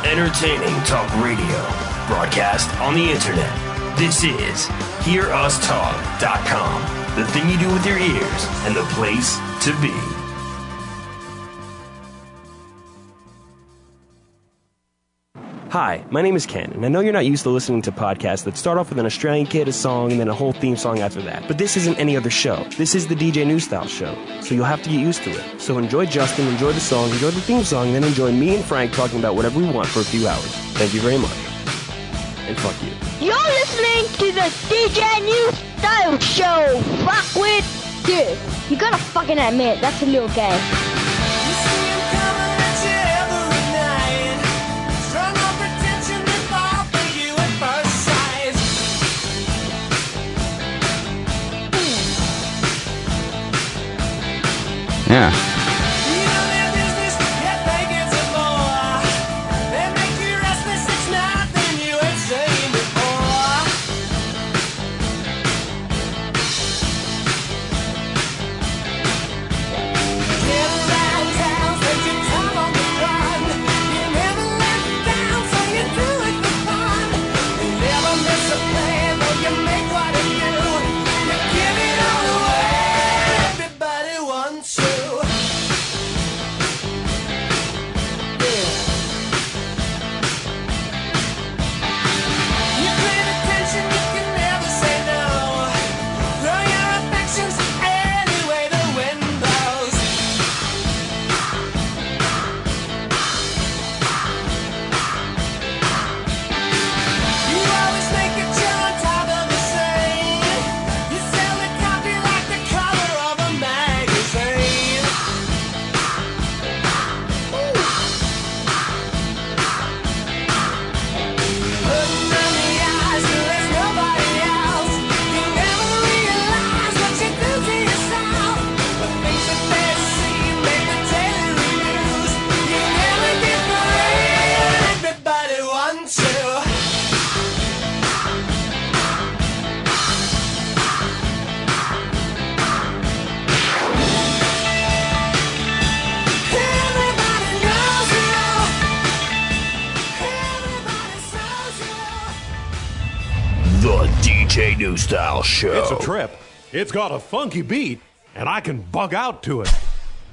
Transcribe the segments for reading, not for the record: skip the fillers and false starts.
Entertaining talk radio. Broadcast on the internet. This is HearUsTalk.com. The thing you do with your ears and the place to be. Hi, my name is Ken, and I know you're not used to listening to podcasts that start off with an Australian kid, a song, and then a whole theme song after that. But this isn't any other show. This is the DJ New Style show, so you'll have to get used to it. So enjoy Justin, enjoy the song, enjoy the theme song, and then enjoy me and Frank talking about whatever we want for a few hours. Thank you very much. And fuck you. You're listening to the DJ New Style show. Fuck with dude. You gotta fucking admit, that's a little gay. Yeah. New Style show. It's a trip. It's got a funky beat, and I can bug out to it.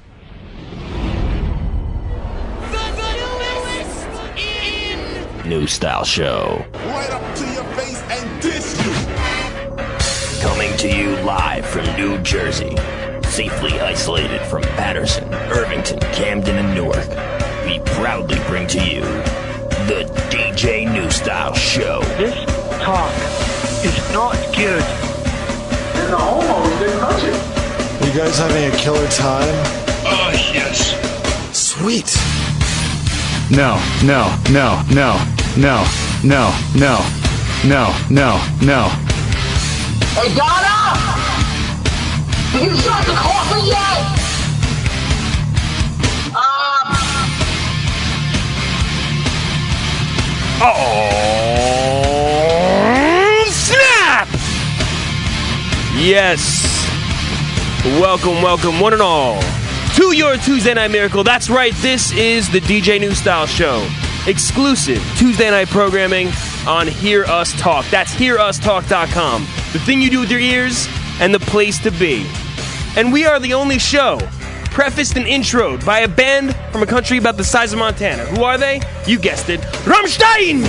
New Style show. Right up to your face and diss you. Coming to you live from New Jersey. Safely isolated from Patterson, Irvington, Camden, and Newark. We proudly bring to you the DJ New Style show. This talk is not good. And the homos didn't touch it. You guys having a killer time? Oh, yes. Sweet. No. Hey, Donna! Did you start the coffee yet? Oh, snap! Yes. Welcome, one and all, to your Tuesday Night Miracle. That's right, this is the DJ New Style Show. Exclusive Tuesday night programming on Hear Us Talk. That's HearUsTalk.com. The thing you do with your ears and the place to be. And we are the only show prefaced and introed by a band from a country about the size of Montana. Who are they? You guessed it. Rammstein!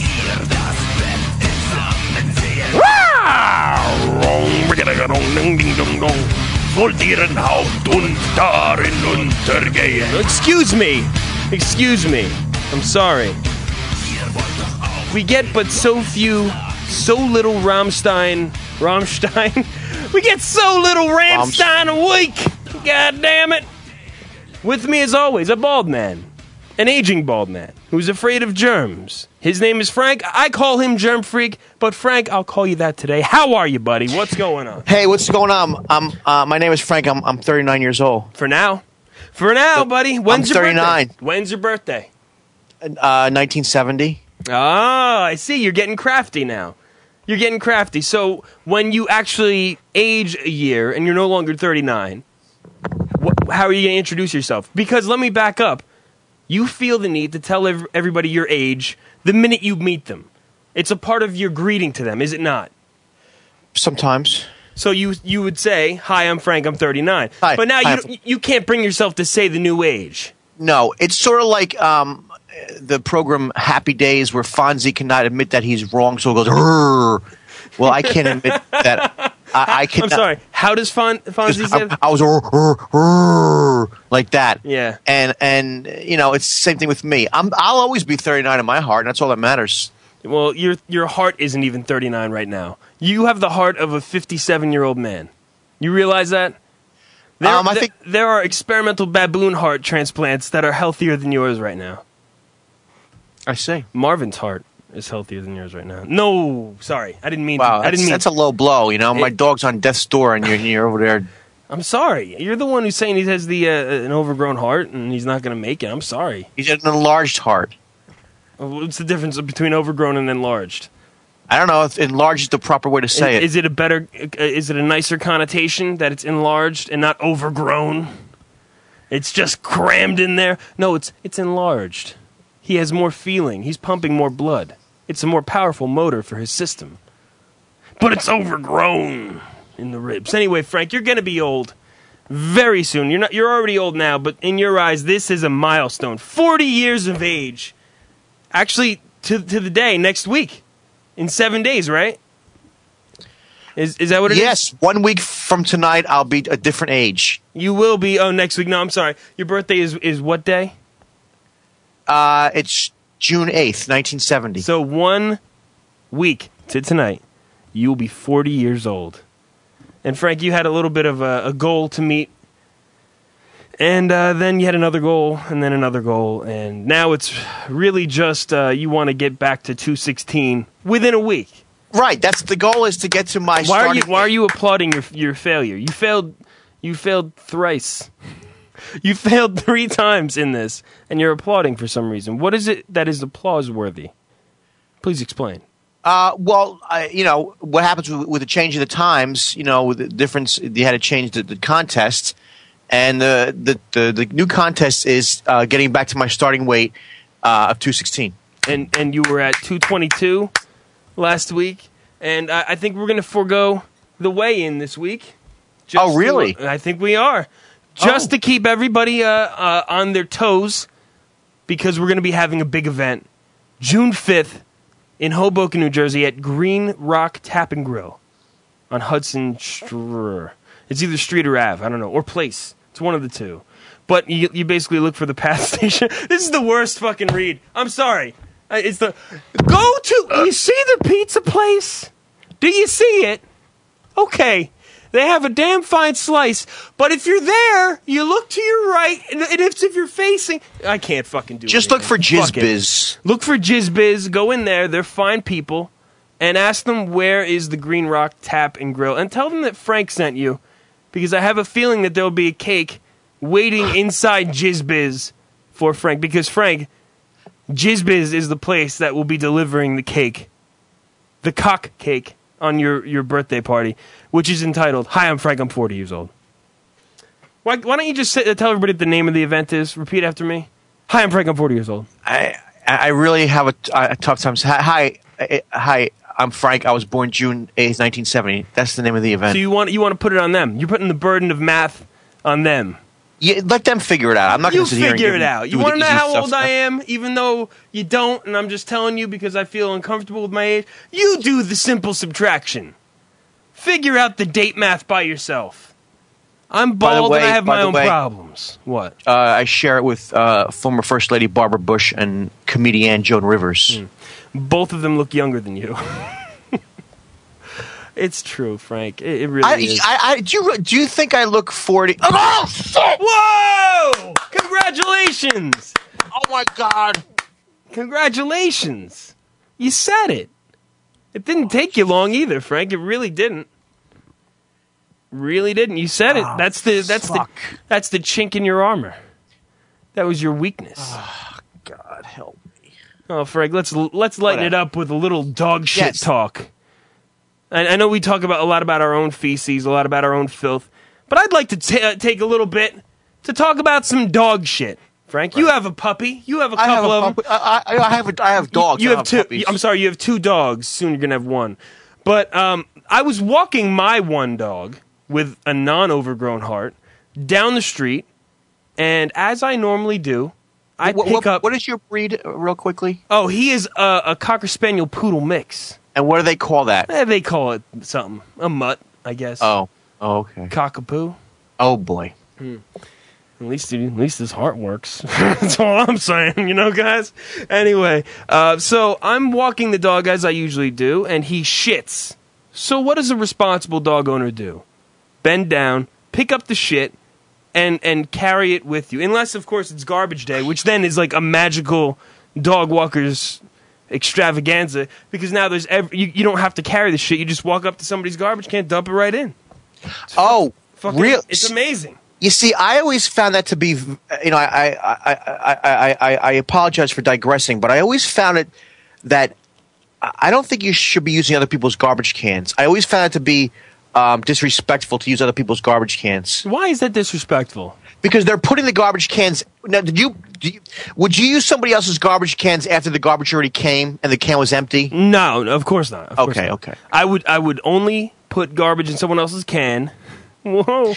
Excuse me. I'm sorry. We get but so little Rammstein. We get so little Rammstein a week. God damn it. With me as always, a bald man. An aging bald man who's afraid of germs. His name is Frank. I call him Germ Freak, but Frank, I'll call you that today. How are you, buddy? What's going on? Hey, what's going on? My name is Frank. I'm 39 years old. For now, buddy. When's I'm 39. Birthday? When's your birthday? 1970. Ah, I see. You're getting crafty now. You're getting crafty. So when you actually age a year and you're no longer 39, how are you going to introduce yourself? Because let me back up. You feel the need to tell everybody your age the minute you meet them. It's a part of your greeting to them, is it not? Sometimes. So you would say, "Hi, I'm Frank. I'm 39." Hi, but now hi, you can't bring yourself to say the new age. No, it's sort of like the program Happy Days, where Fonzie cannot admit that he's wrong, so he goes, "Rrr." Well, I can't admit that. I I'm sorry. How does Fonzie say? I was like that. Yeah. And you know, it's the same thing with me. I'll always be 39 in my heart, and that's all that matters. Well, your heart isn't even 39 right now. You have the heart of a 57-year-old man. You realize that? I think there are experimental baboon heart transplants that are healthier than yours right now. I see. Marvin's heart is healthier than yours right now. No, sorry, I didn't mean. Wow, that's a low blow. You know, my It- dog's on death's door, and you're over there. I'm sorry. You're the one who's saying he has an overgrown heart and he's not going to make it. I'm sorry. He's an enlarged heart. What's the difference between overgrown and enlarged? I don't know if enlarged is the proper way to say it. Is it a nicer connotation that it's enlarged and not overgrown? It's just crammed in there. No, it's enlarged. He has more feeling. He's pumping more blood. It's a more powerful motor for his system. But it's overgrown in the ribs. Anyway, Frank, you're going to be old very soon. You're already old now, but in your eyes, this is a milestone. 40 years of age. Actually, to the day, next week. In 7 days, right? Is that what it is? Yes, 1 week from tonight, I'll be a different age. You will be. Oh, next week. No, I'm sorry. Your birthday is what day? It's June 8th, 1970. So 1 week to tonight, you will be 40 years old. And Frank, you had a little bit of a goal to meet. And then you had another goal, and then another goal. And now it's really just you want to get back to 216 within a week. Right, that's the goal, is to get to my Why are you applauding your failure? You failed thrice. You failed 3 times in this, and you're applauding for some reason. What is it that is applause-worthy? Please explain. Well, you know, what happens with the change of the times, you know, with the difference, you had to change the contest, and the new contest is getting back to my starting weight of 216. And you were at 222 last week, and I think we're going to forego the weigh-in this week. Oh, really? I think we are. Just to keep everybody on their toes, because we're going to be having a big event June 5th in Hoboken, New Jersey at Green Rock Tap and Grill on Hudson It's either Street or Ave, I don't know, or Place. It's one of the two. But you basically look for the path station. This is the worst fucking read. I'm sorry. It's the you see the pizza place? Do you see it? Okay. They have a damn fine slice, but if you're there, you look to your right, and if you're facing, I can't fucking do it. Just look for Jizbiz. Look for Jizbiz. Go in there. They're fine people, and ask them where is the Green Rock Tap and Grill, and tell them that Frank sent you, because I have a feeling that there'll be a cake waiting inside Jizbiz for Frank, because Frank, Jizbiz is the place that will be delivering the cake, the cock cake, on your birthday party, which is entitled, "Hi, I'm Frank, I'm 40 years old." Why don't you just tell everybody what the name of the event is? Repeat after me. Hi, I'm Frank, I'm 40 years old. I really have a tough time. Hi, I'm Frank. I was born June 8th, 1970. That's the name of the event. So you want to put it on them. You're putting the burden of math on them. Yeah, let them figure it out. I'm not going to sit here and figure it out. You want to know how old stuff. I am, even though you don't, and I'm just telling you because I feel uncomfortable with my age? You do the simple subtraction. Figure out the date math by yourself. I'm bald and I have my own problems. What? I share it with former First Lady Barbara Bush and comedian Joan Rivers. Both of them look younger than you. It's true, Frank. It really is. Do you think I look 40? Oh, shit! Whoa! Congratulations! Oh, my God. Congratulations. You said it. It didn't take you long either, Frank. It really didn't. Really didn't. You said it. That's the chink in your armor. That was your weakness. Oh, God, help me. Oh, Frank, let's lighten it up with a little dog shit talk. I know we talk a lot about our own feces, a lot about our own filth, but I'd like to take a little bit to talk about some dog shit Frank. You have a puppy. You have a couple of them. I have dogs. You have two. Puppies. I'm sorry, you have 2 dogs. Soon you're going to have 1. But I was walking my 1 dog with a non-overgrown heart down the street, and as I normally do, I pick up... What is your breed, real quickly? Oh, he is a Cocker Spaniel Poodle mix. And what do they call that? They call it something. A mutt, I guess. Oh, okay. Cockapoo. Oh, boy. At least his heart works. That's all I'm saying, guys? Anyway, so I'm walking the dog as I usually do, and he shits. So what does a responsible dog owner do? Bend down, pick up the shit, and carry it with you. Unless, of course, it's garbage day, which then is like a magical dog walker's extravaganza, because now there's you don't have to carry the shit. You just walk up to somebody's garbage can, dump it right in. Real? It's amazing. You see, I always found that to be, I apologize for digressing, but I always found it that I don't think you should be using other people's garbage cans. I always found it to be disrespectful to use other people's garbage cans. Why is that disrespectful? Because they're putting the garbage cans. Now, would you use somebody else's garbage cans after the garbage already came and the can was empty? No, of course not. Okay. I would only put garbage in someone else's can. Whoa! Whoa!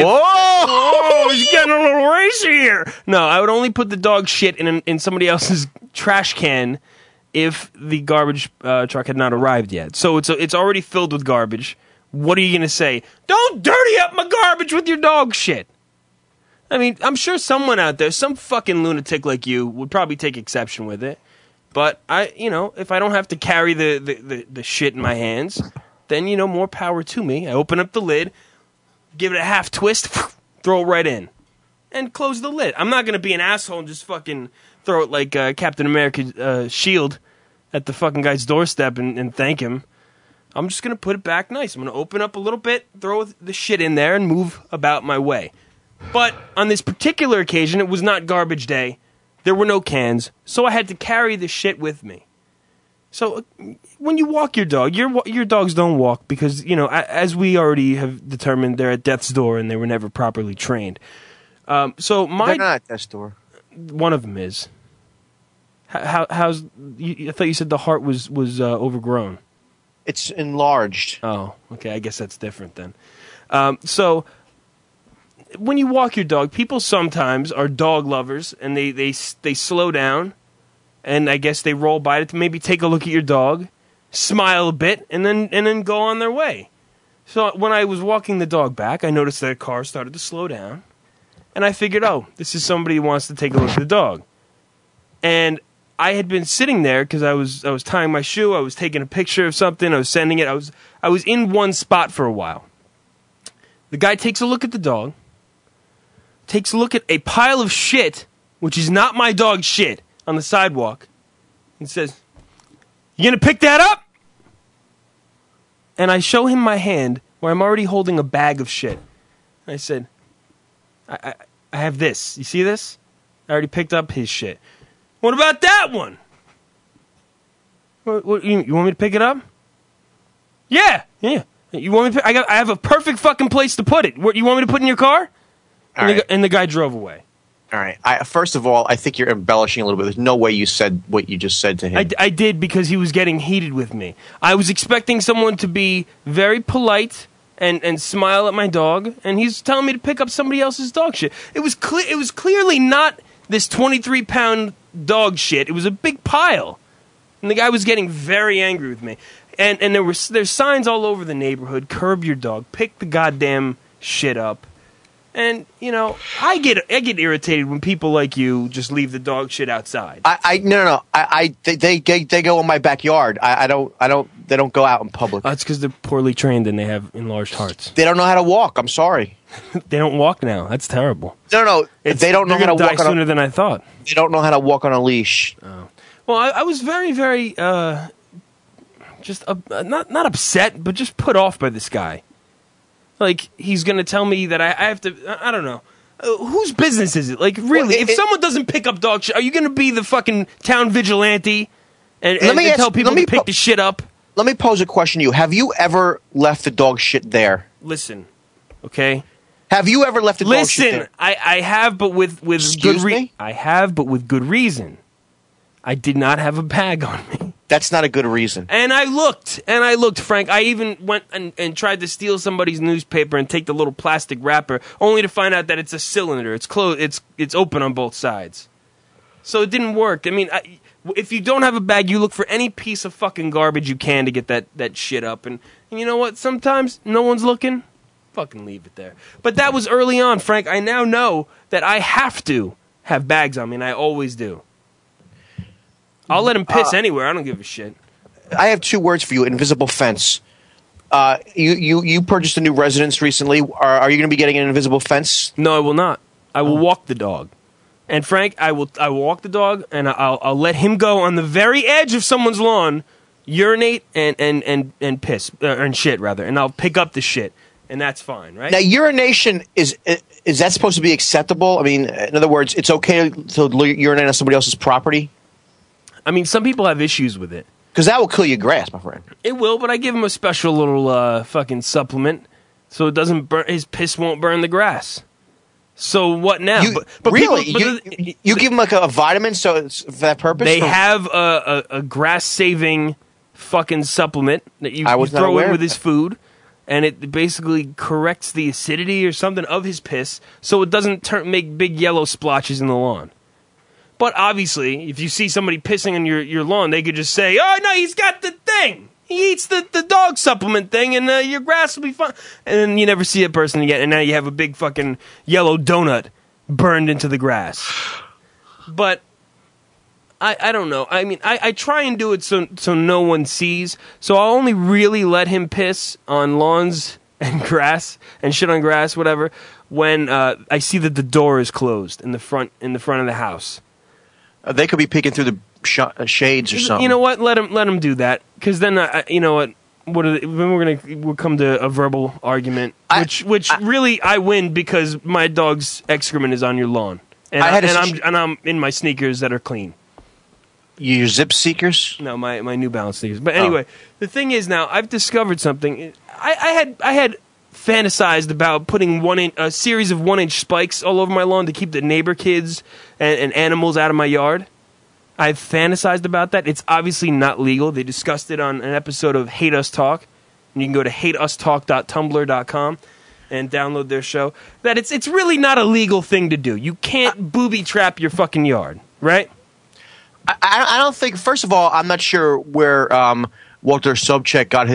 It's getting a little racy here. No, I would only put the dog shit in somebody else's trash can if the garbage truck had not arrived yet. So it's already filled with garbage. What are you going to say? Don't dirty up my garbage with your dog shit. I mean, I'm sure someone out there, some fucking lunatic like you, would probably take exception with it. But if I don't have to carry the shit in my hands, then more power to me. I open up the lid, give it a half twist, throw it right in, and close the lid. I'm not going to be an asshole and just fucking throw it like Captain America's shield at the fucking guy's doorstep and thank him. I'm just going to put it back nice. I'm going to open up a little bit, throw the shit in there, and move about my way. But on this particular occasion, it was not garbage day. There were no cans, so I had to carry the shit with me. So when you walk your dog, your dogs don't walk because, as we already have determined, they're at death's door and they were never properly trained. They're not at death's door. One of them is. I thought you said the heart was overgrown. It's enlarged. Oh, okay. I guess that's different then. So when you walk your dog, people sometimes are dog lovers and they slow down. And I guess they roll by to maybe take a look at your dog, smile a bit, and then go on their way. So when I was walking the dog back, I noticed that a car started to slow down. And I figured, this is somebody who wants to take a look at the dog. And I had been sitting there because I was tying my shoe, I was taking a picture of something, I was sending it. I was in one spot for a while. The guy takes a look at the dog, takes a look at a pile of shit, which is not my dog's shit, on the sidewalk, and says, "You gonna pick that up?" And I show him my hand where I'm already holding a bag of shit. And I said, I have this. You see this? I already picked up his shit. What about that one? What you want me to pick it up? Yeah. You want me to I have a perfect fucking place to put it. What, you want me to put it in your car? And the guy drove away. All right. First of all, I think you're embellishing a little bit. There's no way you said what you just said to him. I did because he was getting heated with me. I was expecting someone to be very polite and smile at my dog, and he's telling me to pick up somebody else's dog shit. It was clearly not this 23-pound dog shit. It was a big pile. And the guy was getting very angry with me. And there's signs all over the neighborhood, curb your dog, pick the goddamn shit up. And I get irritated when people like you just leave the dog shit outside. No. They go in my backyard. They don't go out in public. That's because they're poorly trained and they have enlarged hearts. They don't know how to walk. I'm sorry. They don't walk now. That's terrible. No. They don't know how to walk. Die sooner than I thought. They don't know how to walk on a leash. Oh. Well, I was very, very just not upset, but just put off by this guy. Like, he's going to tell me that I have to... I don't know. Whose business is it? Like, really, if someone doesn't pick up dog shit, are you going to be the fucking town vigilante and tell people to pick the shit up? Let me pose a question to you. Have you ever left the dog shit there? Listen, okay? Have you ever left a dog shit Listen, there? I have, but with Excuse good me? I have, but with good reason. I did not have a bag on me. That's not a good reason. And I looked, Frank. I even went and tried to steal somebody's newspaper and take the little plastic wrapper, only to find out that it's a cylinder. It's closed. It's open on both sides. So it didn't work. I mean, if you don't have a bag, you look for any piece of fucking garbage you can to get that shit up. And you know what? Sometimes no one's looking. Fucking leave it there. But that was early on, Frank. I now know that I have to have bags on me, and I always do. I'll let him piss anywhere. I don't give a shit. I have 2 words for you: invisible fence. You purchased a new residence recently. Are you going to be getting an invisible fence? No, I will not. I will walk the dog. And Frank, I will walk the dog, and I'll let him go on the very edge of someone's lawn, urinate and piss and shit rather, and I'll pick up the shit, and that's fine, right? Now, urination is that supposed to be acceptable? I mean, in other words, it's okay to urinate on somebody else's property? I mean, some people have issues with it. Because that will kill your grass, my friend. It will, but I give him a special little fucking supplement so it doesn't burn. His piss won't burn the grass. So what now? But really? You give him like a vitamin so it's for that purpose? They have a grass-saving fucking supplement that you throw in with his food, and it basically corrects the acidity or something of his piss so it doesn't make big yellow splotches in the lawn. But obviously, if you see somebody pissing on your lawn, they could just say, "Oh no, he's got the thing. He eats the dog supplement thing, and your grass will be fine." And then you never see a person again, and now you have a big fucking yellow donut burned into the grass. But I don't know. I mean, I try and do it so no one sees. So I'll only really let him piss on lawns and grass and shit on grass, whatever, when I see that the door is closed in the front of the house. They could be peeking through the shades or something. You know what? Let him do that, because then you know what? We'll come to a verbal argument, which really I win because my dog's excrement is on your lawn, and I'm in my sneakers that are clean. Your Zip Seekers? No, my New Balance sneakers. But anyway, The thing is now I've discovered something. I had fantasized about putting a series of 1-inch spikes all over my lawn to keep the neighbor kids and animals out of my yard. I've fantasized about that. It's obviously not legal. They discussed it on an episode of Hate Us Talk. And you can go to hateustalk.tumblr.com and download their show. That it's really not a legal thing to do. You can't booby trap your fucking yard, right? I don't think. First of all, I'm not sure where Walter Sobchak got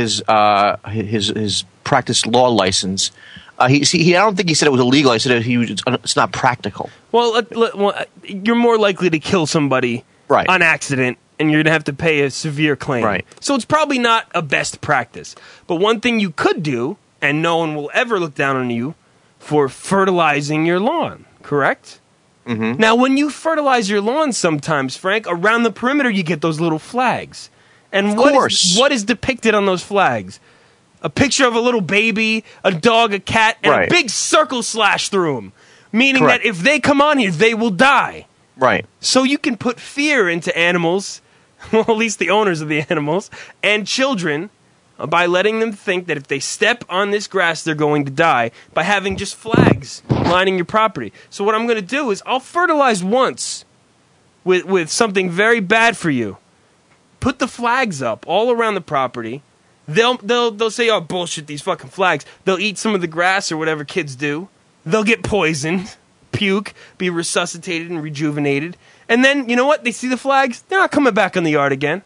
his practice law license. I don't think he said it was illegal. I said it's not practical. Well, you're more likely to kill somebody on accident, and you're going to have to pay a severe claim. Right. So it's probably not a best practice. But one thing you could do, and no one will ever look down on you, for fertilizing your lawn, correct? Mm-hmm. Now, when you fertilize your lawn sometimes, Frank, around the perimeter you get those little flags. And what is depicted on those flags? A picture of a little baby, a dog, a cat, and a big circle slash through them. Meaning that if they come on here, they will die. Right. So you can put fear into animals, well, at least the owners of the animals, and children, by letting them think that if they step on this grass, they're going to die, by having just flags lining your property. So what I'm going to do is I'll fertilize once with something very bad for you. Put the flags up all around the property. They'll say, "Oh, bullshit, these fucking flags." They'll eat some of the grass or whatever kids do. They'll get poisoned, puke, be resuscitated and rejuvenated. And then, you know what? They see the flags. They're not coming back on the yard again.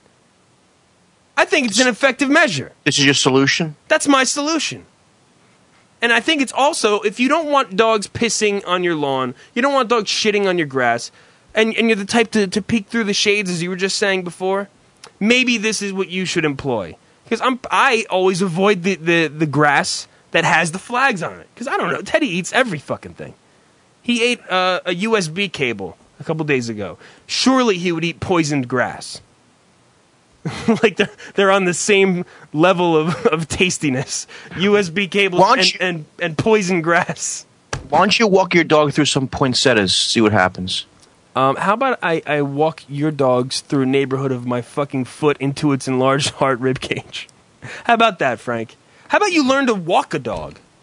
I think it's an effective measure. This is your solution? That's my solution. And I think it's also, if you don't want dogs pissing on your lawn, you don't want dogs shitting on your grass, and you're the type to peek through the shades, as you were just saying before, maybe this is what you should employ. Because I always avoid the grass that has the flags on it. Because I don't know, Teddy eats every fucking thing. He ate a USB cable a couple days ago. Surely he would eat poisoned grass. Like they're on the same level of tastiness. USB cables and poisoned grass. Why don't you walk your dog through some poinsettias, see what happens? How about I walk your dogs through a neighborhood of my fucking foot into its enlarged heart ribcage? How about that, Frank? How about you learn to walk a dog?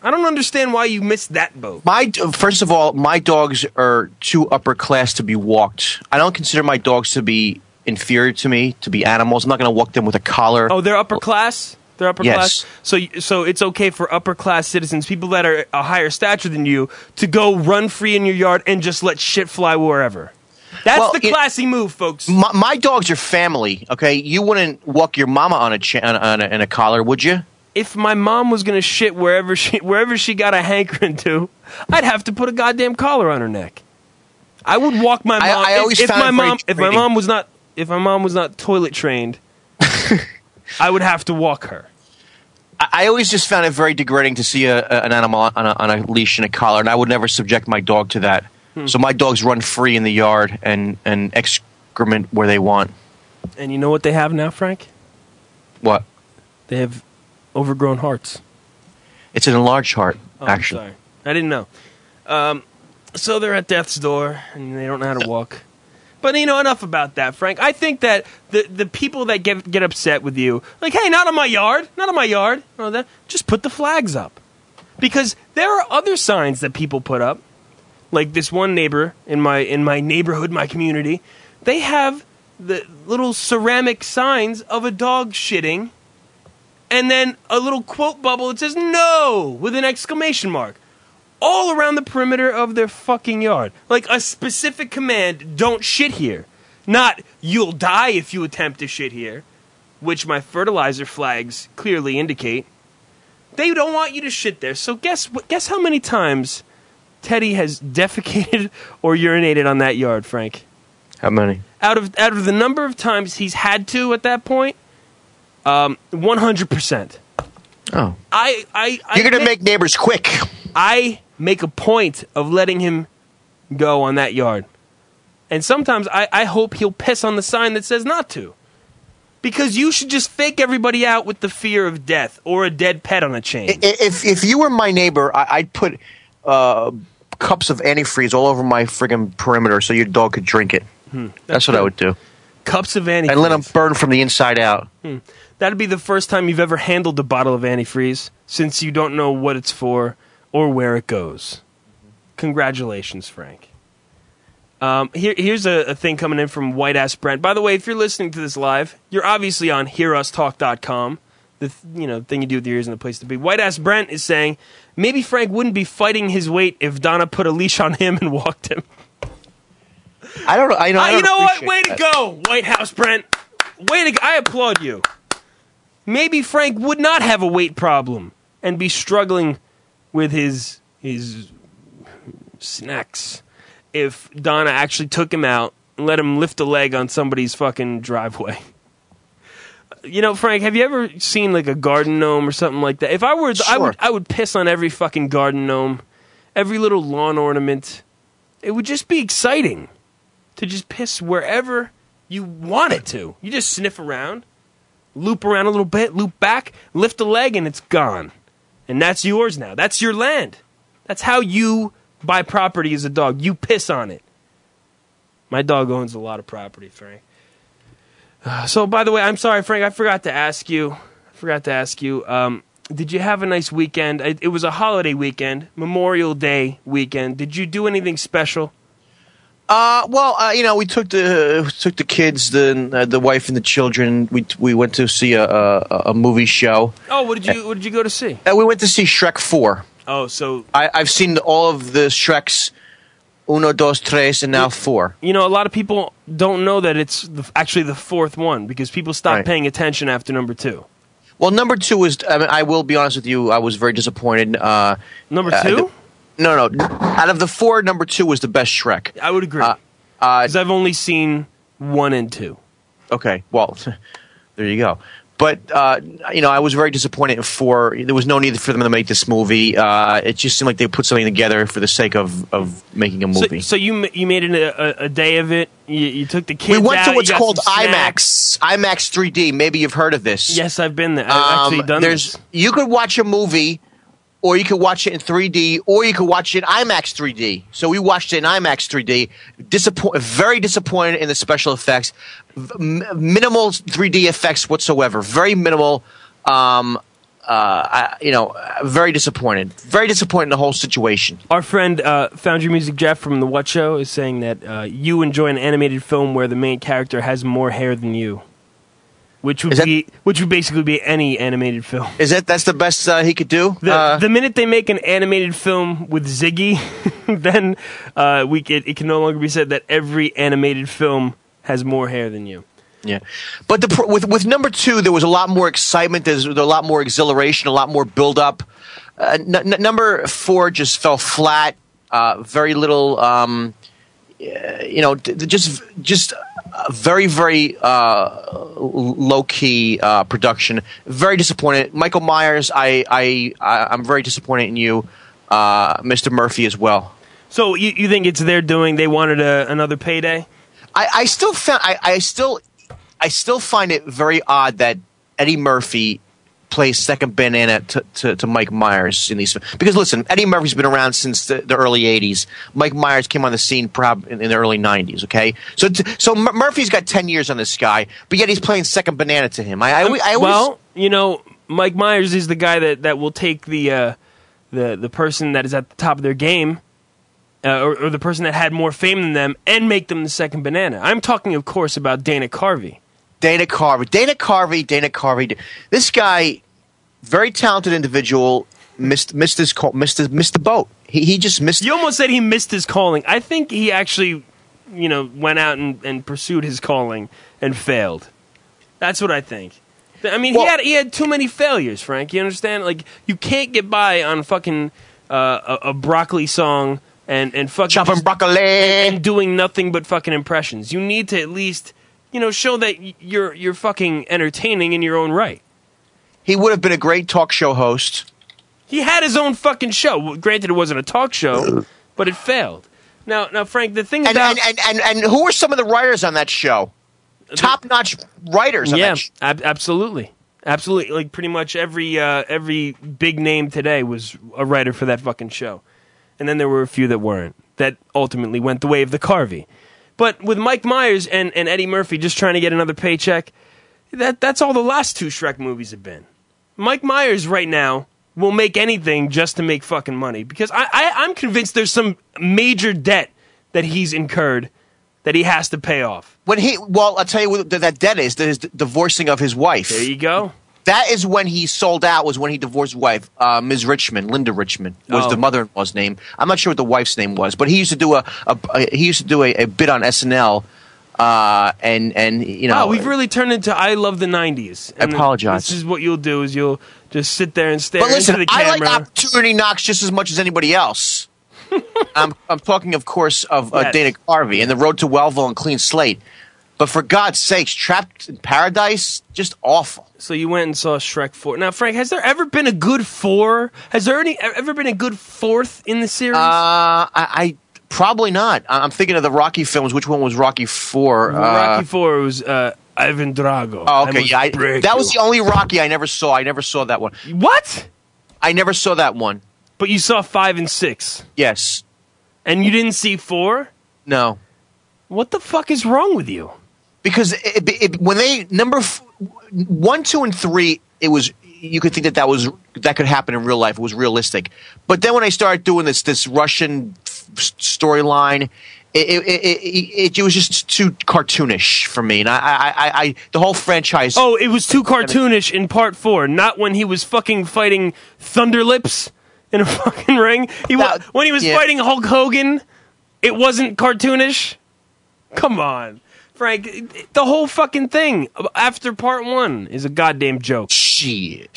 I don't understand why you missed that boat. First of all, my dogs are too upper class to be walked. I don't consider my dogs to be inferior to me, to be animals. I'm not going to walk them with a collar. Oh, they're upper class? They're upper Yes. class? So it's okay for upper class citizens, people that are a higher stature than you, to go run free in your yard and just let shit fly wherever. That's the classy move, folks. My dogs are family, okay? You wouldn't walk your mama on in a collar, would you? If my mom was going to shit wherever she got a hankering to, I'd have to put a goddamn collar on her neck. I would walk my mom. I always if found my it very mom if my mom was not toilet trained, I would have to walk her. I always just found it very degrading to see an animal on a leash and a collar, and I would never subject my dog to that. So my dogs run free in the yard and excrement where they want. And you know what they have now, Frank? What? They have overgrown hearts. It's an enlarged heart, Oh, actually. I'm sorry. I didn't know. So they're at death's door, and they don't know how to walk. But, enough about that, Frank. I think that the people that get upset with you, like, hey, not on my yard, just put the flags up. Because there are other signs that people put up. Like this one neighbor in my neighborhood, my community, they have the little ceramic signs of a dog shitting, and then a little quote bubble that says "no" with an exclamation mark, all around the perimeter of their fucking yard. Like a specific command: "Don't shit here." Not "You'll die if you attempt to shit here," which my fertilizer flags clearly indicate. They don't want you to shit there. So guess how many times Teddy has defecated or urinated on that yard, Frank? How many? Out of the number of times he's had to at that point, 100%. Oh. You're going to make neighbors quick. I make a point of letting him go on that yard. And sometimes I hope he'll piss on the sign that says not to. Because you should just fake everybody out with the fear of death or a dead pet on a chain. If you were my neighbor, I'd put cups of antifreeze all over my friggin' perimeter so your dog could drink it. That's what I would do. Cups of antifreeze. And let them burn from the inside out. That'd be the first time you've ever handled a bottle of antifreeze, since you don't know what it's for or where it goes. Congratulations, Frank. Here's a thing coming in from White Ass Brent. By the way, if you're listening to this live, you're obviously on hearustalk.com. The thing you do with your ears and the place to be. White Ass Brent is saying, maybe Frank wouldn't be fighting his weight if Donna put a leash on him and walked him. I don't know. You know what? Way to go, White House Brent. Way to go. I applaud you. Maybe Frank would not have a weight problem and be struggling with his snacks if Donna actually took him out and let him lift a leg on somebody's fucking driveway. Frank, have you ever seen like a garden gnome or something like that? If I were, Sure. I would piss on every fucking garden gnome, every little lawn ornament. It would just be exciting to just piss wherever you want it to. You just sniff around, loop around a little bit, loop back, lift a leg, and it's gone. And that's yours now. That's your land. That's how you buy property as a dog. You piss on it. My dog owns a lot of property, Frank. So, by the way, I'm sorry, Frank, I forgot to ask you. Did you have a nice weekend? It was a holiday weekend, Memorial Day weekend. Did you do anything special? We took the kids, the wife and the children. We went to see a movie show. Oh, what did you go to see? We went to see Shrek 4. Oh, so I've seen all of the Shreks, 1, 2, 3, and now 4. A lot of people don't know that it's actually the fourth one because people stopped paying attention after number 2. Well, number 2 was. I will be honest with you. I was very disappointed. Number 2? No. Out of the 4, number 2 was the best Shrek. I would agree. Because I've only seen 1 and 2. Okay, well, there you go. But, I was very disappointed in 4. There was no need for them to make this movie. It just seemed like they put something together for the sake of making a movie. So you made it a day of it? You took the kids out? We went to what's called IMAX. IMAX 3D. Maybe you've heard of this. Yes, I've been there. I've actually done this. You could watch a movie, or you could watch it in 3D, or you could watch it in IMAX 3D. So we watched it in IMAX 3D. Very disappointed in the special effects. Minimal 3D effects whatsoever. Very minimal. very disappointed. Very disappointed in the whole situation. Our friend Found Your Music Jeff from The What Show is saying that you enjoy an animated film where the main character has more hair than you. Which would basically be any animated film. That's the best he could do? The minute they make an animated film with Ziggy, then it can no longer be said that every animated film has more hair than you. Yeah, but with number 2, there was a lot more excitement. There was a lot more exhilaration, a lot more build up. Number 4 just fell flat. Very little, just very, very low key production. Very disappointed. Michael Myers, I'm very disappointed in you, Mr. Murphy as well. So you think it's their doing? They wanted another payday? I still find it very odd that Eddie Murphy plays second banana to Mike Myers in these films. Because listen, Eddie Murphy's been around since the early 80s. Mike Myers came on the scene probably in the early 90s, okay? So Murphy's got 10 years on this guy, but yet he's playing second banana to him. Well, Mike Myers is the guy that will take the person that is at the top of their game, or the person that had more fame than them, and make them the second banana. I'm talking, of course, about Dana Carvey. Dana Carvey. This guy, very talented individual, missed the boat. He just missed. You almost said he missed his calling. I think he actually, went out and pursued his calling and failed. That's what I think. I mean, he had too many failures, Frank. You understand? Like, you can't get by on fucking a broccoli song and fucking chopping broccoli and doing nothing but fucking impressions. You need to at least, show that you're fucking entertaining in your own right. He would have been a great talk show host. He had his own fucking show. Granted, it wasn't a talk show, but it failed. Now, Frank, the thing about and who were some of the writers on that show? Top-notch writers on that show. Absolutely. Like, pretty much every big name today was a writer for that fucking show. And then there were a few that weren't, that ultimately went the way of the Carvey. But with Mike Myers and Eddie Murphy just trying to get another paycheck, that's all the last 2 Shrek movies have been. Mike Myers right now will make anything just to make fucking money, because I'm convinced there's some major debt that he's incurred that he has to pay off. I'll tell you what that debt is. That is divorcing of his wife. There you go. That is when he sold out, was when he divorced his wife. Ms. Richmond, Linda Richmond, was the mother-in-law's name. I'm not sure what the wife's name was, but he used to do a bit on SNL, Wow, we've really turned into I Love the 90s. I apologize. This is what you'll do, is you'll just sit there and stare into the camera. I like Opportunity Knocks just as much as anybody else. I'm talking, of course, of Dana Carvey and The Road to Wellville and Clean Slate. But for God's sakes, Trapped in Paradise, just awful. So you went and saw Shrek 4. Now, Frank, has there ever been a good 4? Has there ever been a good 4th in the series? I probably not. I'm thinking of the Rocky films. Which one was Rocky 4? Rocky 4 was Ivan Drago. Oh, okay. That was the only Rocky I never saw. I never saw that one. What? I never saw that one. But you saw 5 and 6? Yes. And you didn't see 4? No. What the fuck is wrong with you? Because when they number 1, 2, and 3, it was, you could think that could happen in real life. It was realistic. But then when I started doing this Russian storyline, it was just too cartoonish for me, and I the whole franchise. Oh, it was too cartoonish in Part 4, not when he was fucking fighting Thunderlips in a fucking ring. When he was fighting Hulk Hogan, it wasn't cartoonish. Come on, Frank. The whole fucking thing after Part 1 is a goddamn joke. Shit.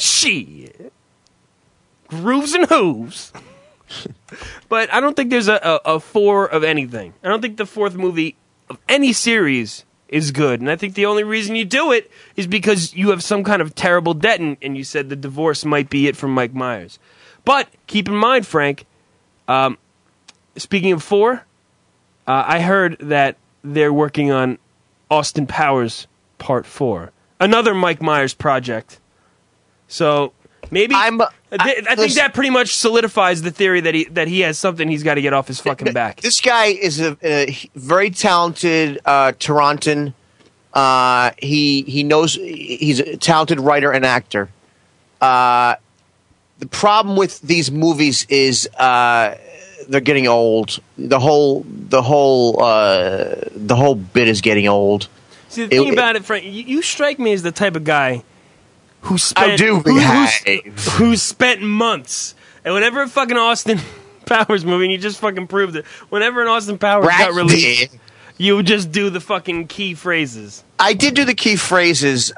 Grooves and hooves. But I don't think there's a 4 of anything. I don't think the 4th movie of any series is good. And I think the only reason you do it is because you have some kind of terrible debt, and you said the divorce might be it for Mike Myers. But keep in mind, Frank, speaking of 4, I heard that they're working on Austin Powers Part 4. Another Mike Myers project. So maybe I think that pretty much solidifies the theory that he has something he's got to get off his fucking back. This guy is a very talented Torontan. He knows, he's a talented writer and actor. the problem with these movies is they're getting old. The whole bit is getting old. See, the thing about it, Frank, you strike me as the type of guy who spent who spent months, and whenever a fucking Austin Powers movie, and you just fucking proved it, whenever an Austin Powers got released, you would just do the fucking key phrases. I did do the key phrases.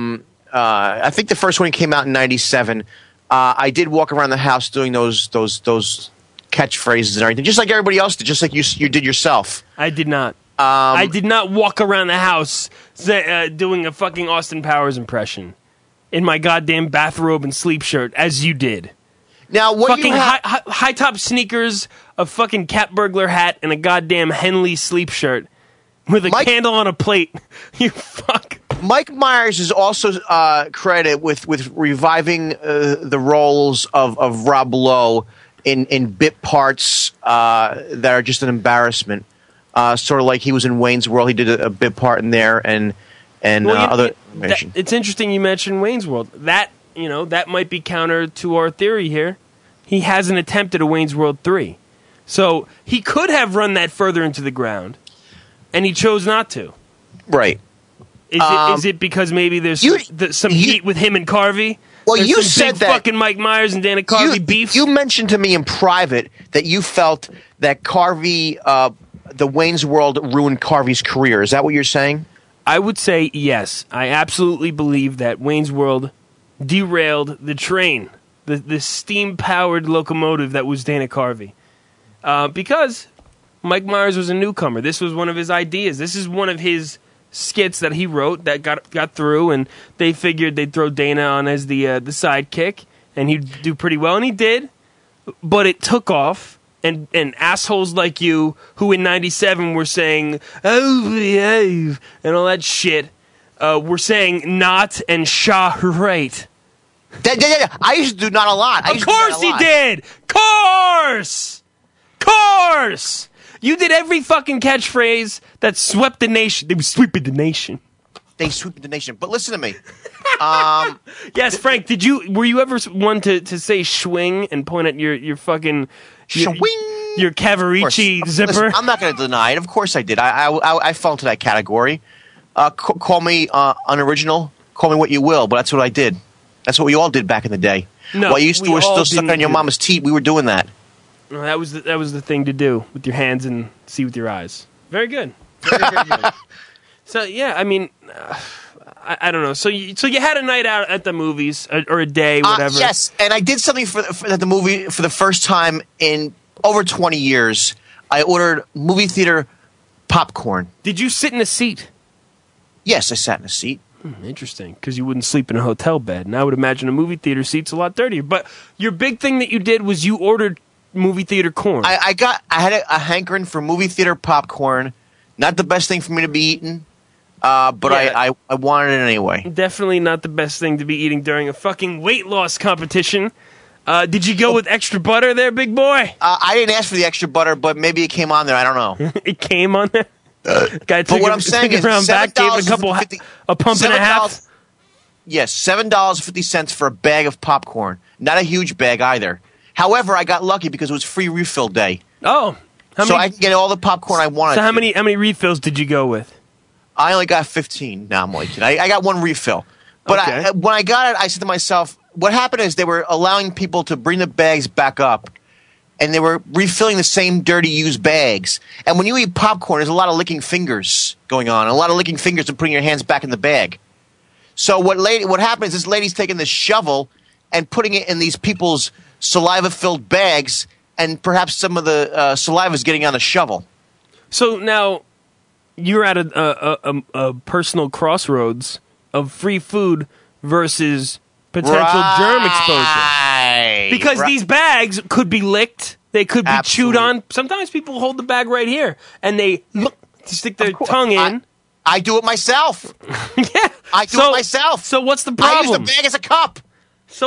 I think the first one came out in '97. I did walk around the house doing those catchphrases and everything, just like everybody else did, just like you did yourself. I did not. I did not walk around the house doing a fucking Austin Powers impression in my goddamn bathrobe and sleep shirt, as you did. Now, what fucking high top sneakers, a fucking cat burglar hat, and a goddamn Henley sleep shirt with a candle on a plate. You fuck. Mike Myers is also credited with reviving the roles of Rob Lowe in bit parts that are just an embarrassment. Sort of like he was in Wayne's World. He did a bit part in there, and other information. It's interesting you mentioned Wayne's World. That might be counter to our theory here. He hasn't attempted a Wayne's World 3. So he could have run that further into the ground, and he chose not to. Right. Is it because maybe there's some heat with him and Carvey? Well, there's you some said big that fucking Mike Myers and Dana Carvey beef. You mentioned to me in private that you felt that Carvey, the Wayne's World, ruined Carvey's career. Is that what you're saying? I would say yes. I absolutely believe that Wayne's World derailed the train, the steam-powered locomotive that was Dana Carvey. Because Mike Myers was a newcomer. This was one of his ideas. This is one of his skits that he wrote that got through, and they figured they'd throw Dana on as the sidekick, and he'd do pretty well, and he did. But it took off, and assholes like you, who in '97 were saying "oh behave" and all that shit, were saying "not" and "sha right." I used to do not a lot. Of course he did. Course. You did every fucking catchphrase that swept the nation. They were sweeping the nation. They sweeping the nation. But listen to me. Yes, Frank. Were you ever one to say "schwing" and point at your fucking your Cavaricci zipper? Listen, I'm not going to deny it. Of course I did. I fell into that category. Call me unoriginal. Call me what you will. But that's what I did. That's what we all did back in the day. No, while you were still stuck on your mama's teat, we were doing that. No, that was the thing to do with your hands and see with your eyes. Very good. Very good. So yeah, I mean, I don't know. So you had a night out at the movies or a day, whatever. Yes, and I did something at the movie for the first time in over 20 years. I ordered movie theater popcorn. Did you sit in a seat? Yes, I sat in a seat. Interesting, because you wouldn't sleep in a hotel bed, and I would imagine a movie theater seat's a lot dirtier. But your big thing that you did was you ordered movie theater corn. I had a hankering for movie theater popcorn. Not the best thing for me to be eating, but yeah. I wanted it anyway. Definitely not the best thing to be eating during a fucking weight loss competition. Did you go with extra butter there, big boy? I didn't ask for the extra butter, but maybe it came on there. I don't know. It came on there? Guy but what I'm saying is around back, gave a pump and a half. Yes, $7.50 for a bag of popcorn. Not a huge bag either. However, I got lucky because it was free refill day. Oh, I can get all the popcorn I wanted. So how many refills did you go with? I only got 15. No, I'm only kidding. I got one refill. But okay. When I got it, I said to myself, what happened is they were allowing people to bring the bags back up, and they were refilling the same dirty used bags. And when you eat popcorn, there's a lot of licking fingers going on, a lot of licking fingers and putting your hands back in the bag. So what happened is this lady's taking this shovel and putting it in these people's saliva-filled bags, and perhaps some of the saliva is getting on the shovel. So now you're at a personal crossroads of free food versus potential germ exposure. Because these bags could be licked, they could be chewed on. Sometimes people hold the bag right here, and they stick their tongue in. I do it myself. Yeah, I do it myself. So what's the problem? I use the bag as a cup. So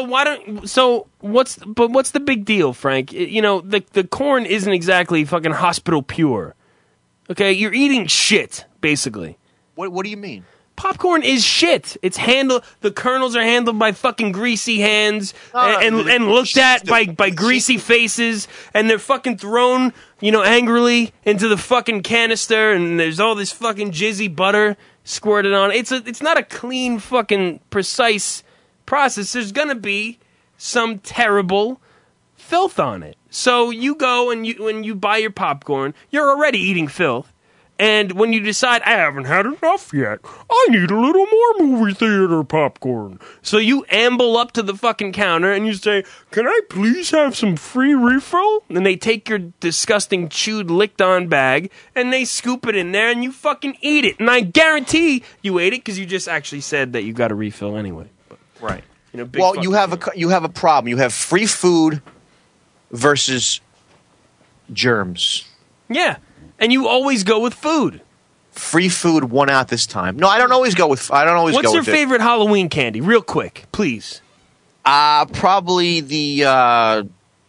what's the big deal, Frank? You know, the corn isn't exactly fucking hospital pure. Okay, you're eating shit basically. What do you mean? Popcorn is shit. It's the kernels are handled by fucking greasy hands and looked at by greasy faces, and they're fucking thrown, angrily into the fucking canister, and there's all this fucking jizzy butter squirted on it. It's not a clean fucking precise process. There's gonna be some terrible filth on it. So you go and when you buy your popcorn, you're already eating filth. And when you decide, I haven't had enough yet, I need a little more movie theater popcorn. So you amble up to the fucking counter and you say, can I please have some free refill? And they take your disgusting chewed, licked on bag and they scoop it in there and you fucking eat it. And I guarantee you ate it because you just actually said that you got a refill anyway. But, right. Well, you have a problem. You have free food versus germs. Yeah. And you always go with food. Free food won out this time. No, I don't always go with. What's your favorite Halloween candy? Real quick, please. Probably the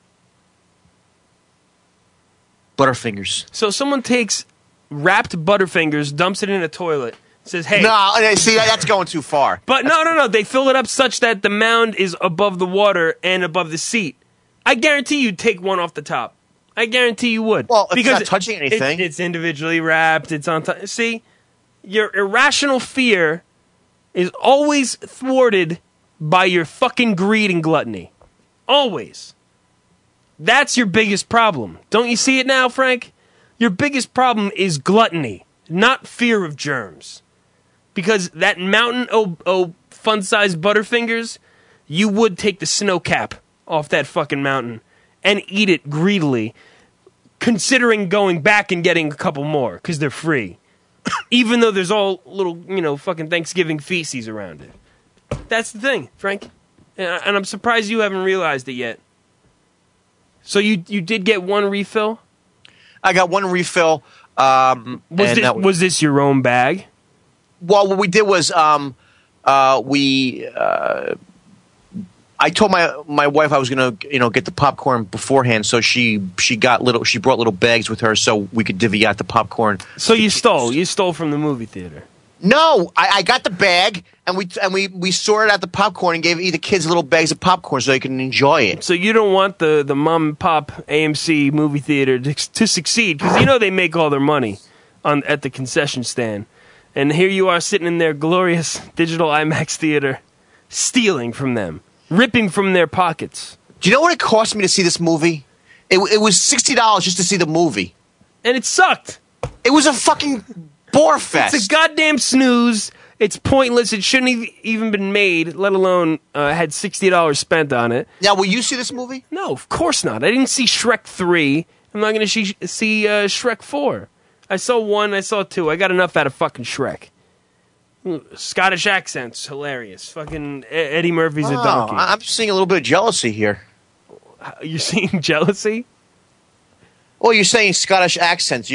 Butterfingers. So someone takes wrapped Butterfingers, dumps it in a toilet, says, "Hey." No, see, that's going too far. But no. They fill it up such that the mound is above the water and above the seat. I guarantee you'd take one off the top. I guarantee you would. Well, because it's not touching anything. It's individually wrapped. It's on top. See, your irrational fear is always thwarted by your fucking greed and gluttony. Always. That's your biggest problem. Don't you see it now, Frank? Your biggest problem is gluttony, not fear of germs. Because that mountain, fun-sized Butterfingers, you would take the snow cap off that fucking mountain and eat it greedily, considering going back and getting a couple more, because they're free. Even though there's all little, fucking Thanksgiving feces around it. That's the thing, Frank. And I'm surprised you haven't realized it yet. So you did get one refill? I got one refill. Was this your own bag? Well, what we did was I told my wife I was gonna get the popcorn beforehand, so she brought little bags with her so we could divvy out the popcorn. So you stole from the movie theater? No, I got the bag and we sorted out the popcorn and gave the kids little bags of popcorn so they can enjoy it. So you don't want the mom and pop AMC movie theater to succeed because they make all their money at the concession stand, and here you are sitting in their glorious digital IMAX theater, stealing from them. Ripping from their pockets. Do you know what it cost me to see this movie? It was $60 just to see the movie. And it sucked. It was a fucking bore fest. It's a goddamn snooze. It's pointless. It shouldn't have even been made, let alone had $60 spent on it. Now, will you see this movie? No, of course not. I didn't see Shrek 3. I'm not going to see Shrek 4. I saw 1, I saw 2. I got enough out of fucking Shrek. Scottish accents, hilarious. Fucking Eddie Murphy's a donkey. I'm seeing a little bit of jealousy here. You're seeing jealousy? Well, you're saying Scottish accents.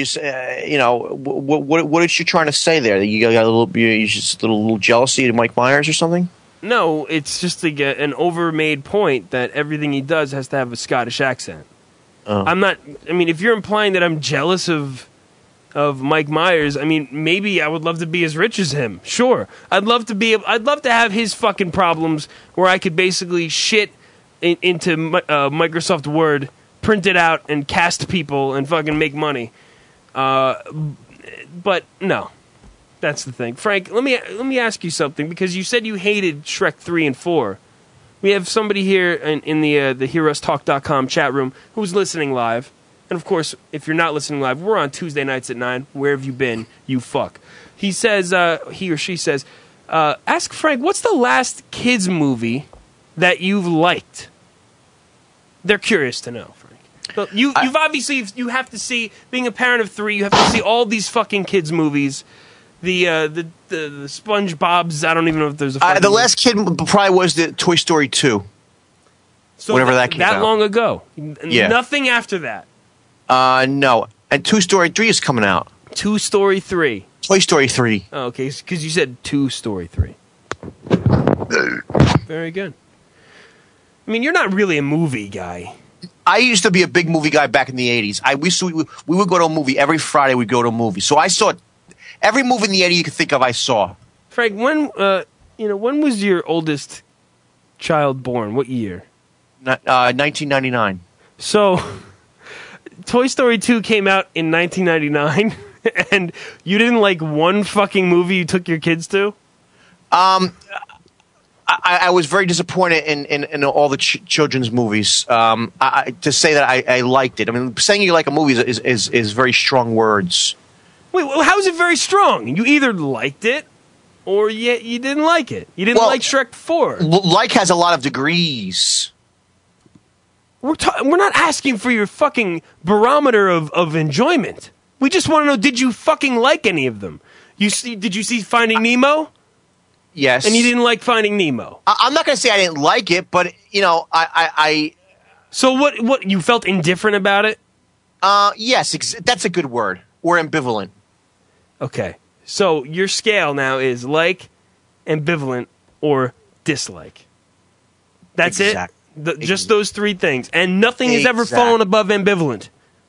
What is she trying to say there? You got a little jealousy to Mike Myers or something? No, it's just like an overmade point that everything he does has to have a Scottish accent. I'm not. I mean, if you're implying that I'm jealous of Mike Myers, I mean, maybe I would love to be as rich as him. Sure, I'd love to have his fucking problems where I could basically shit into Microsoft Word, print it out, and cast people and fucking make money. But no, that's the thing. Frank, let me ask you something, because you said you hated Shrek 3 and 4. We have somebody here in the HearUsTalk.com chat room who's listening live. And, of course, if you're not listening live, we're on Tuesday nights at 9. Where have you been, you fuck? He says, he or she says, ask Frank, what's the last kids movie that you've liked? They're curious to know, Frank. But you've obviously, you have to see, being a parent of 3, you have to see all these fucking kids movies. The SpongeBob's, I don't even know if there's a the last kid probably was the Toy Story 2. So whenever that came out. That long ago. Yeah. Nothing after that. No. And Toy Story 3 is coming out. Toy Story 3. Toy Story 3. Oh, okay, because you said Toy Story 3. Very good. I mean, you're not really a movie guy. I used to be a big movie guy back in the 80s. We would go to a movie. Every Friday we'd go to a movie. So I saw every movie in the 80s you could think of, I saw. Frank, when was your oldest child born? What year? 1999. So, Toy Story 2 came out in 1999, and you didn't like one fucking movie you took your kids to? I was very disappointed in all the children's movies. To say that I liked it, I mean, saying you like a movie is very strong words. Wait, well, how is it very strong? You either liked it, or you didn't like it. You didn't like Shrek 4. Like has a lot of degrees. We're not asking for your fucking barometer of enjoyment. We just want to know, did you fucking like any of them? Did you see Finding Nemo? Yes. And you didn't like Finding Nemo? I'm not going to say I didn't like it, but, I... So what, you felt indifferent about it? Yes, that's a good word. Or ambivalent. Okay. So your scale now is like, ambivalent, or dislike. That's it? Just those three things. And nothing has ever fallen above ambivalent.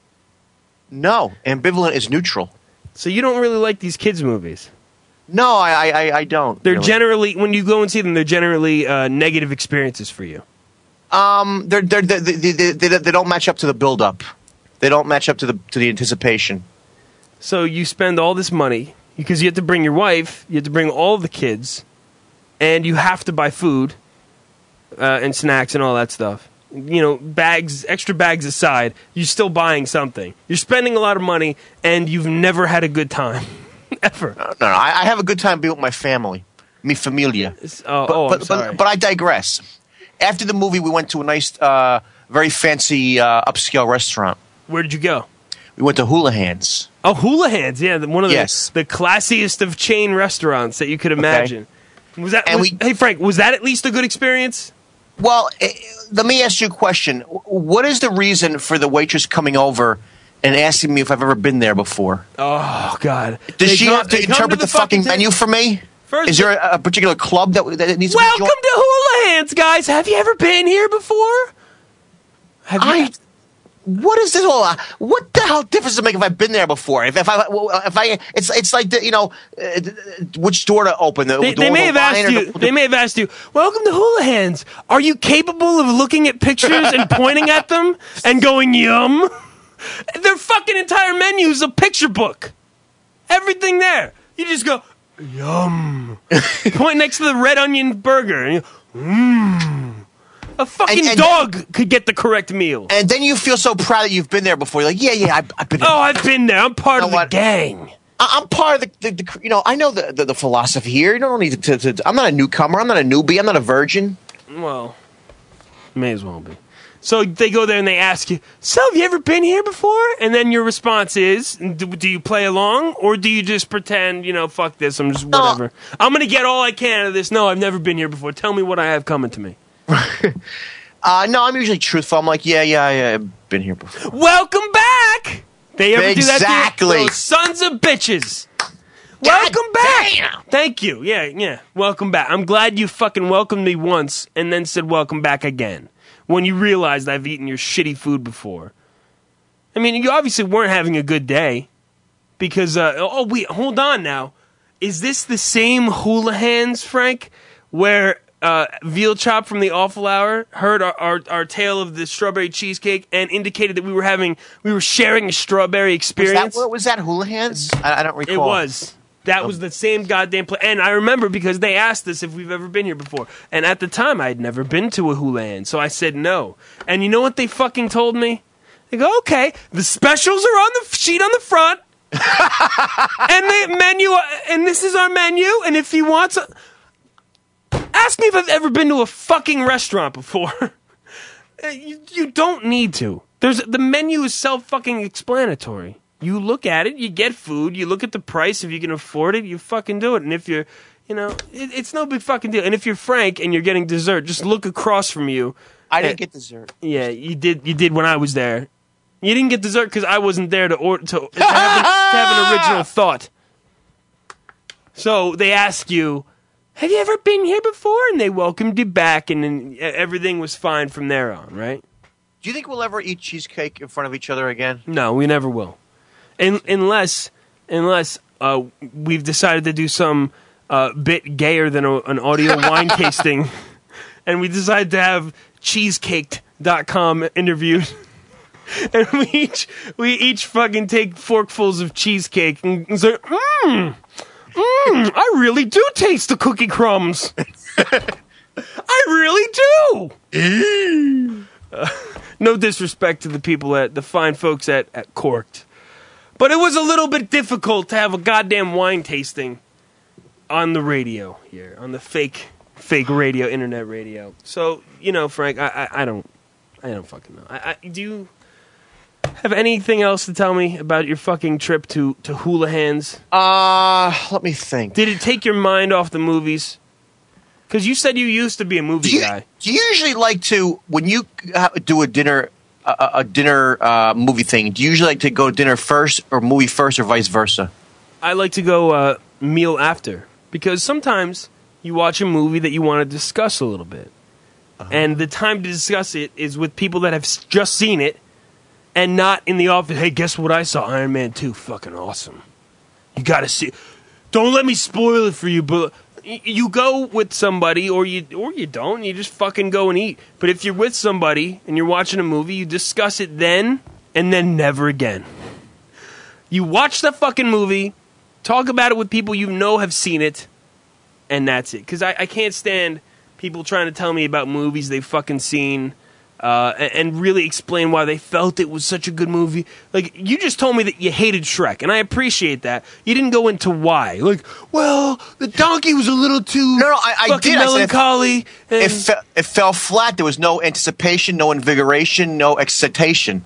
No. Ambivalent is neutral. So you don't really like these kids' movies? No, I don't. They're generally, when you go and see them, they're generally negative experiences for you. They don't match up to the build-up. They don't match up to the anticipation. So you spend all this money because you have to bring your wife, you have to bring all the kids, and you have to buy food and snacks and all that stuff. Extra bags aside, you're still buying something. You're spending a lot of money, and you've never had a good time. Ever. No, I have a good time being with my family. Mi familia. I'm sorry. But I digress. After the movie, we went to a nice, very fancy upscale restaurant. Where did you go? We went to Houlihan's. Oh, Houlihan's, yeah. One of the classiest of chain restaurants that you could imagine. Okay. Hey, Frank, was that at least a good experience? Well, let me ask you a question. What is the reason for the waitress coming over and asking me if I've ever been there before? Oh, God. Does she have to interpret the fucking menu for me? Is there a particular club that needs to be joined? Welcome to Houlihan's, guys. Have you ever been here before? What is this all? What the hell difference does it make if I've been there before? If I, it's like which door to open. They may have asked you. Welcome to Houlihan's. Are you capable of looking at pictures and pointing at them and going yum? Their fucking entire menu is a picture book. Everything there. You just go yum. Point next to the red onion burger. And you, A fucking dog could get the correct meal. And then you feel so proud that you've been there before. You're like, yeah, I've been there. Oh, I've been there. I'm part of the gang. I'm part of the I know the philosophy here. You don't need to. I'm not a newcomer. I'm not a newbie. I'm not a virgin. Well, may as well be. So they go there and they ask you, so have you ever been here before? And then your response is, do you play along? Or do you just pretend, fuck this, I'm just whatever. I'm going to get all I can out of this. No, I've never been here before. Tell me what I have coming to me. No, I'm usually truthful. I'm like, yeah, I've been here before. Welcome back! They ever do that to you? Exactly. Those sons of bitches. Welcome back! Damn. Thank you. Yeah. Welcome back. I'm glad you fucking welcomed me once and then said welcome back again. When you realized I've eaten your shitty food before. I mean, you obviously weren't having a good day. Because, wait, hold on now. Is this the same Houlihan's, Frank? Where Veal Chop from the Awful Hour heard our tale of the strawberry cheesecake and indicated that we were sharing a strawberry experience? Was that Houlihan's? I don't recall. It was. That was the same goddamn place. And I remember because they asked us if we've ever been here before. And at the time, I had never been to a Houlihan, so I said no. And you know what they fucking told me? They go, okay, the specials are on the sheet on the front. And the menu, and this is our menu. And if you want some... Ask me if I've ever been to a fucking restaurant before. You don't need to. The menu is self-fucking explanatory. You look at it, you get food, you look at the price, if you can afford it, you fucking do it. And if you're, it's no big fucking deal. And if you're Frank and you're getting dessert, just look across from you. I didn't get dessert. Yeah, you did when I was there. You didn't get dessert because I wasn't there to have an original thought. So they ask you, have you ever been here before? And they welcomed you back, and then everything was fine from there on, right? Do you think we'll ever eat cheesecake in front of each other again? No, we never will. Unless we've decided to do some bit gayer than an audio wine tasting, and we decided to have Cheesecaked.com interviewed. And we each fucking take forkfuls of cheesecake and say, I really do taste the cookie crumbs. I really do. No disrespect to the people the fine folks at Corked, but it was a little bit difficult to have a goddamn wine tasting on the radio here, on the fake radio, internet radio. So Frank, I don't fucking know. Do you have anything else to tell me about your fucking trip to Houlihan's? Let me think. Did it take your mind off the movies? Because you said you used to be a movie guy. Do you usually like to, when you do a dinner movie thing, do you usually like to go dinner first or movie first or vice versa? I like to go meal after. Because sometimes you watch a movie that you want to discuss a little bit. And the time to discuss it is with people that have just seen it. And not in the office, hey, guess what I saw? Iron Man 2, fucking awesome. You gotta see it. Don't let me spoil it for you, but you go with somebody, or you don't, you just fucking go and eat. But if you're with somebody, and you're watching a movie, you discuss it then, and then never again. You watch the fucking movie, talk about it with people you know have seen it, and that's it. Because I can't stand people trying to tell me about movies they've fucking seen, and really explain why they felt it was such a good movie. Like, you just told me that you hated Shrek, and I appreciate that. You didn't go into why. Like, well, the donkey was a little too I did. melancholy. It fell flat. There was no anticipation, no invigoration, no excitation.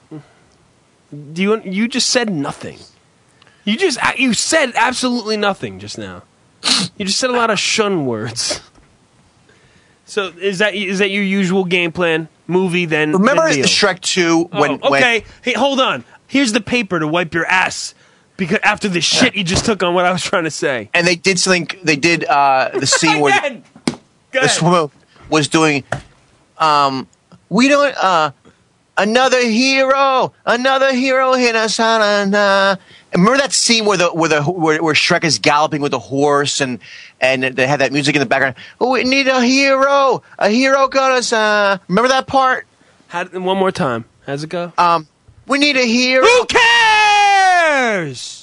You just said nothing. You said absolutely nothing just now. You just said a lot of shun words. So is that your usual game plan? Movie, then remember then Shrek 2 okay. Hey, hold on. Here's the paper to wipe your ass because after the shit you just took on what I was trying to say. And they did something. They did the scene where this woman was doing. We don't. Another hero hit us on. Remember that scene where Shrek is galloping with a horse and they had that music in the background. Oh, we need a hero got us. Remember that part? One more time. How's it go? We need a hero. Who cares?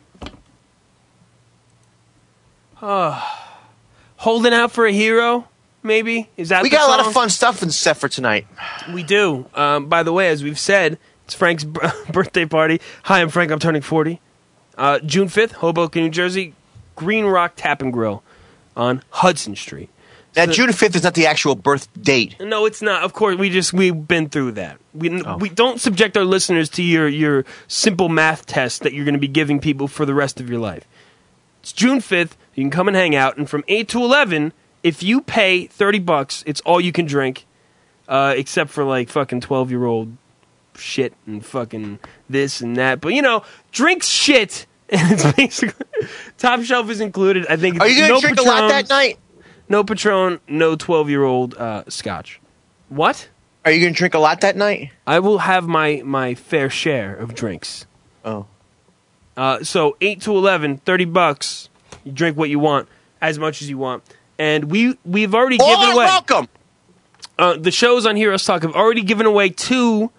Holding out for a hero. Maybe is that we got a lot of fun stuff in set for tonight. We do. By the way, as we've said, it's Frank's birthday party. Hi, I'm Frank. I'm turning 40. June 5th, Hoboken, New Jersey, Green Rock Tap and Grill on Hudson Street. Now, June 5th is not the actual birth date. No, it's not. Of course, we've been through that. We don't subject our listeners to your simple math test that you're going to be giving people for the rest of your life. It's June 5th. You can come and hang out, and from 8 to 11, if you pay $30, it's all you can drink, except for like fucking 12-year-old shit and fucking this and that. But drinks shit, and it's basically top shelf is included. I think. Are you going to drink Patron, a lot that night? No Patron, no 12-year-old Scotch. What? Are you going to drink a lot that night? I will have my fair share of drinks. Oh. So 8 to 11, $30. You drink what you want, as much as you want. And we've already given away. Welcome. The shows on Hear Us Talk have already given away two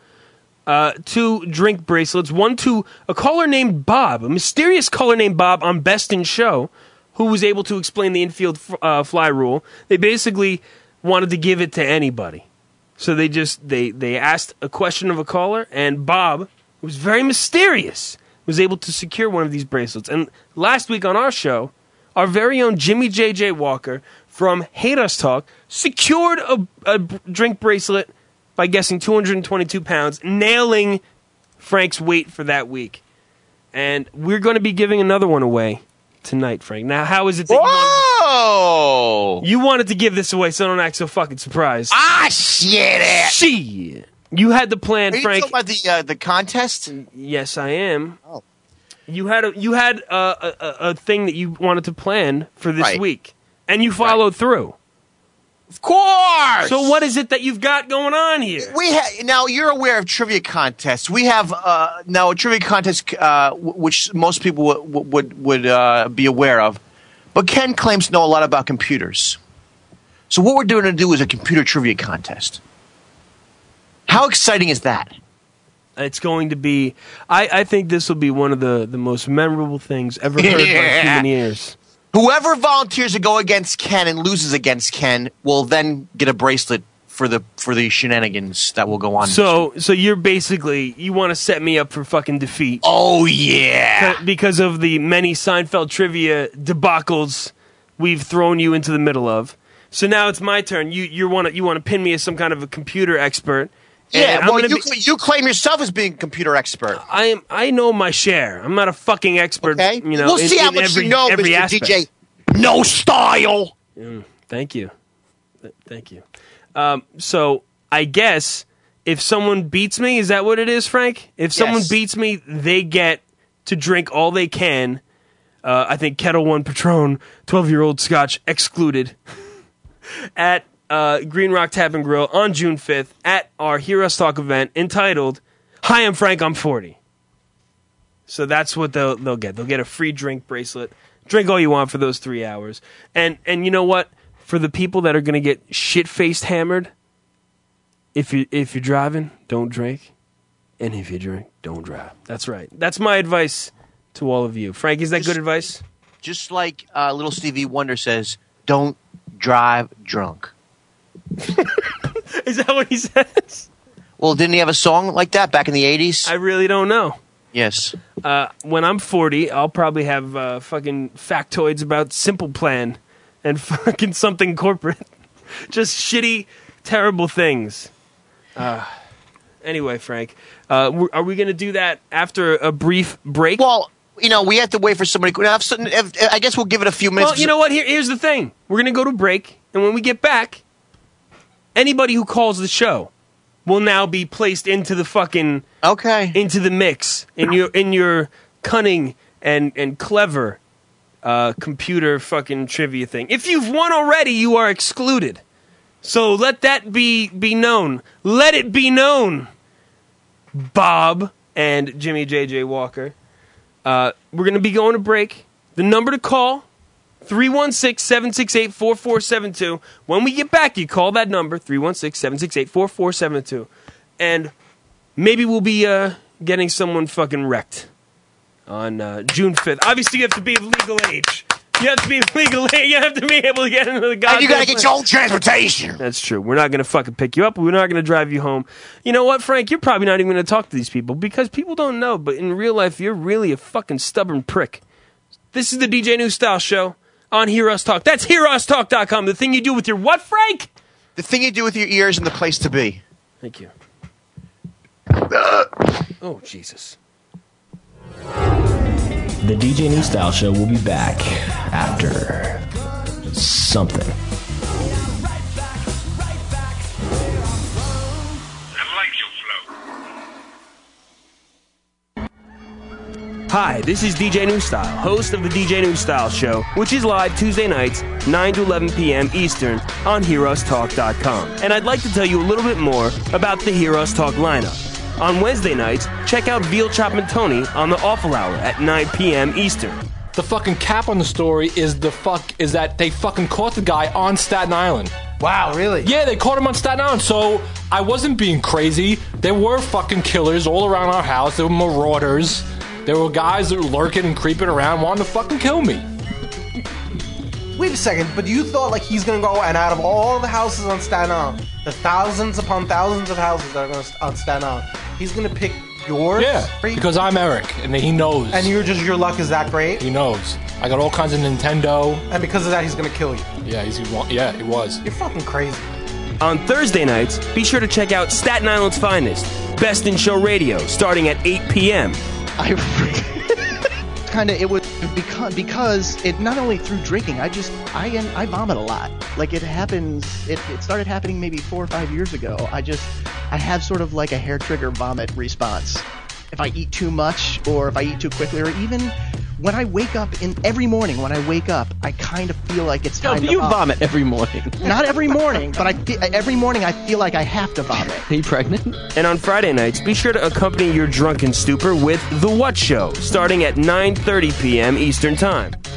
drink bracelets. One to a caller named Bob, a mysterious caller named Bob on Best in Show, who was able to explain the infield fly rule. They basically wanted to give it to anybody, so they asked a question of a caller, and Bob, who was very mysterious, was able to secure one of these bracelets. And last week on our show, our very own Jimmy J.J. Walker from Hate Us Talk secured a drink bracelet by guessing 222 pounds, nailing Frank's weight for that week. And we're going to be giving another one away tonight, Frank. Now, how is it that you wanted to give this away, so don't act so fucking surprised. Shit. You had the plan, Frank. Are you talking about the contest? Yes, I am. Oh. You had a thing that you wanted to plan for this week, and you followed through. Of course. So what is it that you've got going on here? Now you're aware of trivia contests. We have now a trivia contest which most people would be aware of. But Ken claims to know a lot about computers. So what we're going to do is a computer trivia contest. How exciting is that? It's going to be... I think this will be one of the most memorable things ever heard by human ears. Whoever volunteers to go against Ken and loses against Ken will then get a bracelet for the shenanigans that will go on. So you're basically... You want to set me up for fucking defeat. Oh, yeah. Because of the many Seinfeld trivia debacles we've thrown you into the middle of. So now it's my turn. You want to pin me as some kind of a computer expert. Yeah, well, you claim yourself as being a computer expert. I know my share. I'm not a fucking expert. Okay. You know, we'll see how much you know, Mr. aspect. DJ. No style. Thank you. Thank you. So I guess if someone beats me, is that what it is, Frank? If someone beats me, they get to drink all they can. I think Kettle One Patron, 12-year-old Scotch excluded. At Green Rock Tap and Grill on June 5th at our Hear Us Talk event entitled, Hi, I'm Frank, I'm 40. So that's what they'll get. They'll get a free drink bracelet. Drink all you want for those 3 hours. And you know what? For the people that are going to get shit-faced hammered, if you're driving, don't drink. And if you drink, don't drive. That's right. That's my advice to all of you. Frank, is that good advice? Just like little Stevie Wonder says, don't drive drunk. Is that what he says? Well, didn't he have a song like that back in the 80s? I really don't know. Yes. When I'm 40, I'll probably have fucking factoids about Simple Plan and fucking something corporate. Just shitty, terrible things. Anyway, Frank, are we going to do that after a brief break? Well, we have to wait for somebody. I guess we'll give it a few minutes. Well, you know what? Here's the thing. We're going to go to break, and when we get back, anybody who calls the show will now be placed into the fucking into the mix in your cunning and clever computer fucking trivia thing. If you've won already, you are excluded. So let that be known. Let it be known, Bob and Jimmy J.J. Walker. We're going to be going to break. The number to call, 316-768-4472. When we get back, you call that number, 316-768-4472. And maybe we'll be getting someone fucking wrecked on June 5th. Obviously, you have to be of legal age. You have to be legal. You have to be able to get into the goddamn. And you gotta get your own transportation. That's true. We're not gonna fucking pick you up. We're not gonna drive you home. You know what, Frank? You're probably not even gonna talk to these people because people don't know. But in real life, you're really a fucking stubborn prick. This is the DJ New Style Show on Hear Us Talk. That's HearUsTalk.com. The thing you do with your what, Frank? The thing you do with your ears and the place to be. Thank you. Oh, Jesus. The DJ New Style Show will be back after something. Hi, this is DJ New Style, host of the DJ New Style Show, which is live Tuesday nights, 9 to 11 p.m. Eastern on HearUsTalk.com. And I'd like to tell you a little bit more about the Hear Us Talk lineup. On Wednesday nights, check out Veal Chop and Tony on the Awful Hour at 9 p.m. Eastern. The fucking cap on the story is that they fucking caught the guy on Staten Island. Wow, really? Yeah, they caught him on Staten Island, so I wasn't being crazy. There were fucking killers all around our house. There were marauders. There were guys that were lurking and creeping around wanting to fucking kill me. Wait a second, but you thought like he's gonna go and out of all the houses on Staten Island, the thousands upon thousands of houses that are on Staten Island, he's gonna pick yours? Yeah, because I'm Eric, and he knows. And your luck is that great? He knows. I got all kinds of Nintendo. And because of that, he's gonna kill you? Yeah, he was. You're fucking crazy. On Thursday nights, be sure to check out Staten Island's finest, Best in Show Radio, starting at 8 p.m. It was because it not only through drinking, I vomit a lot. Like it happens, it started happening maybe 4 or 5 years ago. I have sort of like a hair trigger vomit response. If I eat too much or if I eat too quickly, or even when I wake up every morning when I wake up, I kind of feel like it's time to vomit every morning. Not every morning, but every morning I feel like I have to vomit. Are you pregnant? And on Friday nights, be sure to accompany your drunken stupor with The What Show, starting at 9:30 p.m. Eastern Time. This is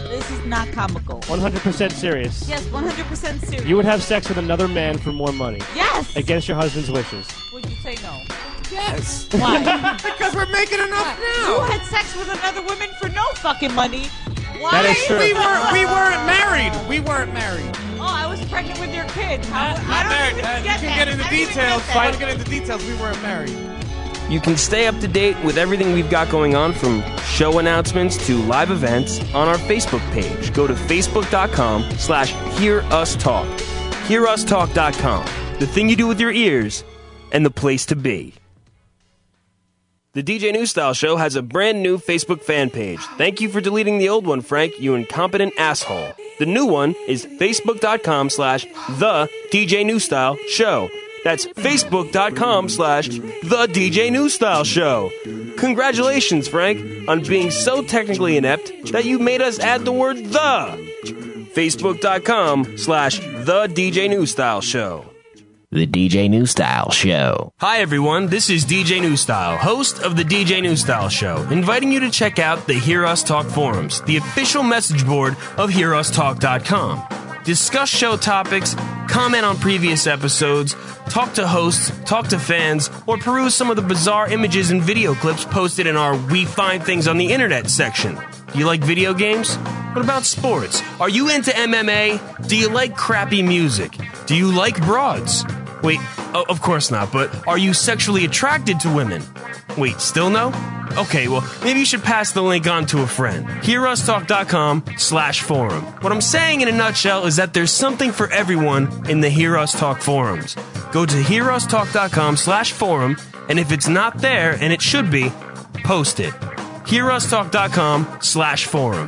not comical. 100% serious. Yes, 100% serious. You would have sex with another man for more money. Yes! Against your husband's wishes. Would you say no? Yes. Why? Because we're making enough now. You had sex with another woman for no fucking money. Why? That is true. We weren't married. We weren't married. Oh, I was pregnant with your kid. I Not don't married. even You get can that. get into I don't even details. get that. I want to get into details. We weren't married. You can stay up to date with everything we've got going on, from show announcements to live events, on our Facebook page. Go to facebook.com/hearustalk. Hearustalk.com. The thing you do with your ears and the place to be. The DJ New Style Show has a brand new Facebook fan page. Thank you for deleting the old one, Frank, you incompetent asshole. The new one is facebook.com/The DJ New Style Show. That's facebook.com/The DJ New Style Show. Congratulations, Frank, on being so technically inept that you made us add the word the. Facebook.com/The DJ New Style Show. The DJ New Style Show. Hi everyone, this is DJ New Style, host of the DJ New Style Show, inviting you to check out the Hear Us Talk forums, the official message board of HearUsTalk.com. Discuss show topics, comment on previous episodes, talk to hosts, talk to fans, or peruse some of the bizarre images and video clips posted in our We Find Things on the Internet section. Do you like video games? What about sports? Are you into MMA? Do you like crappy music? Do you like broads? Wait, of course not, but are you sexually attracted to women? Wait, still no? Okay, well, maybe you should pass the link on to a friend. HearUsTalk.com/forum. What I'm saying in a nutshell is that there's something for everyone in the Hear Us Talk forums. Go to HearUsTalk.com/forum, and if it's not there, and it should be, post it. HearUsTalk.com/forum.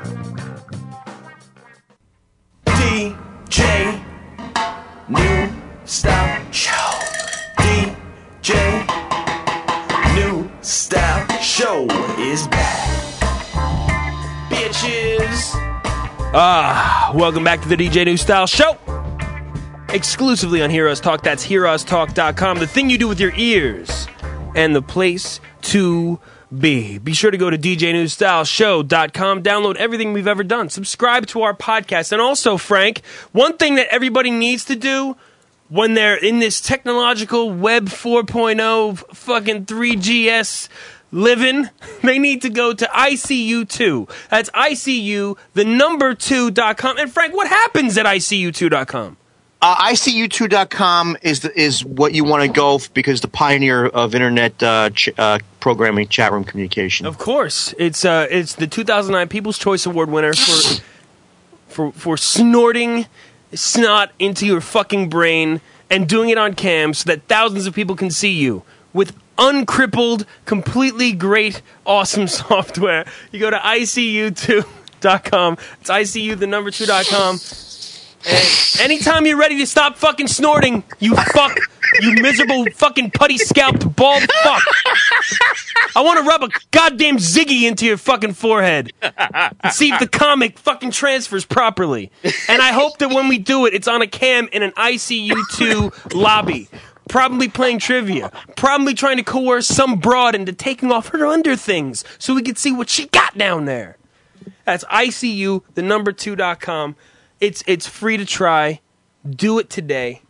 DJ New Style Show. DJ New Style Show is back. Bitches. Welcome back to the DJ New Style Show. Exclusively on Hear Us Talk. That's HearUsTalk.com. The thing you do with your ears. And the place to be. Be sure to go to DJNewStyleShow.com. Download everything we've ever done. Subscribe to our podcast. And also, Frank, one thing that everybody needs to do when they're in this technological Web 4.0 fucking 3GS living, they need to go to ICU2. That's ICU2.com. And Frank, what happens at ICU2.com? ICU2.com is what you want to go because the pioneer of internet programming, chat room communication. Of course, it's the 2009 People's Choice Award winner for snorting snot into your fucking brain and doing it on cam so that thousands of people can see you with uncrippled, completely great, awesome software. You go to ICU2.com. It's ICU2.com. And anytime you're ready to stop fucking snorting, you miserable fucking putty-scalped bald fuck. I want to rub a goddamn Ziggy into your fucking forehead and see if the comic fucking transfers properly. And I hope that when we do it, it's on a cam in an ICU2 lobby. Probably playing trivia. Probably trying to coerce some broad into taking off her underthings so we can see what she got down there. That's ICU2.com. It's free to try. Do it today.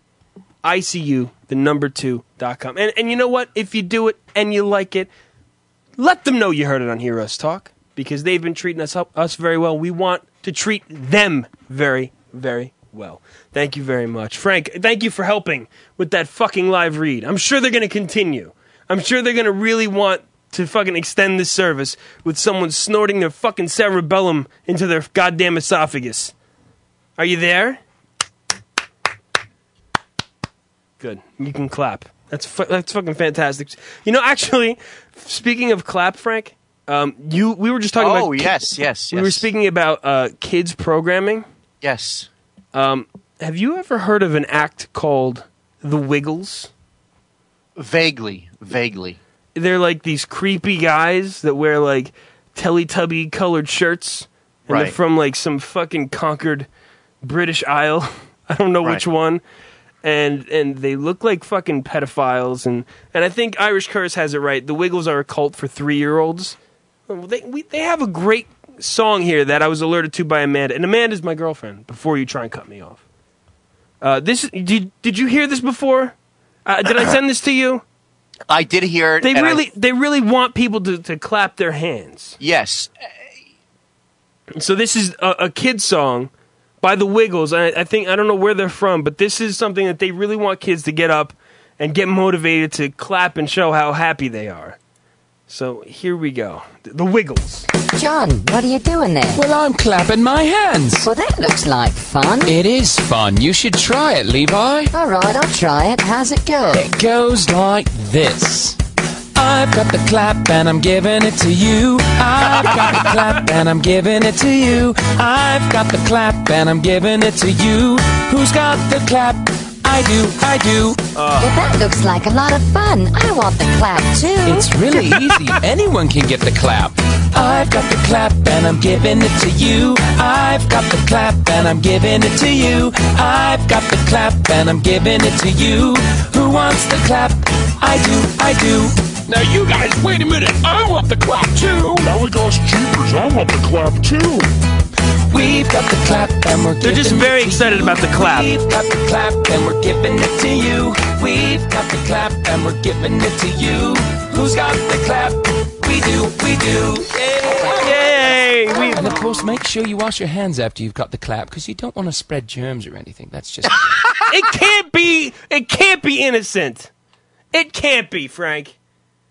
ICU2.com. And you know what? If you do it and you like it, let them know you heard it on Hear Us Talk, because they've been treating us very well. We want to treat them very, very well. Thank you very much. Frank, thank you for helping with that fucking live read. I'm sure they're going to continue. I'm sure they're going to really want to fucking extend this service with someone snorting their fucking cerebellum into their goddamn esophagus. Are you there? Good. You can clap. That's fucking fantastic. You know, actually, speaking of clap, Frank, we were just talking about... Oh, yes. We were speaking about kids programming. Yes. Have you ever heard of an act called The Wiggles? Vaguely. They're like these creepy guys that wear like Teletubby colored shirts. And Right. they're from like some fucking conquered British Isle. I don't know which one. And they look like fucking pedophiles. And I think Irish Curse has it right. The Wiggles are a cult for 3-year-olds. They have a great song here that I was alerted to by Amanda, and Amanda's my girlfriend. Before you try and cut me off, did you hear this before? Did I send this to you? I did hear it. They really want people to clap their hands. Yes. So this is a kid's song by the Wiggles. I don't know where they're from, but this is something that they really want kids to get up and get motivated to clap and show how happy they are. So here we go. The Wiggles. John, what are you doing there? Well, I'm clapping my hands. Well, that looks like fun. It is fun. You should try it, Levi. All right, I'll try it. How's it go? It goes like this. I've got the clap and I'm giving it to you. I've got the clap and I'm giving it to you. I've got the clap and I'm giving it to you. Who's got the clap? I do. Well, that looks like a lot of fun. I want the clap, too. It's really easy. Anyone can get the clap. I've got the clap and I'm giving it to you. I've got the clap and I'm giving it to you. I've got the clap and I'm giving it to you. Who wants the clap? I do. Now you guys, wait a minute. I want the clap too. Now we goes jeepers. I want the clap too. We've got the clap and we're They're just very excited about the clap. We've got the clap and we're giving it to you. We've got the clap and we're giving it to you. Who's got the clap? We do. Yay! And of course, make sure you wash your hands after you've got the clap, because you don't want to spread germs or anything. That's just... It can't be innocent. It can't be, Frank.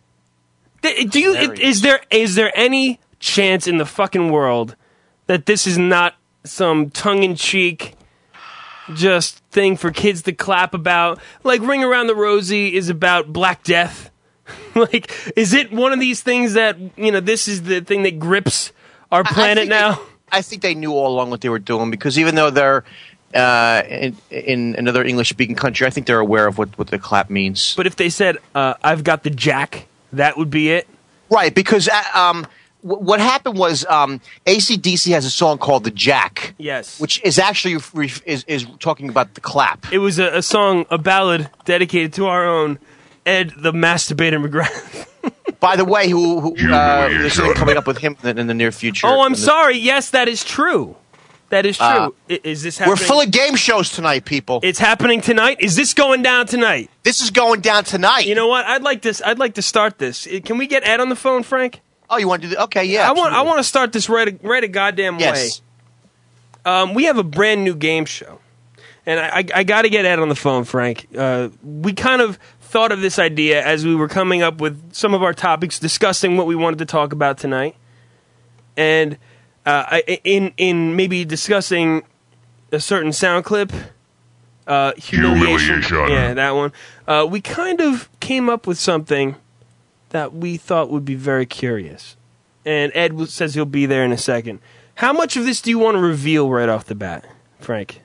Is there any chance in the fucking world that this is not some tongue-in-cheek just thing for kids to clap about? Like Ring Around the Rosie is about Black Death. Like, is it one of these things that, this is the thing that grips our planet now? I think they knew all along what they were doing, because even though they're in another English-speaking country, I think they're aware of what the clap means. But if they said, I've got the jack, that would be it? Right, because what happened was AC/DC has a song called The Jack. Yes. Which is actually is talking about the clap. It was a song, a ballad dedicated to our own Ed the Masturbator McGrath. By the way, who there's something coming up with him in the near future. Oh, I'm sorry. Yes, that is true. That is true. Is this happening? We're full of game shows tonight, people. It's happening tonight? Is this going down tonight? This is going down tonight. You know what? I'd like to start this. Can we get Ed on the phone, Frank? Oh, you want to do that? Okay, yeah. I want to start this right a goddamn yes. way. We have a brand new game show. And I got to get Ed on the phone, Frank. We kind of thought of this idea as we were coming up with some of our topics, discussing what we wanted to talk about tonight. And in maybe discussing a certain sound clip, humiliation. Yeah, that one. We kind of came up with something that we thought would be very curious. And Ed says he'll be there in a second. How much of this do you want to reveal right off the bat, Frank?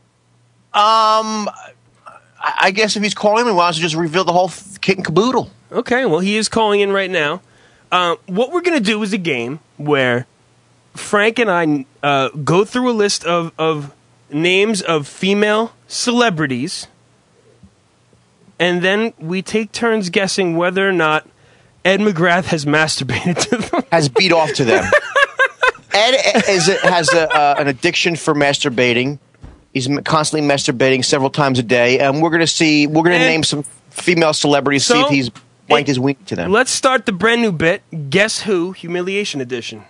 I guess if he's calling me, why don't you just reveal the whole kit and caboodle? Okay, well, he is calling in right now. What we're going to do is a game where Frank and I go through a list of names of female celebrities, and then we take turns guessing whether or not Ed McGrath has masturbated to them. Has beat off to them. Ed has an addiction for masturbating. He's constantly masturbating several times a day, and we're going to name some female celebrities, see if he's wanked his wink to them. Let's start the brand new bit, Guess Who, Humiliation Edition.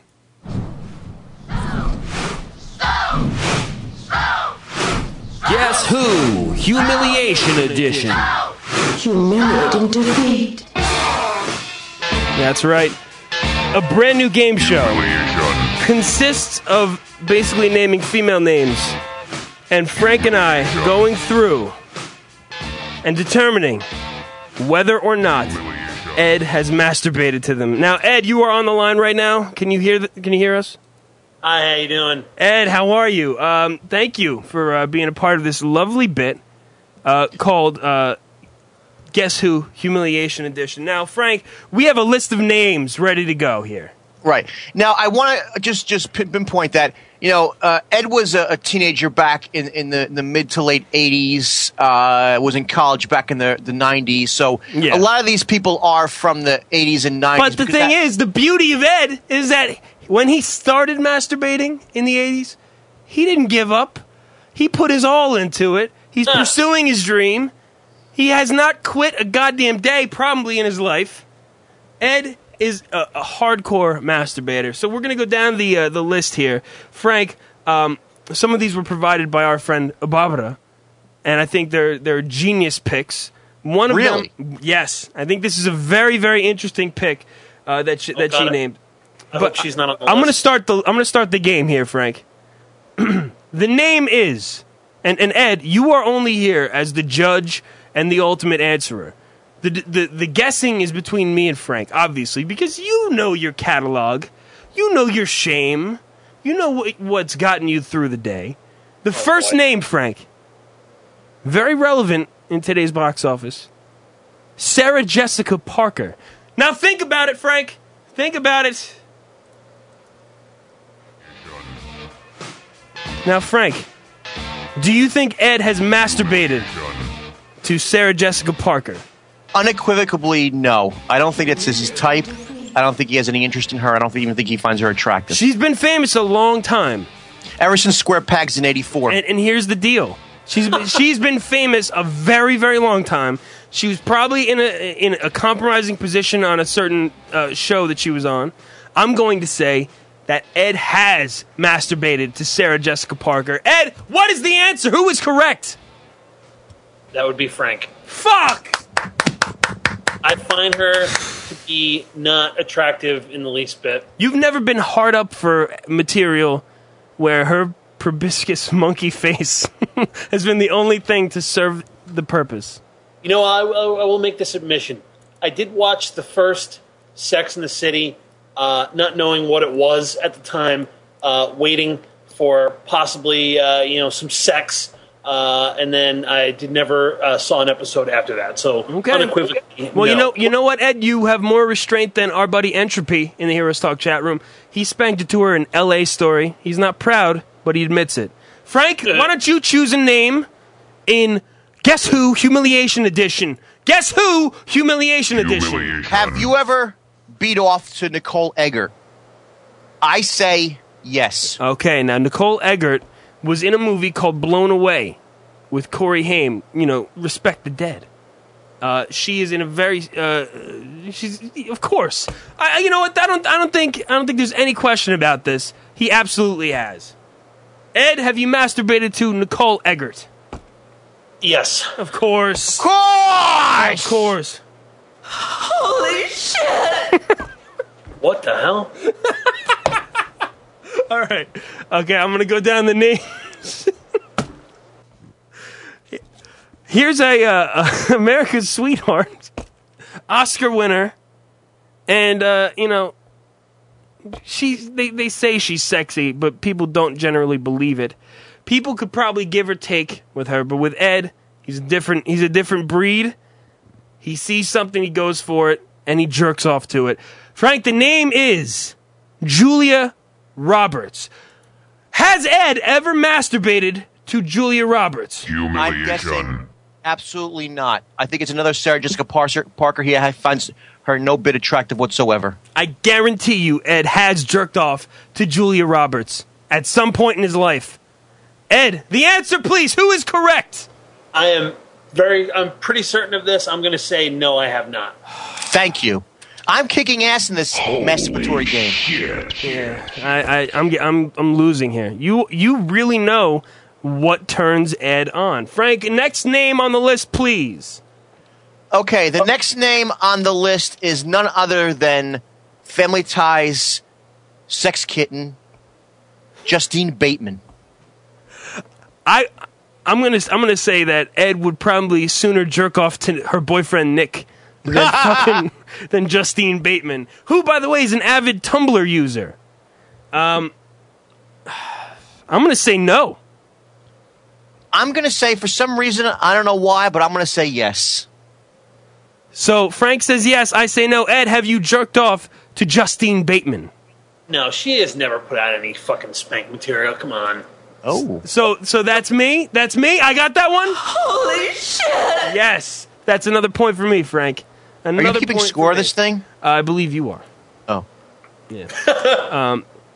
Guess Who, Humiliation Edition. Humiliating defeat. That's right. A brand new game show consists of basically naming female names, and Frank and I going through and determining whether or not Ed has masturbated to them. Now, Ed, you are on the line right now. Can you hear us? Hi, how you doing? Ed, how are you? Thank you for being a part of this lovely bit called Guess Who, Humiliation Edition. Now, Frank, we have a list of names ready to go here. Right. Now, I want to just pinpoint that, Ed was a teenager back in the mid to late 80s, was in college back in the 90s, so a lot of these people are from the 80s and 90s. But the thing is, the beauty of Ed is that when he started masturbating in the 80s, he didn't give up. He put his all into it. He's pursuing his dream. He has not quit a goddamn day, probably, in his life. Ed is a hardcore masturbator. So we're going to go down the list here. Frank, some of these were provided by our friend Barbara, and I think they're genius picks. One of them, yes. I think this is a very, very interesting pick that she named. I hope she's not on the list. I'm going to start the game here, Frank. The name is, and Ed, you are only here as the judge and the ultimate answerer. The guessing is between me and Frank, obviously, because you know your catalog, you know your shame, you know what's gotten you through the day. The first name, Frank, very relevant in today's box office. Sarah Jessica Parker. Now think about it, Frank. Think about it. Now, Frank, do you think Ed has masturbated to Sarah Jessica Parker? Unequivocally, no. I don't think it's his type. I don't think he has any interest in her. I don't even think he finds her attractive. She's been famous a long time. Ever since Square Pegs in '84. And here's the deal. She's been famous a very, very long time. She was probably in a compromising position on a certain show that she was on. I'm going to say that Ed has masturbated to Sarah Jessica Parker. Ed, what is the answer? Who is correct? That would be Frank. Fuck! I find her to be not attractive in the least bit. You've never been hard up for material where her proboscis monkey face has been the only thing to serve the purpose. You know, I will make this admission. I did watch the first Sex and the City, not knowing what it was at the time, waiting for possibly some sex, and then I never saw an episode after that. So unequivocally, well, no. you know what, Ed? You have more restraint than our buddy Entropy in the Heroes Talk chat room. He spanked it to her in L.A. Story. He's not proud, but he admits it. Frank, why don't you choose a name in Guess Who Humiliation Edition? Guess Who Humiliation Edition? Have you ever beat off to Nicole Eggert? I say yes. Okay, now Nicole Eggert was in a movie called Blown Away with Corey Haim. You know, Respect the Dead. She is in a very. She's of course. You know what? I don't think there's any question about this. He absolutely has. Ed, have you masturbated to Nicole Eggert? Yes. Of course. Of course! Of course. Holy shit! What the hell? All right. Okay, I'm going to go down the names. Here's a America's Sweetheart, Oscar winner, and, they say she's sexy, but people don't generally believe it. People could probably give or take with her, but with Ed, he's a different breed. He sees something, he goes for it, and he jerks off to it. Frank, the name is Julia Roberts. Has Ed ever masturbated to Julia Roberts? I'm guessing absolutely not. I think it's another Sarah Jessica Parker. He finds her no bit attractive whatsoever. I guarantee you Ed has jerked off to Julia Roberts at some point in his life. Ed, the answer, please. Who is correct? I'm pretty certain of this. I'm going to say no, I have not. Thank you. I'm kicking ass in this masturbatory game. Yeah, I'm losing here. You really know what turns Ed on. Frank, next name on the list, please. Okay, the next name on the list is none other than Family Ties sex kitten, Justine Bateman. I'm gonna say that Ed would probably sooner jerk off to her boyfriend Nick than Justine Bateman, who, by the way, is an avid Tumblr user. I'm gonna say no. I'm gonna say, for some reason, I don't know why, but I'm gonna say yes. So Frank says yes. I say no. Ed, have you jerked off to Justine Bateman? No, she has never put out any fucking spank material. Come on. Oh. So that's me? That's me? I got that one? Holy shit! Yes. That's another point for me, Frank. Another Are you keeping score of this thing? I believe you are. Oh. Yeah.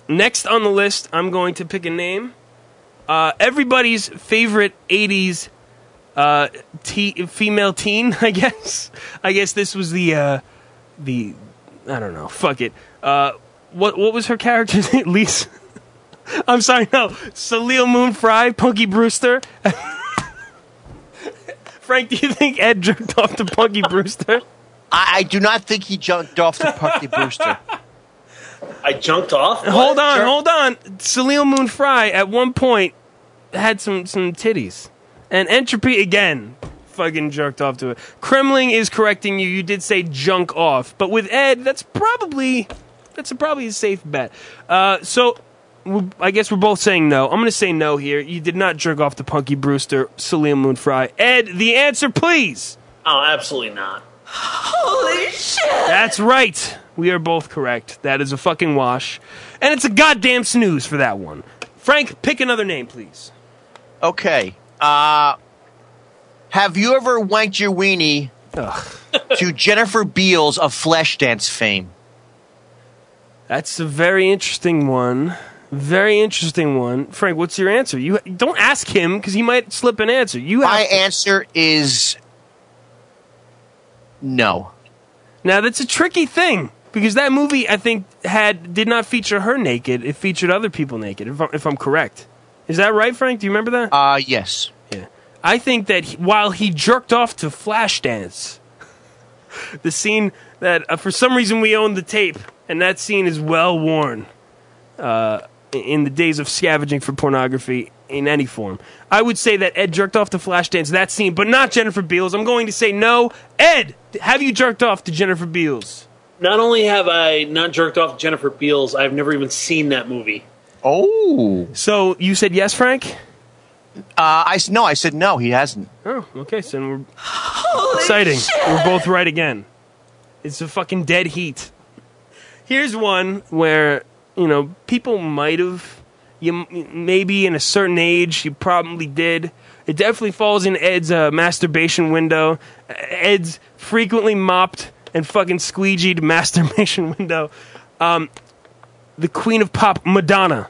next on the list, I'm going to pick a name. Everybody's favorite 80s female teen, I guess. I guess this was the I don't know. Fuck it. What was her character's name? Lisa. I'm sorry, no. Salil Moon Fry, Punky Brewster. Frank, do you think Ed jerked off to Punky Brewster? I do not think he jumped off to Punky Brewster. I jumped off? Hold on. Salil Moon Fry, at one point, had some titties. And Entropy, again, fucking jerked off to it. Kremling is correcting you. You did say junk off. But with Ed, that's probably a safe bet. So I guess we're both saying no. I'm going to say no here. You did not jerk off to Punky Brewster, Salil Moon Fry. Ed, the answer, please. Oh, absolutely not. Holy shit! That's right. We are both correct. That is a fucking wash. And it's a goddamn snooze for that one. Frank, pick another name, please. Okay. Have you ever wanked your weenie to Jennifer Beals of Flashdance fame? That's a very interesting one. Very interesting one. Frank, what's your answer? You don't ask him because he might slip an answer. My answer is no. Now that's a tricky thing because that movie I think did not feature her naked. It featured other people naked. If I'm correct, is that right, Frank? Do you remember that? Yes. Yeah. I think that while he jerked off to Flashdance, the scene that for some reason we own the tape, and that scene is well worn. In the days of scavenging for pornography in any form. I would say that Ed jerked off to Flashdance, that scene, but not Jennifer Beals. I'm going to say no. Ed, have you jerked off to Jennifer Beals? Not only have I not jerked off to Jennifer Beals, I've never even seen that movie. Oh. So you said yes, Frank? I said no, he hasn't. Oh, okay, so we're exciting. Shit. We're both right again. It's a fucking dead heat. Here's one where people might have, maybe in a certain age, you probably did. It definitely falls in Ed's masturbation window. Ed's frequently mopped and fucking squeegeed masturbation window. The Queen of Pop, Madonna.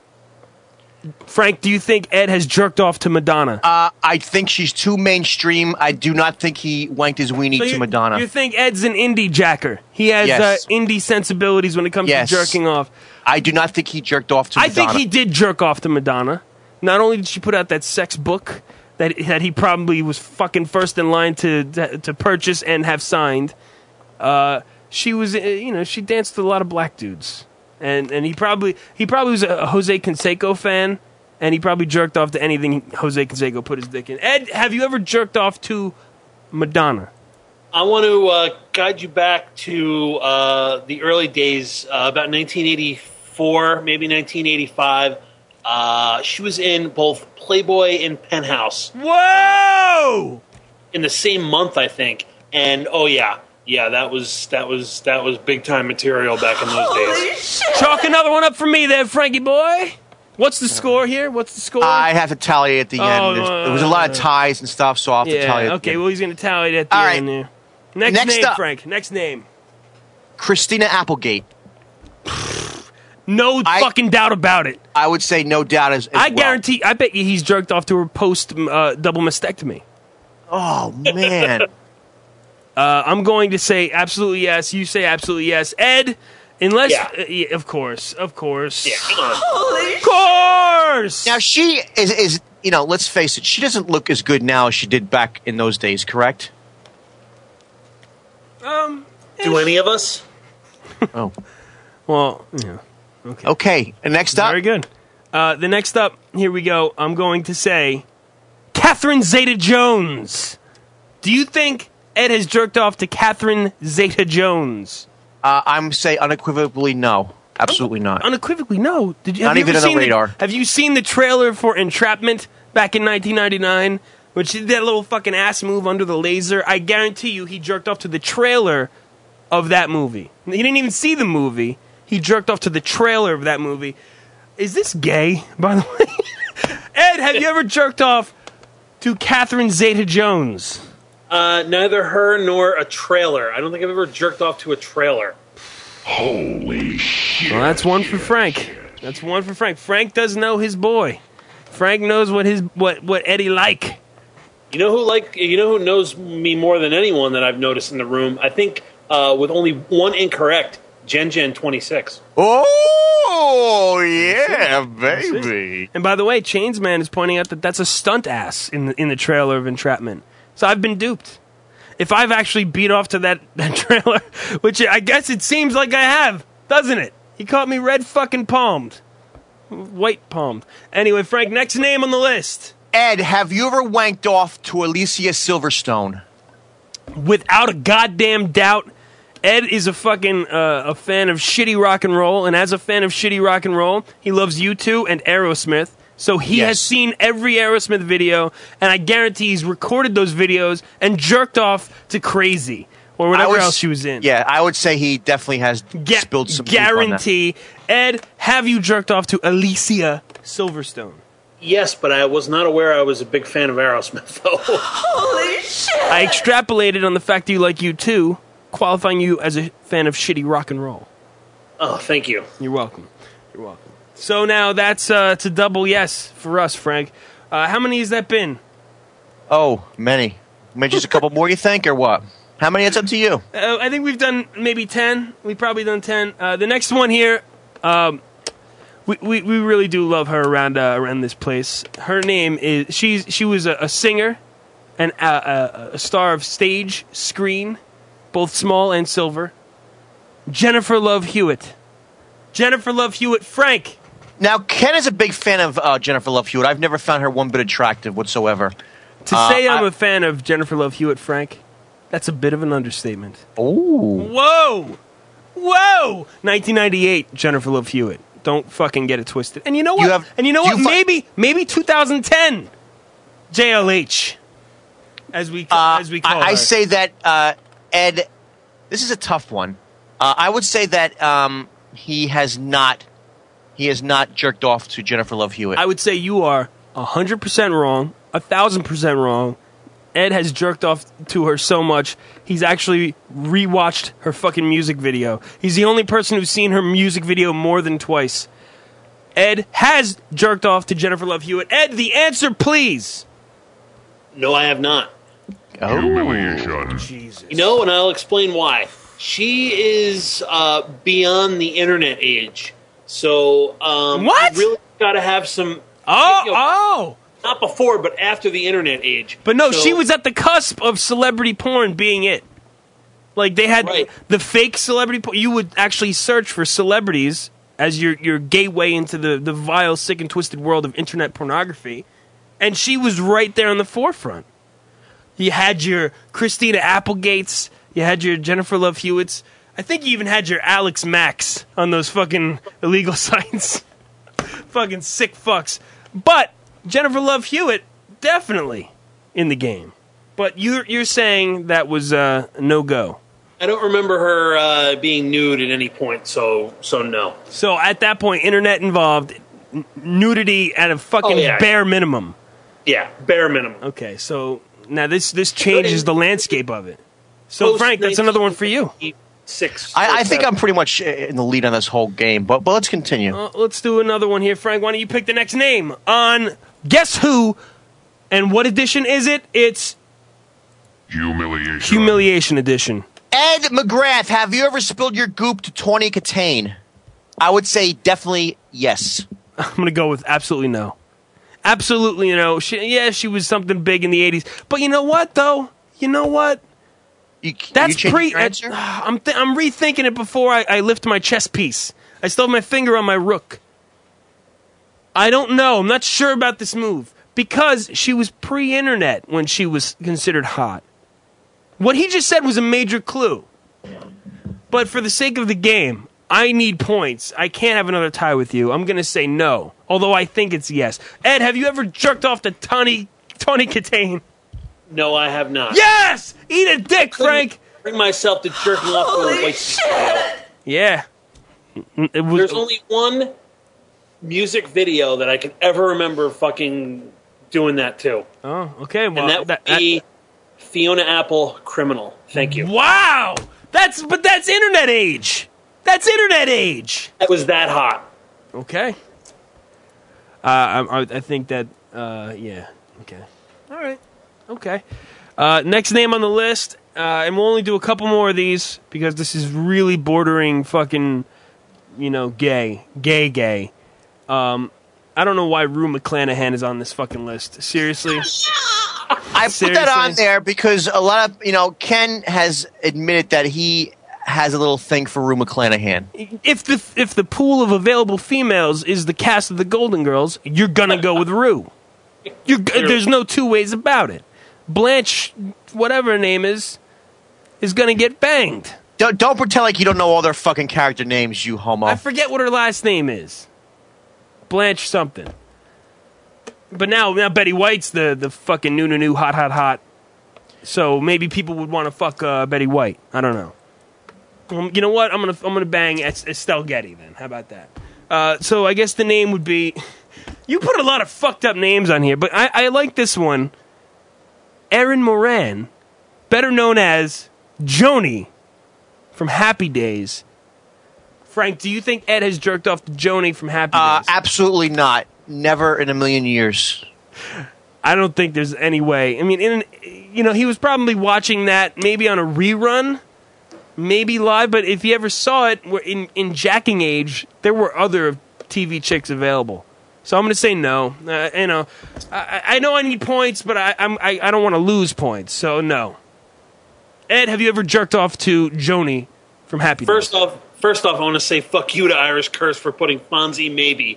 Frank, do you think Ed has jerked off to Madonna? I think she's too mainstream. I do not think he wanked his weenie to Madonna. You think Ed's an indie jacker? He has indie sensibilities when it comes to jerking off. I do not think he jerked off to Madonna. I think he did jerk off to Madonna. Not only did she put out that sex book that he probably was fucking first in line to purchase and have signed, she was she danced with a lot of black dudes. And he probably was a Jose Canseco fan, and he probably jerked off to anything Jose Canseco put his dick in. Ed, have you ever jerked off to Madonna? I want to guide you back to the early days, about 1984, maybe 1985. She was in both Playboy and Penthouse. Whoa! In the same month, I think. And that was big time material back in those days. Chalk another one up for me there, Frankie boy. What's the score here? I have to tally at the end. There was a lot of ties and stuff, so I'll have to tally. Okay, well he's going to tally it at the end there. Next name, up, Frank. Next name. Christina Applegate. No fucking doubt about it. I would say no doubt as I guarantee. I bet you he's jerked off to her post double mastectomy. Oh man. I'm going to say absolutely yes. You say absolutely yes, Ed. Unless, of course. Yeah, come on. Of course. Now she is. Let's face it. She doesn't look as good now as she did back in those days. Correct? Do any of us? Oh. Well, yeah. Okay. Okay. And next up. Very good. The next up, here we go. I'm going to say Catherine Zeta-Jones. Do you think Ed has jerked off to Catherine Zeta-Jones? I'm say unequivocally no. Absolutely not. Unequivocally no. Not even on the radar. Have you seen the trailer for Entrapment back in 1999? Which did that little fucking ass move under the laser? I guarantee you he jerked off to the trailer of that movie. He didn't even see the movie. He jerked off to the trailer of that movie. Is this gay, by the way? Ed, have you ever jerked off to Catherine Zeta-Jones? Neither her nor a trailer. I don't think I've ever jerked off to a trailer. Holy shit. Well, that's one for Frank. That's one for Frank. Frank does know his boy. Frank knows what Eddie like. You know who knows me more than anyone that I've noticed in the room? I think with only one incorrect, Gen 26. Oh, yeah, baby. And by the way, Chainsman is pointing out that that's a stunt ass in the trailer of Entrapment. So I've been duped. If I've actually beat off to that trailer, which I guess it seems like I have, doesn't it? He caught me red fucking palmed. White palmed. Anyway, Frank, next name on the list. Ed, have you ever wanked off to Alicia Silverstone? Without a goddamn doubt. Ed is a fucking a fan of shitty rock and roll, and as a fan of shitty rock and roll, he loves U2 and Aerosmith. So he has seen every Aerosmith video, and I guarantee he's recorded those videos and jerked off to Crazy or whatever else she was in. Yeah, I would say he definitely has spilled some beef on that. Guarantee. Ed, have you jerked off to Alicia Silverstone? Yes, but I was not aware I was a big fan of Aerosmith, though. Holy shit! I extrapolated on the fact that you like U2, qualifying you as a fan of shitty rock and roll. Oh, thank you. You're welcome. You're welcome. So now that's to double yes for us, Frank. How many has that been? Oh, many. Maybe just a couple more, you think, or what? How many? It's up to you. I think we've done maybe 10. We've probably done 10. The next one here, we really do love her around this place. Her name is she was a singer and a star of stage, screen, both small and silver. Jennifer Love Hewitt. Jennifer Love Hewitt. Frank. Now, Ken is a big fan of Jennifer Love Hewitt. I've never found her one bit attractive whatsoever. To say I'm a fan of Jennifer Love Hewitt, Frank, that's a bit of an understatement. Oh. Whoa! 1998, Jennifer Love Hewitt. Don't fucking get it twisted. And you know what? Maybe 2010, JLH, as we call her. I say that, Ed, this is a tough one. I would say that he has not jerked off to Jennifer Love Hewitt. I would say you are 100% wrong, 1,000% wrong. Ed has jerked off to her so much, he's actually rewatched her fucking music video. He's the only person who's seen her music video more than twice. Ed has jerked off to Jennifer Love Hewitt. Ed, the answer, please. No, I have not. Oh. Humiliation. Jesus. You know, and I'll explain why. She is beyond the internet age. So, what? You really got to have some... Not before, but after the internet age. But no, she was at the cusp of celebrity porn being it. Like, they had the fake celebrity porn. You would actually search for celebrities as your gateway into the vile, sick, and twisted world of internet pornography. And she was right there on the forefront. You had your Christina Applegates. You had your Jennifer Love Hewitts. I think you even had your Alex Max on those fucking illegal sites. Fucking sick fucks. But Jennifer Love Hewitt, definitely in the game. But you're saying that was no-go. I don't remember her being nude at any point, so no. So at that point, internet involved, nudity at a fucking bare minimum. Yeah, bare minimum. Okay, so now this changes the landscape of it. So Frank, that's another one for you. I think I'm pretty much in the lead on this whole game, but let's continue. Let's do another one here, Frank. Why don't you pick the next name on Guess Who? And what edition is it? It's Humiliation Edition. Ed McGrath, have you ever spilled your goop to Tawny Katane? I would say definitely yes. I'm going to go with absolutely no. Absolutely no. She was something big in the 80s. But you know what, though? You know what? That's pre. I'm rethinking it before I lift my chess piece. I still have my finger on my rook. I don't know. I'm not sure about this move because she was pre-internet when she was considered hot. What he just said was a major clue. But for the sake of the game, I need points. I can't have another tie with you. I'm going to say no, although I think it's yes. Ed, have you ever jerked off to Tawny Katane? No, I have not. Yes! Eat a dick, Frank! Bring myself to jerking off to a white shit! Yeah. There's only one music video that I can ever remember fucking doing that to. Oh, okay. Well, and that would be Fiona Apple, Criminal. Thank you. Wow! That's internet age! That's internet age! It was that hot. Okay. I think that, yeah. Okay. All right. Okay. Next name on the list, and we'll only do a couple more of these because this is really bordering fucking, gay. Gay. I don't know why Rue McClanahan is on this fucking list. Seriously. I put that on there because a lot of, Ken has admitted that he has a little thing for Rue McClanahan. If the pool of available females is the cast of the Golden Girls, you're gonna go with Rue. There's no two ways about it. Blanche, whatever her name is gonna get banged. Don't pretend like you don't know all their fucking character names, you homo. I forget what her last name is. Blanche something. But now Betty White's the fucking new hot. So maybe people would want to fuck Betty White. I don't know. You know what? I'm gonna bang Estelle Getty then. How about that? So I guess the name would be. You put a lot of fucked up names on here, but I like this one. Erin Moran, better known as Joni from Happy Days. Frank, do you think Ed has jerked off to Joni from Happy Days? Absolutely not. Never in a million years. I don't think there's any way. I mean, he was probably watching that maybe on a rerun, maybe live, but if you ever saw it in Jacking Age, there were other TV chicks available. So I'm going to say no. I know I need points, but I don't want to lose points, so no. Ed, have you ever jerked off to Joni from Happy Days? First off, I want to say fuck you to Irish Curse for putting Fonzie maybe.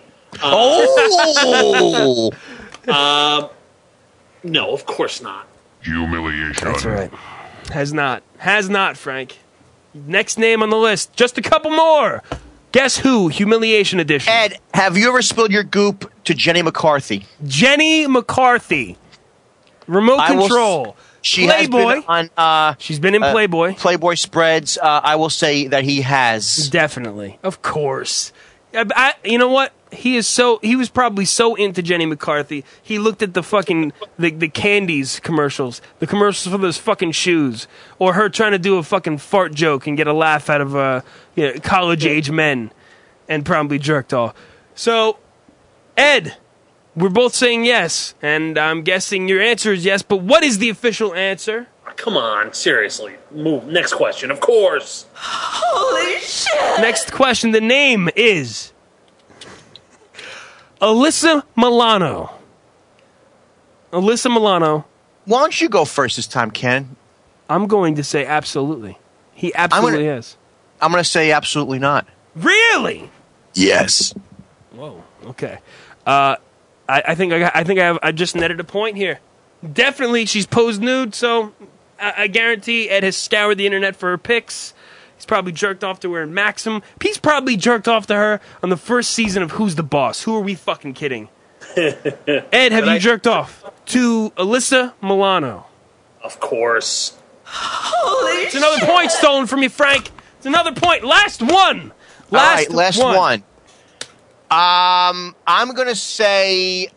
No, of course not. Humiliation. That's right. Has not, Frank. Next name on the list. Just a couple more. Guess who? Humiliation edition. Ed, have you ever spilled your goop to Jenny McCarthy? Jenny McCarthy. Remote control. She Playboy. has been on. She's been in Playboy. Playboy spreads. I will say that he has. Definitely, of course. You know what? He was probably so into Jenny McCarthy. He looked at the fucking the Candies commercials, the commercials for those fucking shoes, or her trying to do a fucking fart joke and get a laugh out of college age men, and probably jerked off. So, Ed, we're both saying yes, and I'm guessing your answer is yes. But what is the official answer? Come on, seriously. Move. Next question, of course. Holy shit! Next question. The name is Alyssa Milano. Alyssa Milano. Why don't you go first this time, Ken? I'm going to say absolutely. He absolutely is. I'm going to say absolutely not. Really? Yes. Whoa. Okay. I think I just netted a point here. Definitely, she's posed nude, so I guarantee Ed has scoured the internet for her pics. He's probably jerked off to her in Maxim. He's probably jerked off to her on the first season of Who's the Boss. Who are we fucking kidding? Ed, have you jerked off to Alyssa Milano? Of course. Holy It's another point stolen from you, Frank. It's another point. Last one. Last one. I'm going to say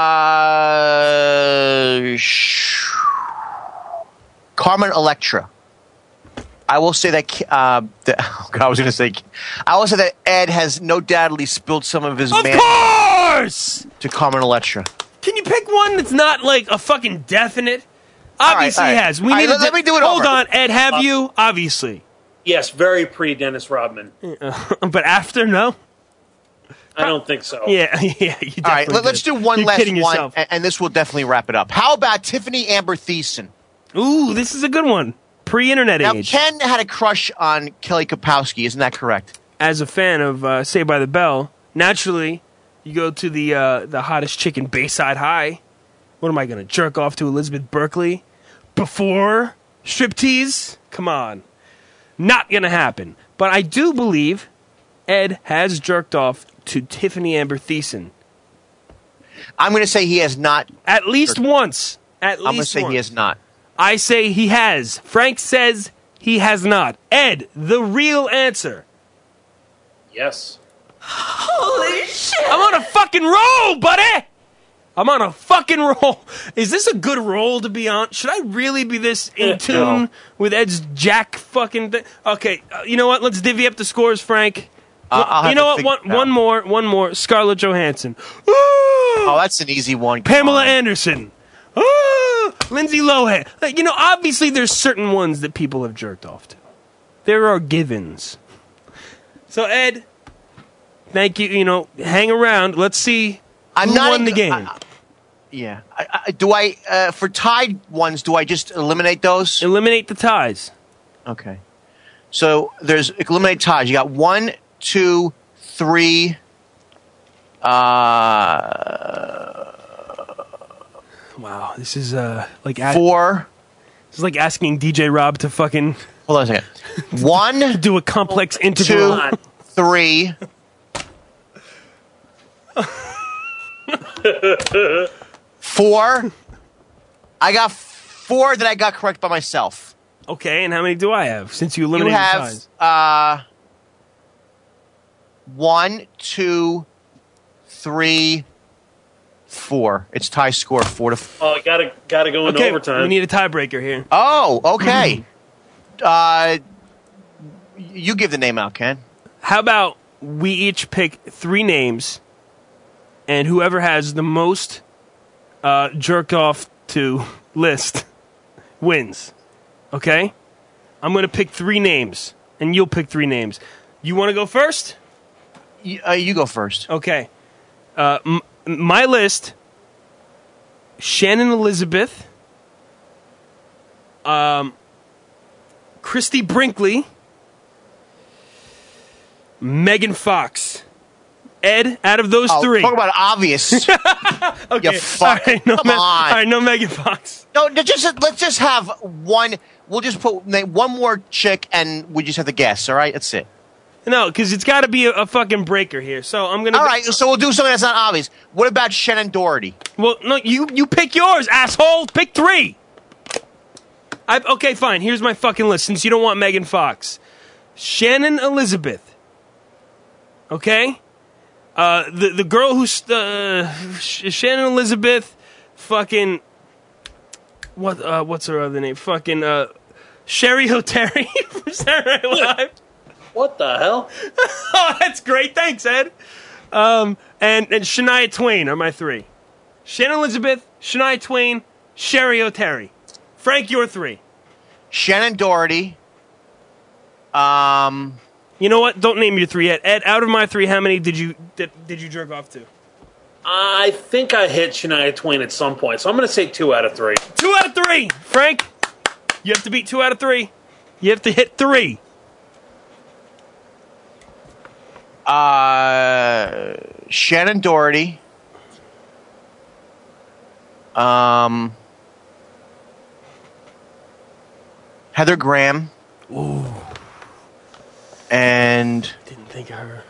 Carmen Electra. I will say that I will say that Ed has no doubtly spilled some of his Of course! to Carmen Electra. Can you pick one that's not like a fucking definite? Obviously all right. he has. Let me do it Hold over. on, Ed, have you? Obviously. Yes, very pre-Dennis Rodman. But after, no? I don't think so. Yeah, you definitely All right, let's do one You're last kidding one, yourself. and this will definitely wrap it up. How about Tiffany Amber Thiessen? Ooh, this is a good one. Pre-internet Now, age. Ken had a crush on Kelly Kapowski, isn't that correct? As a fan of Saved by the Bell, naturally, you go to the hottest chick in Bayside High. What am I going to jerk off to Elizabeth Berkley before striptease? Come on. Not going to happen. But I do believe Ed has jerked off to Tiffany Amber Thiessen. I'm going to say he has not. At least once. I'm going to say he has not. I say he has. Frank says he has not. Ed, the real answer. Yes. Holy shit! I'm on a fucking roll, buddy! I'm on a fucking roll. Is this a good roll to be on? Should I really be this in tune with Ed's jack fucking thing? Okay, you know what? Let's divvy up the scores, Frank. I'll you know have to what? figure it One more. Scarlett Johansson. Oh, that's an easy one. Pamela Anderson. Lindsay Lohan. Like, obviously there's certain ones that people have jerked off to. There are givens. So Ed, thank you. Hang around. Let's see who won the game. Yeah. Do I for tied ones? Do I just eliminate those? Eliminate the ties. Okay. So there's eliminate ties. You got 1, 2, 3. Wow, this is like 4. This is like asking DJ Rob to fucking hold on a second. 1, do a complex integral. 2, 3. 4. I got 4 that I got correct by myself. Okay, and how many do I have? Since you eliminated You have ties. 1, 2, 3, 4. It's tie score 4-4. Oh, gotta go into overtime. We need a tiebreaker here. Oh, okay. You give the name out, Ken. How about we each pick 3 names, and whoever has the most jerked off to list wins. Okay? I'm going to pick 3 names, and you'll pick 3 names. You want to go first? You go first. Okay. My list: Shannon Elizabeth, Christy Brinkley, Megan Fox. Ed, out of those 3. Talk about obvious. Okay. You fuck. All right, Come on. All right, no Megan Fox. No, let's just have one. We'll just put one more chick, and we just have to guess. All right, that's it. No, because it's got to be a fucking breaker here. So I'm gonna. All right, so we'll do something that's not obvious. What about Shannon Doherty? Well, no, you pick yours, asshole. Pick 3. Okay, fine. Here's my fucking list. Since you don't want Megan Fox, Shannon Elizabeth. Okay. The girl who's Shannon Elizabeth, fucking what's her other name? Fucking Sherry O'Terry from Saturday Night Live. What the hell? Oh, that's great. Thanks, Ed. And Shania Twain are my 3. Shannon Elizabeth, Shania Twain, Sherry O'Terry. Frank, your 3. Shannon Doherty. You know what? Don't name your 3 yet. Ed, out of my 3, how many did you jerk off to? I think I hit Shania Twain at some point, so I'm going to say 2 out of 3. 2 out of 3! Frank, you have to beat 2 out of 3. You have to hit 3. Shannon Doherty. Heather Graham. Ooh. And didn't think of her.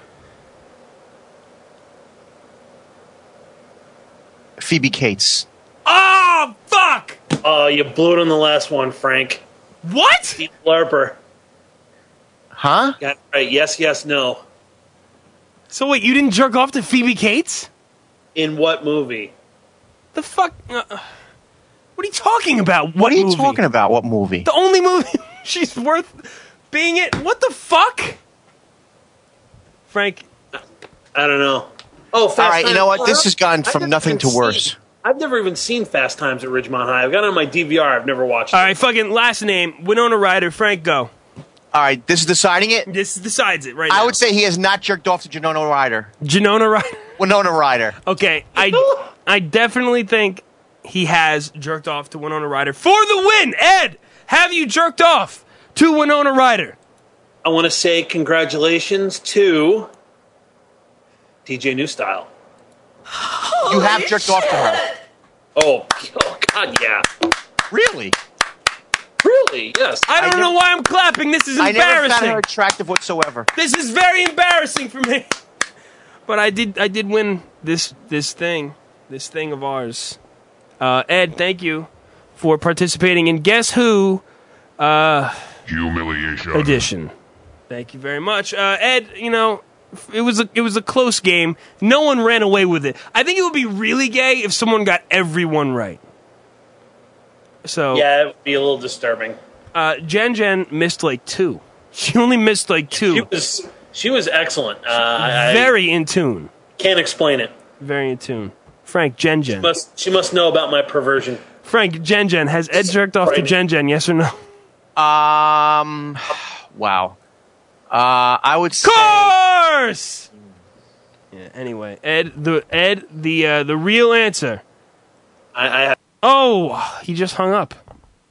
Phoebe Cates. Oh, fuck! Oh, you blew it on the last one, Frank. What? Steve Larper. Huh? Got it right. Yes, no. So wait, you didn't jerk off to Phoebe Cates? In what movie? The fuck? What are you talking about? What are you talking about? What movie? The only movie she's worth being in. What the fuck? Frank? I don't know. Oh, Fast All right, Times you know what? at This has gone Ridgemont? from nothing to worse. I've never even seen Fast Times at Ridgemont High. I've got it on my DVR. I've never watched it. All right, fucking last name, Winona Ryder. Frank, go. All right, this is deciding it? This decides it right now. I would say he has not jerked off to Winona Ryder. Winona Ryder. Okay, I definitely think he has jerked off to Winona Ryder for the win. Ed, have you jerked off to Winona Ryder? I want to say congratulations to DJ New Style. You have jerked off to her. Oh, God, yeah. Really? Really? Yes. I don't know why I'm clapping. This is I embarrassing. never found her attractive whatsoever. This is very embarrassing for me. But I did win this thing of ours. Ed, thank you for participating in Guess Who Humiliation Edition. Thank you very much. Ed, it was a close game. No one ran away with it. I think it would be really gay if someone got everyone right. So yeah, it would be a little disturbing. Jen missed like 2. She only missed like 2. She was excellent. Very in tune. Can't explain it. Very in tune. Frank, Jen. She must know about my perversion. Frank, Jen. Has Ed jerked off to Jen? Yes or no? Wow. I would say. Course. Yeah. Anyway, Ed, the real answer. Oh, he just hung up.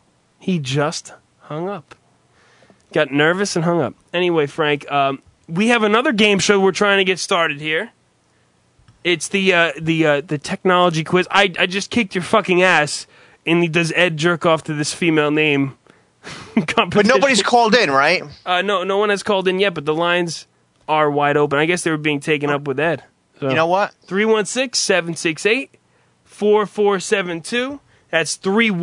Got nervous and hung up. Anyway, Frank, we have another game show we're trying to get started here. It's the technology quiz. I just kicked your fucking ass in the Does Ed Jerk Off to This Female Name competition. But nobody's called in, right? No one has called in yet, but the lines are wide open. I guess they were being taken up with Ed. So, you know what? 316-768-4472. That's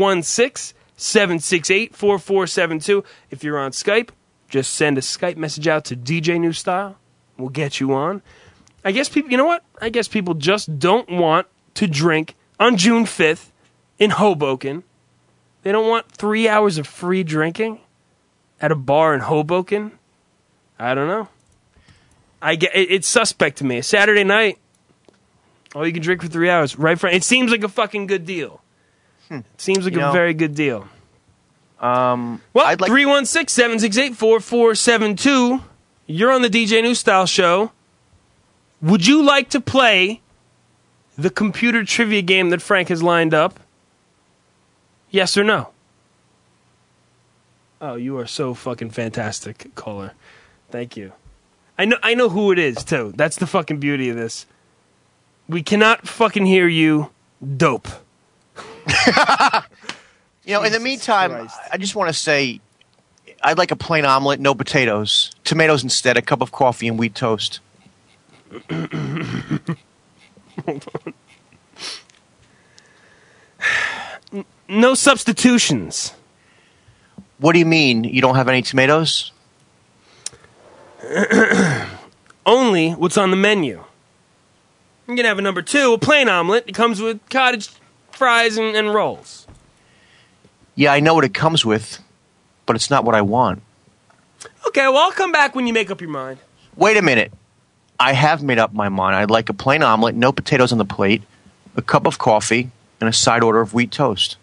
316-768-4472. If you're on Skype, just send a Skype message out to DJ New Style. We'll get you on. I guess people, you know what? I guess people just don't want to drink on June 5th in Hoboken. They don't want 3 hours of free drinking at a bar in Hoboken. I don't know. It's suspect to me. A Saturday night, all you can drink for 3 hours, right? It seems like a fucking good deal. It seems like a very good deal. Well, 316-768-4472. You're on the DJ New Style show. Would you like to play the computer trivia game that Frank has lined up? Yes or no? Oh, you are so fucking fantastic, caller. Thank you. I know who it is, too. That's the fucking beauty of this. We cannot fucking hear you. Dope. In the meantime, I just want to say I'd like a plain omelet, no potatoes. Tomatoes instead, a cup of coffee, and wheat toast. Hold on. No substitutions. What do you mean? You don't have any tomatoes? Only what's on the menu. You're going to have a number 2, a plain omelet. It comes with cottage fries and rolls. Yeah, I know what it comes with, but it's not what I want. Okay, well, I'll come back when you make up your mind. Wait a minute. I have made up my mind. I'd like a plain omelet, no potatoes on the plate, a cup of coffee, and a side order of wheat toast.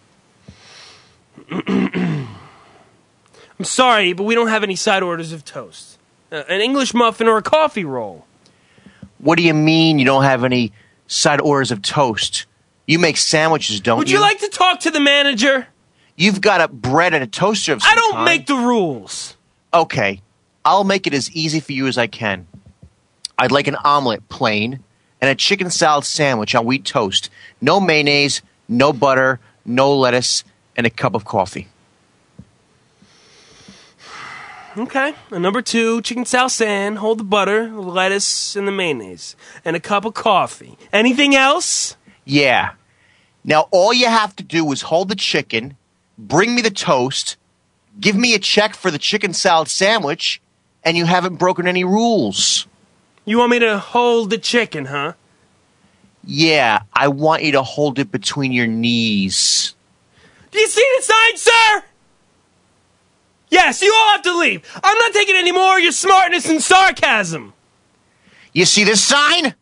I'm sorry, but we don't have any side orders of toast. An English muffin or a coffee roll. What do you mean you don't have any side orders of toast? You make sandwiches, don't you? Would you like to talk to the manager? You've got a bread and a toaster of some I don't kind. make the rules. Okay, I'll make it as easy for you as I can. I'd like an omelet, plain, and a chicken salad sandwich on wheat toast. No mayonnaise, no butter, no lettuce, and a cup of coffee. Okay. And number 2, chicken salad sand, hold the butter, the lettuce, and the mayonnaise. And a cup of coffee. Anything else? Yeah. Now, all you have to do is hold the chicken, bring me the toast, give me a check for the chicken salad sandwich, and you haven't broken any rules. You want me to hold the chicken, huh? Yeah, I want you to hold it between your knees. Do you see the sign, sir? Yes, you all have to leave. I'm not taking any more of your smartness and sarcasm. You see this sign?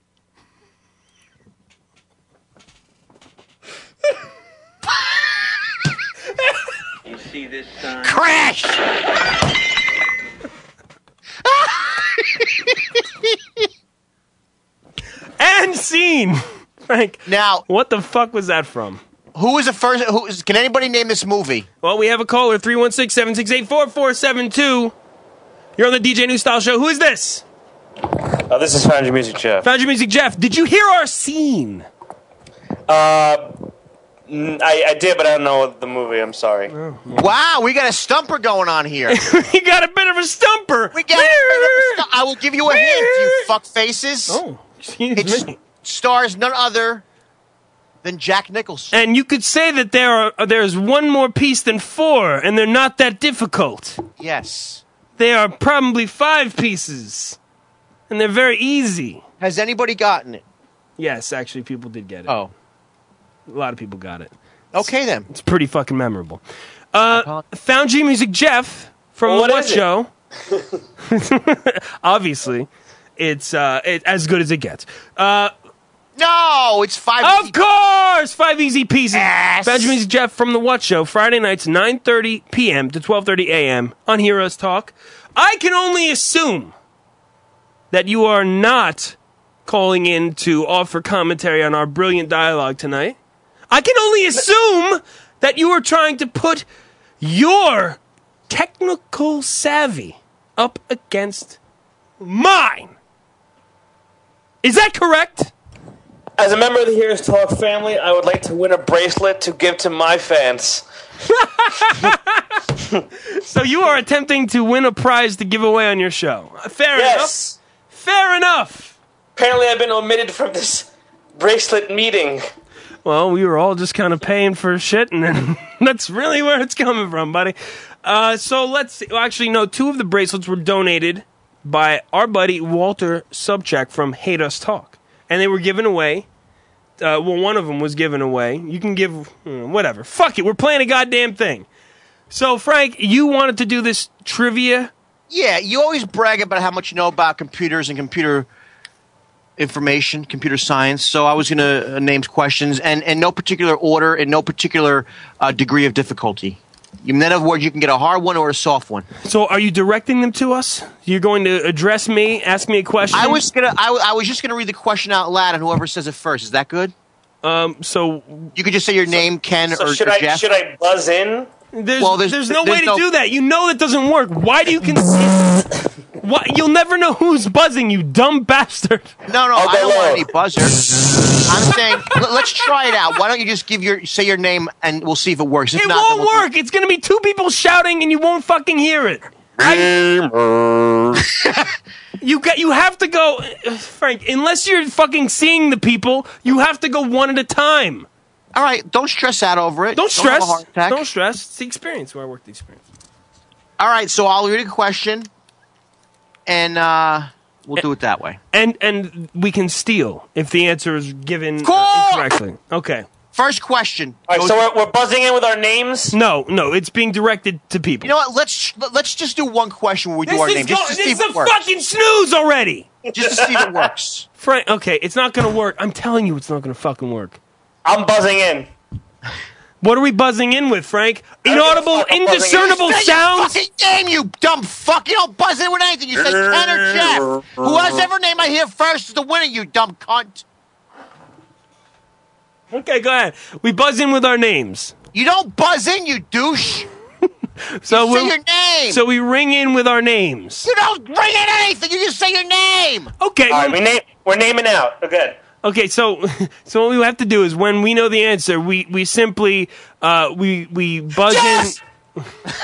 You see this sign? Crash! And scene. Frank, now, what the fuck was that from? Who was the first? Can anybody name this movie? Well, we have a caller, 316-768-4472. You're on the DJ New Style show. Who is this? This is Found Your Music Jeff. Found Your Music Jeff. Did you hear our scene? I did, but I don't know the movie. I'm sorry. Oh, wow, we got a stumper going on here. We got a bit of a stumper. I will give you a hint, you fuck faces. Oh, excuse me. Stars none other than Jack Nicholson. And you could say that there's one more piece than 4, and they're not that difficult. Yes. They are probably 5 pieces, and they're very easy. Has anybody gotten it? Yes, actually, people did get it. Oh. A lot of people got it. Okay, then. It's pretty fucking memorable. Found Your Music Jeff from what what is it? show? Obviously, it's as good as it gets. No, it's 5. Of course, 5 easy pieces. Yes. Benjamin's Jeff from the What Show, Friday nights, 9:30 p.m. to 12:30 a.m. on Heroes Talk. I can only assume that you are not calling in to offer commentary on our brilliant dialogue tonight. I can only assume that you are trying to put your technical savvy up against mine. Is that correct? As a member of the Heroes Talk family, I would like to win a bracelet to give to my fans. So you are attempting to win a prize to give away on your show. Fair enough. Fair enough. Apparently I've been omitted from this bracelet meeting. Well, we were all just kind of paying for shit, and then that's really where it's coming from, buddy. So let's see. Well, actually, no, 2 of the bracelets were donated by our buddy Walter Subcheck from Hate Us Talk. And they were given away. One of them was given away. You can give, whatever. Fuck it, we're playing a goddamn thing. So, Frank, you wanted to do this trivia? Yeah, you always brag about how much you know about computers and computer information, computer science. So I was going to name questions, and in no particular order, in no particular degree of difficulty. In other words, you can get a hard one or a soft one. So are you directing them to us? You're going to address me, ask me a question? I was just gonna read the question out loud, and whoever says it first. Is that good? So you could just say your name, Ken, or Jeff. Should I buzz in? There's no way to do that. You know that doesn't work. Why do you What? You'll never know who's buzzing, you dumb bastard. No, I don't want any buzzer. I'm saying, let's try it out. Why don't you just say your name, and we'll see if it works. If it not, won't work. It's going to be 2 people shouting, and you won't fucking hear it. You have to go, Frank. Unless you're fucking seeing the people, you have to go one at a time. All right, don't stress out over it. Don't stress. Have a heart attack. Don't stress. It's the experience where I work the experience. All right, so I'll read a question, and we'll do it that way. And we can steal if the answer is given incorrectly. Okay. First question. All right, so we're buzzing in with our names? No, it's being directed to people. You know what? Let's just do one question where we do our name. Just to see if it works. Fucking snooze already. Just to see if it works. Frank, okay, it's not going to work. I'm telling you, it's not going to fucking work. I'm buzzing in. What are we buzzing in with, Frank? Inaudible, indiscernible sounds? Fucking name, you dumb fuck! You don't buzz in with anything. You say Ken or Jeff. Whoever name I hear first is the winner, you dumb cunt. Okay, go ahead. We buzz in with our names. You don't buzz in, you douche. So you say your name. So we ring in with our names. You don't ring in anything. You just say your name. Okay. All right, we're naming out. Okay. Okay, so what we have to do is when we know the answer, we simply we buzz in.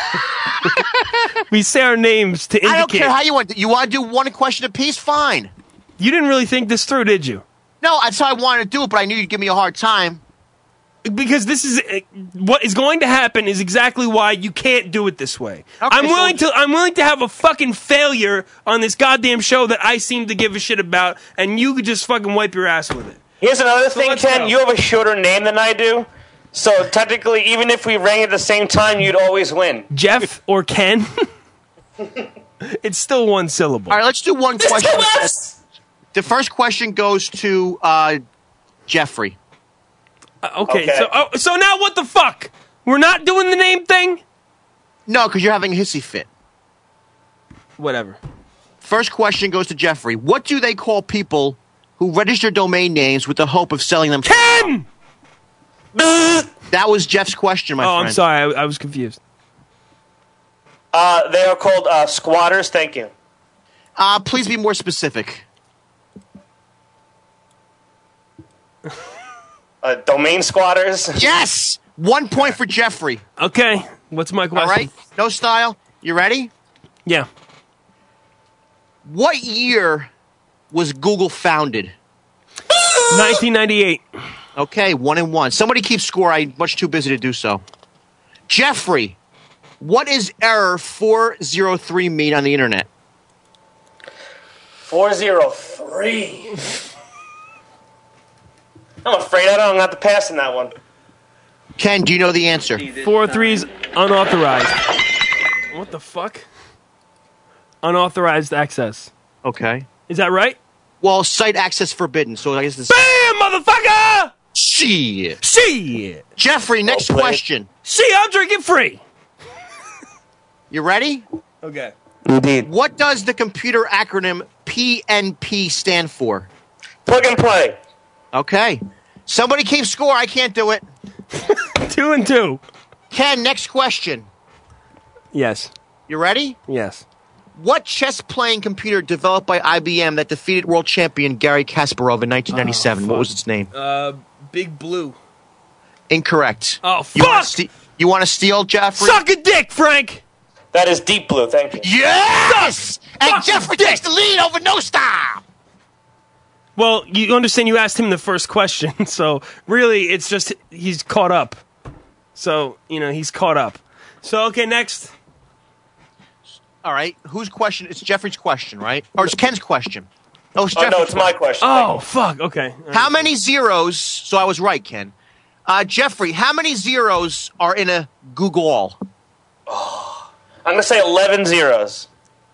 We say our names to indicate. I don't care how you want to. You want to do one question apiece? Fine. You didn't really think this through, did you? No, that's how I wanted to do it, but I knew you'd give me a hard time. Because this is what is going to happen is exactly why you can't do it this way. Okay, I'm willing to have a fucking failure on this goddamn show that I seem to give a shit about, and you could just fucking wipe your ass with it. Here's another thing, Ken. You have a shorter name than I do, so technically, even if we rang at the same time, you'd always win. Jeff or Ken? It's still one syllable. All right, let's do one question. The first question goes to Jeffrey. Okay. So now what the fuck? We're not doing the name thing? No, because you're having a hissy fit. Whatever. First question goes to Jeffrey. What do they call people who register domain names with the hope of selling them? Ken! That was Jeff's question, my friend. Oh, I'm sorry. I was confused. They are called squatters. Thank you. Please be more specific. Domain squatters? Yes! 1 point for Jeffrey. Okay. What's my question? All right. No style. You ready? Yeah. What year was Google founded? 1998. Okay, 1-1. Somebody keep score. I'm much too busy to do so. Jeffrey, what is error 403 mean on the internet? 403. I'm afraid I don't have to pass in that one. Ken, do you know the answer? 403's unauthorized. What the fuck? Unauthorized access. Okay. Is that right? Well, site access forbidden. So I guess this. Bam, motherfucker! Shit. Jeffrey, next question. I'm drinking free. You ready? Okay. Indeed. What does the computer acronym PNP stand for? Plug and play. Okay. Somebody keep score. I can't do it. 2-2. Ken, next question. Yes. You ready? Yes. What chess-playing computer developed by IBM that defeated world champion Garry Kasparov in 1997? What was its name? Big Blue. Incorrect. Oh, fuck! You want to steal, Jeffrey? Suck a dick, Frank! That is Deep Blue. Thank you. Yes! And Jeffrey takes the lead over No Stop. Well, you understand you asked him the first question, so really it's just he's caught up. So, he's caught up. So, okay, next. All right. Whose question? It's Jeffrey's question, right? Or it's Ken's question? No, it's no, it's my question. Oh, fuck. Okay. How many zeros? So I was right, Ken. Jeffrey, how many zeros are in a Google? I'm going to say 11 zeros.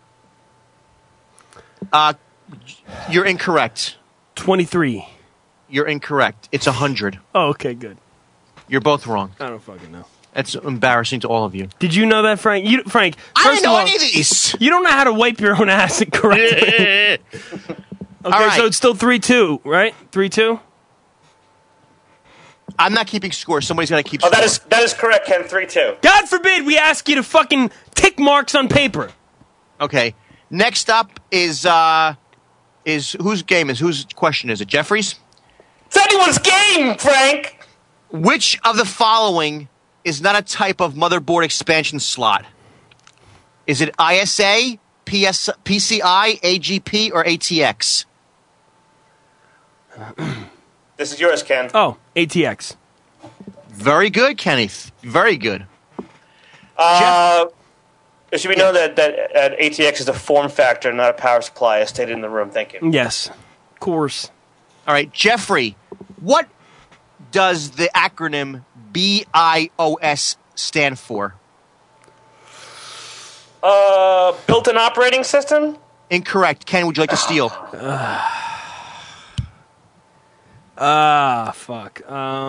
You're incorrect. 23. You're incorrect. It's 100. Oh, okay, good. You're both wrong. I don't fucking know. That's embarrassing to all of you. Did you know that, Frank? Frank, I first didn't know of all, any of these. You don't know how to wipe your own ass correctly. Okay, right. So it's still 3-2, right? 3-2? I'm not keeping score. Somebody's got to keep score. That is correct, Ken. 3-2. God forbid we ask you to fucking tick marks on paper. Okay. Next up is whose game is whose question is it? Jeffrey's? It's anyone's game, Frank. Which of the following is not a type of motherboard expansion slot? Is it ISA, PCI, AGP, or ATX? This is yours, Ken. Oh, ATX. Very good, Kenneth. Very good. It should be known that ATX is a form factor, not a power supply, as stated in the room. Thank you. Yes, of course. All right, Jeffrey, what does the acronym BIOS stand for? Built-in operating system? Incorrect. Ken, would you like to steal? Fuck.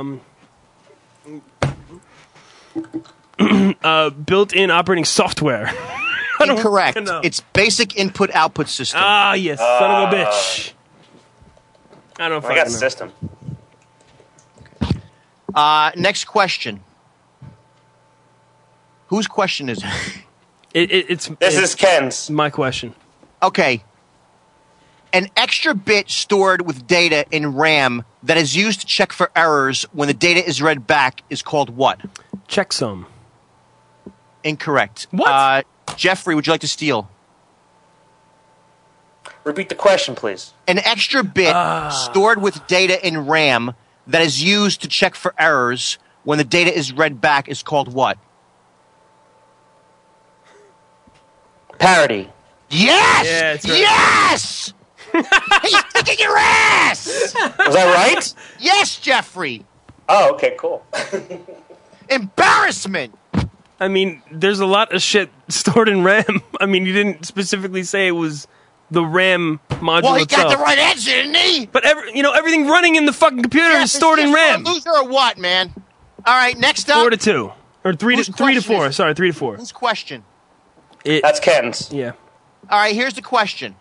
Built-in operating software. Incorrect. It's basic input-output system. Ah, yes, son of a bitch. I don't fucking I got know. system. Next question. Whose question is it? This is Ken's. My question. Okay. An extra bit stored with data in RAM that is used to check for errors when the data is read back is called what? Checksum. Incorrect. What? Jeffrey, would you like to steal? Repeat the question, please. An extra bit stored with data in RAM that is used to check for errors when the data is read back is called what? Parity. Yes! Yeah, that's right. Yes! He's kicking your ass! Was that right? Yes, Jeffrey. Oh, okay, cool. Embarrassment! I mean, there's a lot of shit stored in RAM. I mean, you didn't specifically say it was the RAM module Well, he itself. got the right answer, didn't he? But everything running in the fucking computer is stored in RAM. Loser or what, man? All right, next up. 4-2. Or 3 to 4. Sorry, 3 to 4. Whose question? That's Ken's. Yeah. All right, here's the question.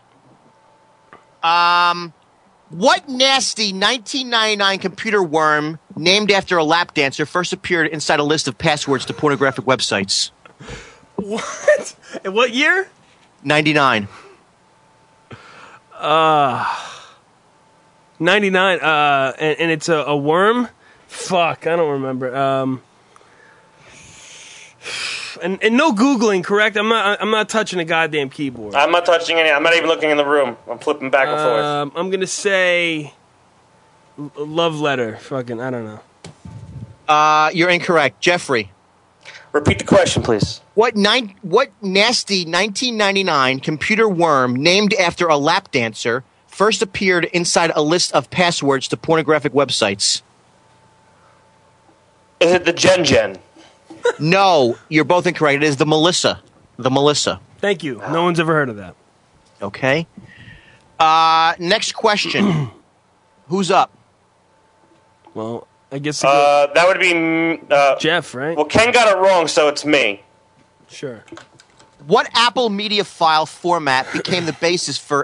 What nasty 1999 computer worm named after a lap dancer first appeared inside a list of passwords to pornographic websites? What? In what year? 99. 99. And it's a worm? Fuck, I don't remember. And no Googling, correct? I'm not touching a goddamn keyboard. I'm not touching any. I'm not even looking in the room. I'm flipping back and forth. I'm gonna say love letter. Fucking, I don't know. You're incorrect, Jeffrey. Repeat the question, please. What nasty 1999 computer worm named after a lap dancer first appeared inside a list of passwords to pornographic websites? Is it the Gen? No, you're both incorrect. It is the Melissa. The Melissa. Thank you. No one's ever heard of that. Okay. Next question. Who's up? Well, I guess that would be Jeff, right? Well, Ken got it wrong, so it's me. Sure. What Apple media file format became the basis for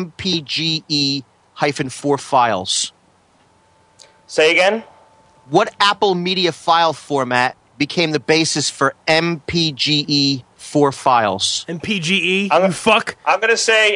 MPGE-4 files? Say again? What Apple media file format became the basis for MPGE-4 files? MPGE? You fuck? I'm going to say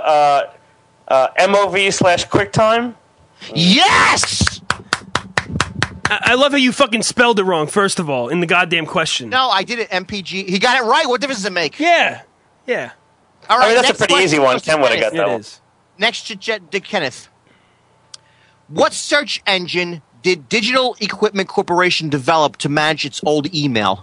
MOV/QuickTime. Yes! I love how you fucking spelled it wrong, first of all, in the goddamn question. No, I did it MPG. He got it right. What difference does it make? Yeah. All right, I mean, that's a next pretty question easy one. goes to Ken would have got Kenneth. that one. Next to Kenneth. What search engine did Digital Equipment Corporation develop to manage its old email?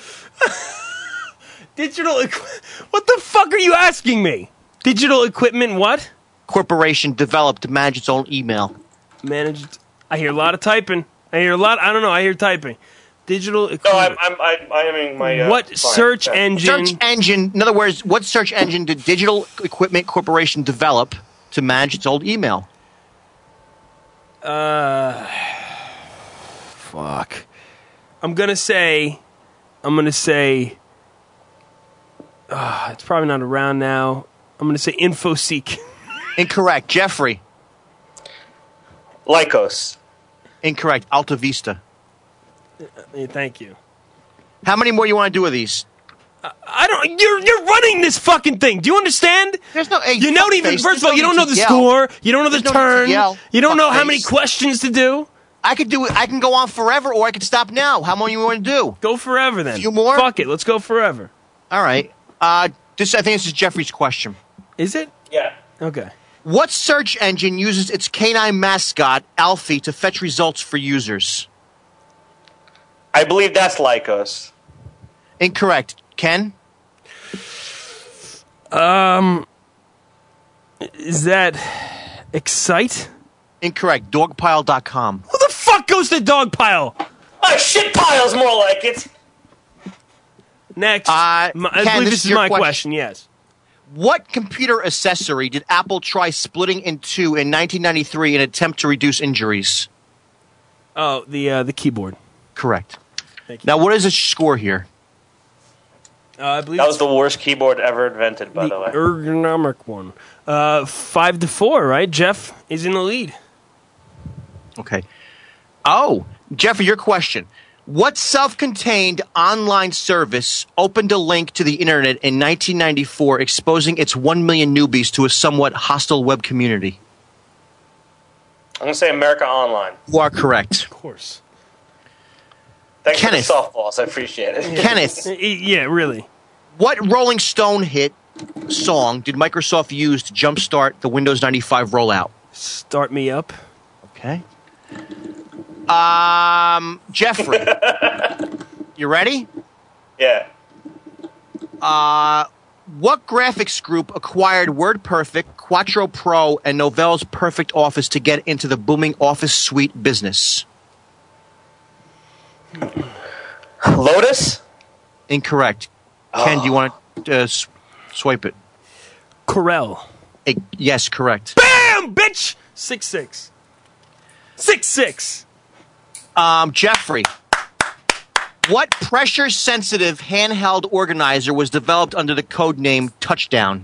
What the fuck are you asking me? Digital Equipment what? Corporation developed to manage its own email. Managed. I hear a lot of typing. I hear typing. Digital No, Equipment. I'm having my. What fine. search Okay. engine? Search engine. In other words, what search engine did Digital Equipment Corporation develop to manage its old email? Fuck. I'm gonna say. It's probably not around now. I'm gonna say InfoSeek. Incorrect. Jeffrey. Lycos. Incorrect. Alta Vista. Thank you. How many more you want to do of these? I don't. You're running this fucking thing. Do you understand? There's no. Hey, You don't even. fuckface, First of all, there's you no don't know need the to yell. score. You don't know the There's no need to turn. yell, You don't know how fuckface. many questions to do. I could do it. I can go on forever, or I could stop now. How many you want to do? Go forever then. A few more. Fuck it. Let's go forever. All right. I think this is Jeffrey's question. Is it? Yeah. Okay. What search engine uses its canine mascot, Alfie, to fetch results for users? I believe that's Lycos. Incorrect. Ken? Is that Excite? Incorrect. Dogpile.com. Who the fuck goes to Dogpile? Oh, shit pile's more like it. Next. Ken, I believe this is your my question. Yes. What computer accessory did Apple try splitting in two in 1993 in an attempt to reduce injuries? Oh, the keyboard. Correct. Thank you. Now, what is the score here? I believe That was the worst keyboard ever invented, by the way. ergonomic one. 5-4, right? Jeff is in the lead. Okay. Oh, Jeffrey, your question. What self-contained online service opened a link to the internet in 1994, exposing its 1 million newbies to a somewhat hostile web community? I'm going to say America Online. You are correct. Of course. Thanks Kenneth. for the softballs. I appreciate it. Kenneth, Yeah, really. what Rolling Stone hit song did Microsoft use to jumpstart the Windows 95 rollout? Start me up. Okay. Jeffrey, you ready? Yeah. What graphics group acquired WordPerfect, Quattro Pro, and Novell's Perfect Office to get into the booming Office suite business? Lotus? Incorrect. Ken, do you want to swipe it? Corel. Yes, correct. Bam, bitch! 6-6. 6-6. Jeffrey, what pressure-sensitive handheld organizer was developed under the code name Touchdown?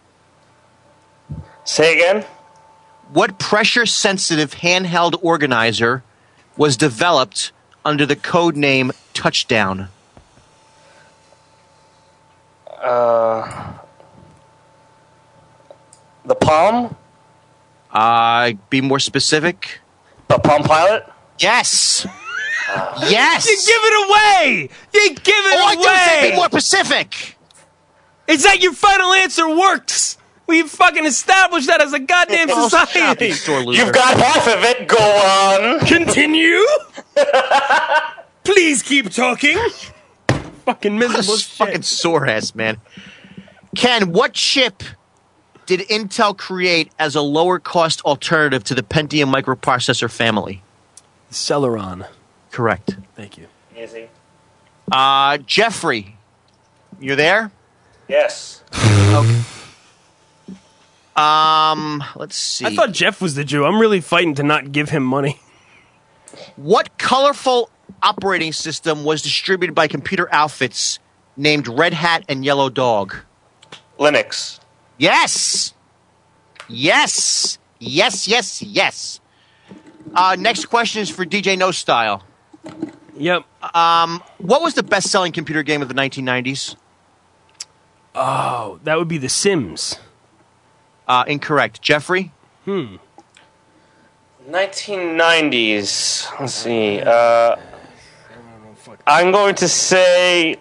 Say again? What pressure-sensitive handheld organizer was developed under the code name Touchdown? The Palm? Be more specific. The Palm Pilot? Yes. Yes. You give it away. You give it I away. didn't say be more specific. Is that your final answer? Works. We fucking established that as a goddamn society. You've got half of it. Go on. Continue. Please keep talking. Fucking miserable shit. Fucking sore ass, man. Ken, what chip did Intel create as a lower cost alternative to the Pentium microprocessor family? Celeron. Correct. Thank you. Easy. Jeffrey, you there? Yes. Okay. Let's see. I thought Jeff was the Jew. I'm really fighting to not give him money. What colorful operating system was distributed by Computer Outfits named Red Hat and Yellow Dog? Linux. Yes. Yes. Yes, yes, yes. Next question is for DJ No Style. Yep. What was the best-selling computer game of the 1990s? Oh, that would be The Sims. Incorrect. Jeffrey? 1990s. Let's see. I'm going to say.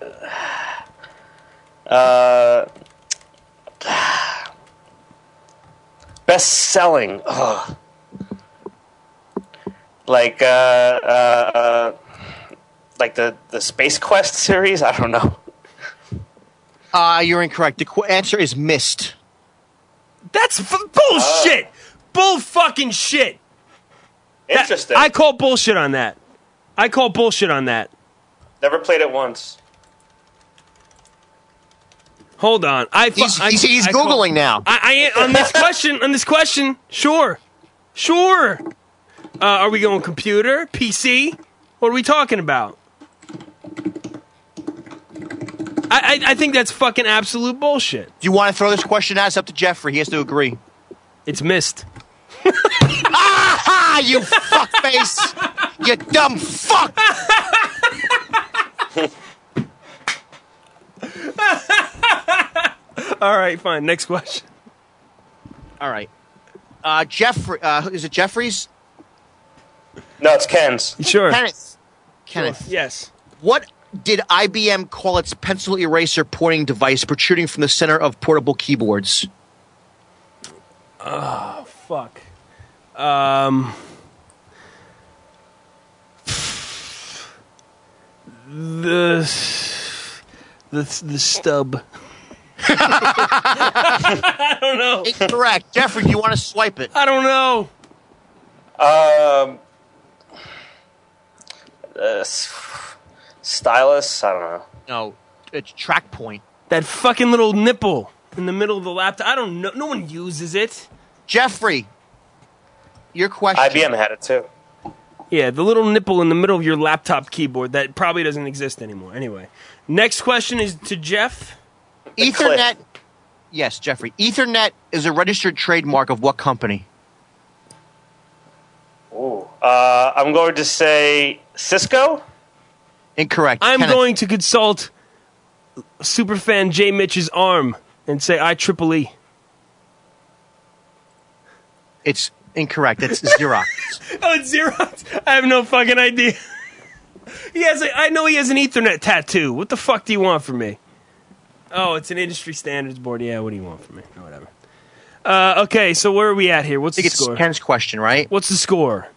Best selling. Like the Space Quest series. I don't know. You're incorrect. The answer is Myst. That's bullshit. Bull fucking shit. Interesting. I call bullshit on that. Never played it once. Hold on. He's Googling now. I on this question. Sure. Are we going computer, PC? What are we talking about? I think that's fucking absolute bullshit. Do you want to throw this question out? It's up to Jeffrey. He has to agree. It's Myst. Ah, you fuckface! You dumb fuck! All right, fine. Next question. All right. Jeffrey, is it Jeffrey's? No, it's Ken's. Sure. Kenneth. Yes. What did IBM call its pencil eraser pointing device protruding from the center of portable keyboards? Oh, fuck. The stub. I don't know. Incorrect. Jeffrey, do you want to swipe it? I don't know. Stylus? I don't know. No, it's track point. That fucking little nipple in the middle of the laptop. I don't know. No one uses it. Jeffrey, your question. IBM had it too. Yeah, the little nipple in the middle of your laptop keyboard that probably doesn't exist anymore. Anyway, next question is to Jeff. Ethernet. Yes, Jeffrey. Ethernet is a registered trademark of what company? Ooh. I'm going to say Cisco? Incorrect. I'm Kenneth. going to consult superfan J. Mitch's arm and say IEEE. It's incorrect. It's Xerox. Oh, it's Xerox? I have no fucking idea. I know he has an Ethernet tattoo. What the fuck do you want from me? Oh, it's an industry standards board. Yeah, what do you want from me? No, whatever. Okay, so where are we at here? What's the score? It's Ken's question, right? What's the score?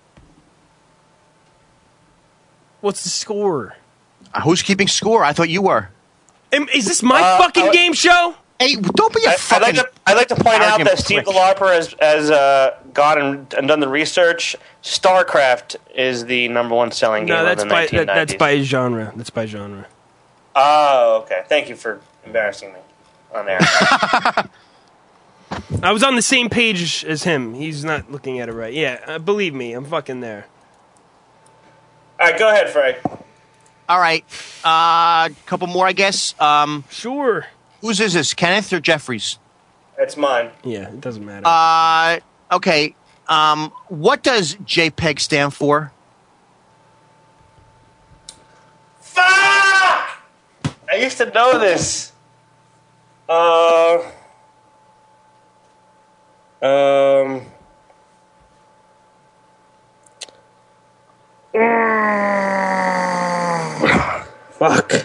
What's the score? Who's keeping score? I thought you were. Is this my fucking game show? Hey, don't be a fucking... I'd like to point out arrogant that Steve prick. Galarper has gone and done the research. StarCraft is the number one selling game No, of the 1990s. that's by genre. That's by genre. Oh, okay. Thank you for embarrassing me on air. I was on the same page as him. He's not looking at it right. Yeah, believe me, I'm fucking there. All right, go ahead, Frank. All right. Couple more, I guess. Sure. Whose is this, Kenneth or Jeffrey's? It's mine. Yeah, it doesn't matter. Okay. What does JPEG stand for? Fuck! I used to know this. Fuck.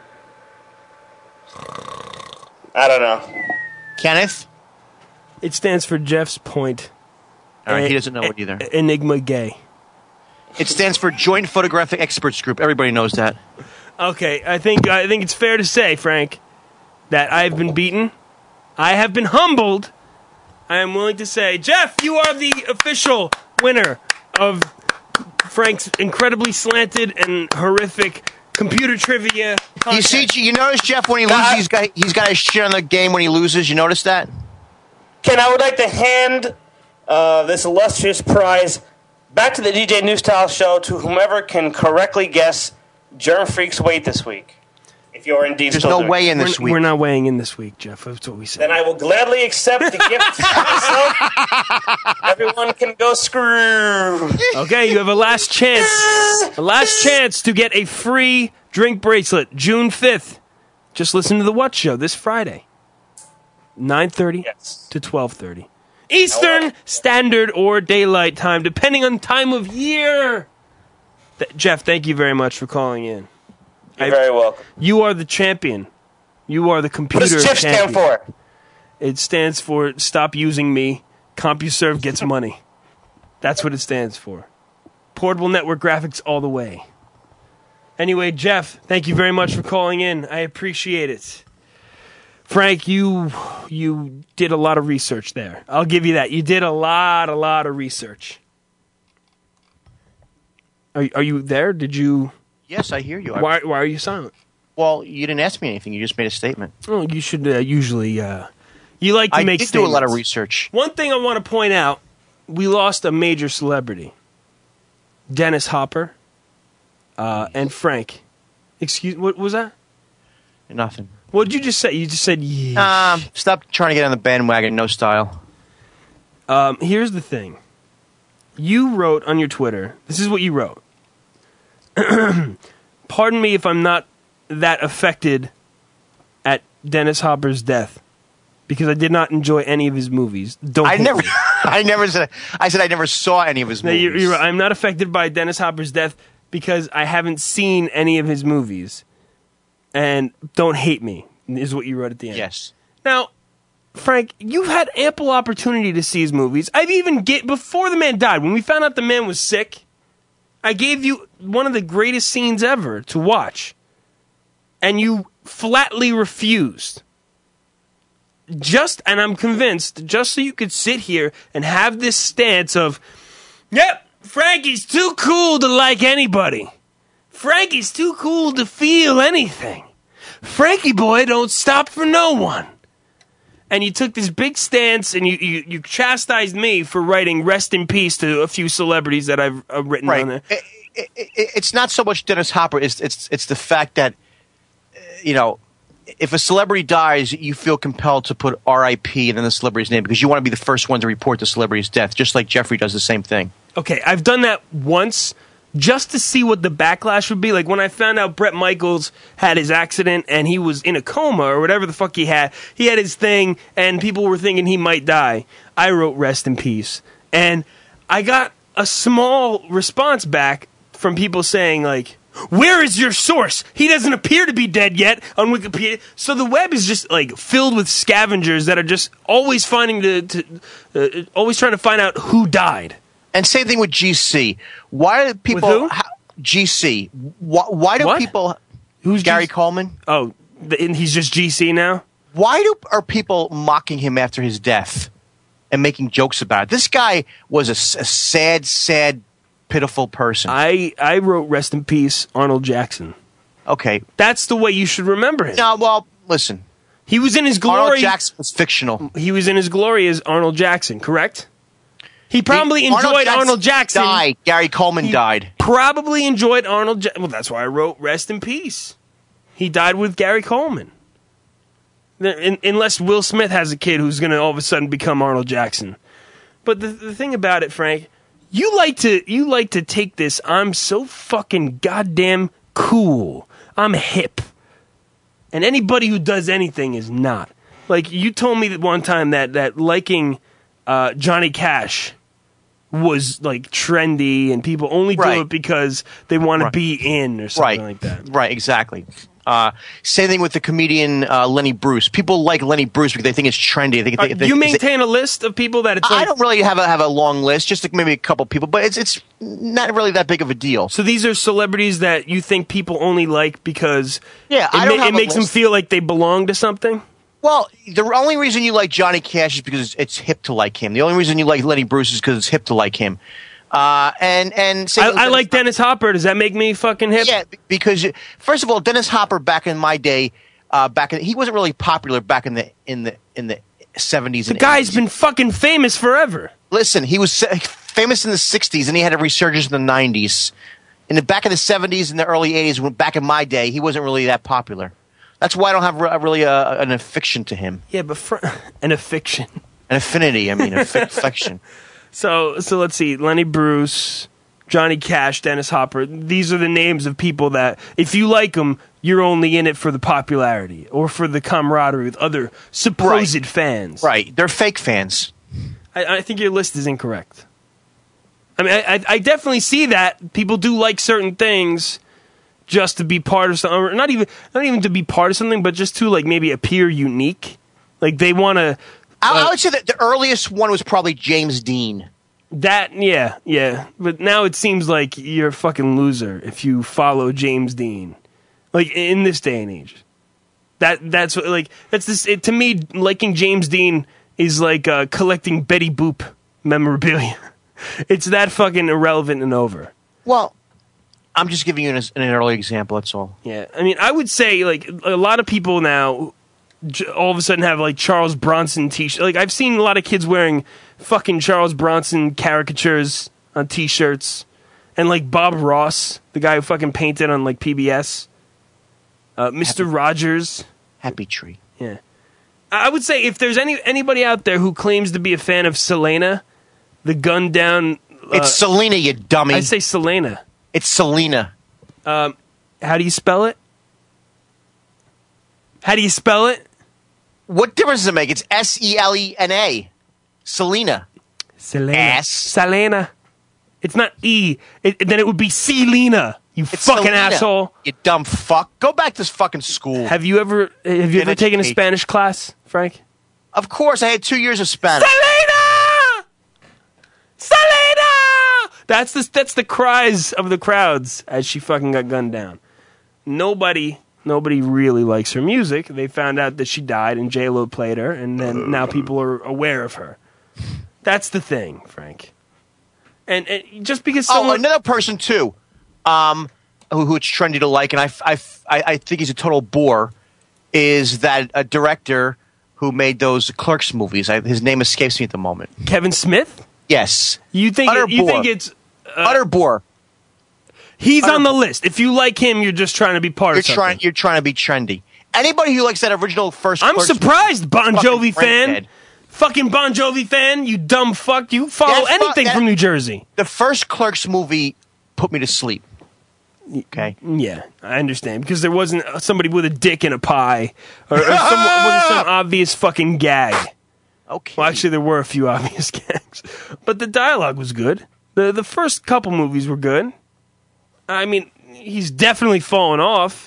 I don't know. Kenneth? It stands for Jeff's point. All right, he doesn't know it either. Enigma gay. It stands for Joint Photographic Experts Group. Everybody knows that. Okay, I think it's fair to say, Frank, that I've been beaten. I have been humbled. I am willing to say, Jeff, you are the official winner of Frank's incredibly slanted and horrific computer trivia. You see, you notice, Jeff, when he loses, he's got his shit on the game when he loses. You notice that? Ken, I would like to hand this illustrious prize back to the DJ New Style Show to whomever can correctly guess Germ Freak's weight this week. If you're indeed There's still no doing weigh it. in this week. We're not weighing in this week, Jeff. That's what we said. Then I will gladly accept the gift myself. Everyone can go screw. Okay, you have a last chance. A last chance to get a free drink bracelet, June 5th. Just listen to The What Show this Friday. 9:30 to 12:30. Eastern Standard or Daylight Time, depending on time of year. Jeff, thank you very much for calling in. You're very welcome. You are the champion. You are the computer What does TIF champion. stand for? It stands for Stop Using Me. CompuServe gets money. That's what it stands for. Portable network graphics all the way. Anyway, Jeff, thank you very much for calling in. I appreciate it. Frank, you did a lot of research there. I'll give you that. You did a lot of research. Are you there? Did you? Yes, I hear you. Why are you silent? Well, you didn't ask me anything. You just made a statement. Oh, you should usually. You like to make did statements. do a lot of research. One thing I want to point out: we lost a major celebrity, Dennis Hopper, and Frank. Excuse, what was that? Nothing. What did you just say? You just said, yeah. Stop trying to get on the bandwagon. No style. Here's the thing. You wrote on your Twitter, this is what you wrote. Pardon me if I'm not that affected at Dennis Hopper's death, because I did not enjoy any of his movies. I never said. I said I never saw any of his movies. You're right. I'm not affected by Dennis Hopper's death because I haven't seen any of his movies. And don't hate me, is what you wrote at the end. Yes. Now, Frank, you've had ample opportunity to see his movies. I've even before the man died, when we found out the man was sick, I gave you one of the greatest scenes ever to watch. And you flatly refused. And I'm convinced, just so you could sit here and have this stance of, yep, Frankie's too cool to like anybody. Frankie's too cool to feel anything. Frankie boy don't stop for no one. And you took this big stance and you chastised me for writing rest in peace to a few celebrities that I've written on there. It's not so much Dennis Hopper. It's the fact that, if a celebrity dies, you feel compelled to put R.I.P. and then the celebrity's name because you want to be the first one to report the celebrity's death, just like Jeffrey does the same thing. Okay, I've done that once just to see what the backlash would be. Like when I found out Bret Michaels had his accident and he was in a coma or whatever the fuck he had his thing and people were thinking he might die. I wrote rest in peace. And I got a small response back from people saying like, where is your source? He doesn't appear to be dead yet on Wikipedia. So the web is just like filled with scavengers that are just always always trying to find out who died. And same thing with GC. Why do people? With who? GC. Why do people? Who's Gary Coleman? Oh, and he's just GC now. Why are people mocking him after his death and making jokes about it? This guy was a sad, pitiful person. I wrote rest in peace, Arnold Jackson. Okay, that's the way you should remember him. No, well, listen. He was in his glory. Arnold Jackson was fictional. He was in his glory as Arnold Jackson, correct? He probably enjoyed Arnold Jackson. Died. Gary Coleman died. Probably enjoyed Arnold Jackson. Well, that's why I wrote rest in peace. He died with Gary Coleman. Unless Will Smith has a kid who's going to all of a sudden become Arnold Jackson. But the thing about it, Frank, you like to take this, I'm so fucking goddamn cool. I'm hip. And anybody who does anything is not. Like, you told me that one time that liking Johnny Cash was like trendy and people only do it because they want to be in or something like that. Right, exactly. Same thing with the comedian Lenny Bruce. People like Lenny Bruce because they think it's trendy. You maintain a list of people that it's like... I don't really have a long list, just maybe a couple people, but it's not really that big of a deal. So these are celebrities that you think people only like because it makes them feel like they belong to something? Well, the only reason you like Johnny Cash is because it's hip to like him. The only reason you like Lenny Bruce is because it's hip to like him. And I like Dennis Hopper. Does that make me fucking hip? Yeah, because first of all, Dennis Hopper back in my day, he wasn't really popular back in the 70s. The guy's been fucking famous forever. Listen, he was famous in the 60s, and he had a resurgence in the 90s. In the back of the 70s and the early 80s, back in my day, he wasn't really that popular. That's why I don't have really an affection to him. Yeah, but an affection. An affinity, I mean, affection. So let's see. Lenny Bruce, Johnny Cash, Dennis Hopper. These are the names of people that, if you like them, you're only in it for the popularity or for the camaraderie with other supposed fans. Right. They're fake fans. I think your list is incorrect. I mean, I definitely see that people do like certain things just to be part of something, or not even to be part of something, but just to like maybe appear unique. Like they want to. I would say that the earliest one was probably James Dean. Yeah. But now it seems like you're a fucking loser if you follow James Dean. Like in this day and age. That's what, like that's this to me, liking James Dean is like collecting Betty Boop memorabilia. It's that fucking irrelevant and over. Well, I'm just giving you an early example, that's all. Yeah. I mean, I would say like a lot of people now all of a sudden have like Charles Bronson t-shirts. Like I've seen a lot of kids wearing fucking Charles Bronson caricatures on t-shirts, and like Bob Ross, the guy who fucking painted on like PBS, Mr. Rogers, Happy Tree. Yeah, I would say if there's anybody out there who claims to be a fan of Selena, the Gun Down. It's Selena, you dummy. I say Selena. It's Selena. How do you spell it? How do you spell it? What difference does it make? It's Selena. Selena. Selena. It's not E. Then it would be Selena. You It's fucking Selena, asshole. You dumb fuck. Go back to fucking school. Have you ever taken a Spanish class, Frank? Of course, I had 2 years of Spanish. Selena! That's the cries of the crowds as she fucking got gunned down. Nobody really likes her music. They found out that she died and J-Lo played her, and then now people are aware of her. That's the thing, Frank. And just because someone... another person too, who it's trendy to like, and I think he's a total bore, is that a director who made those Clerks movies. His name escapes me at the moment. Kevin Smith? Yes. You think it's utter bore? He's on the list. If you like him, you're just trying to be part of something. You're trying to be trendy. Anybody who likes that original first I'm Clerks surprised, Bon Jovi fan. Dead. Fucking Bon Jovi fan, you dumb fuck. You follow anything from New Jersey. The first Clerks movie put me to sleep. Okay. Yeah, I understand. Because there wasn't somebody with a dick in a pie. Or wasn't some obvious fucking gag. Okay. Well, actually, there were a few obvious gags. But the dialogue was good. The first couple movies were good. I mean, he's definitely fallen off.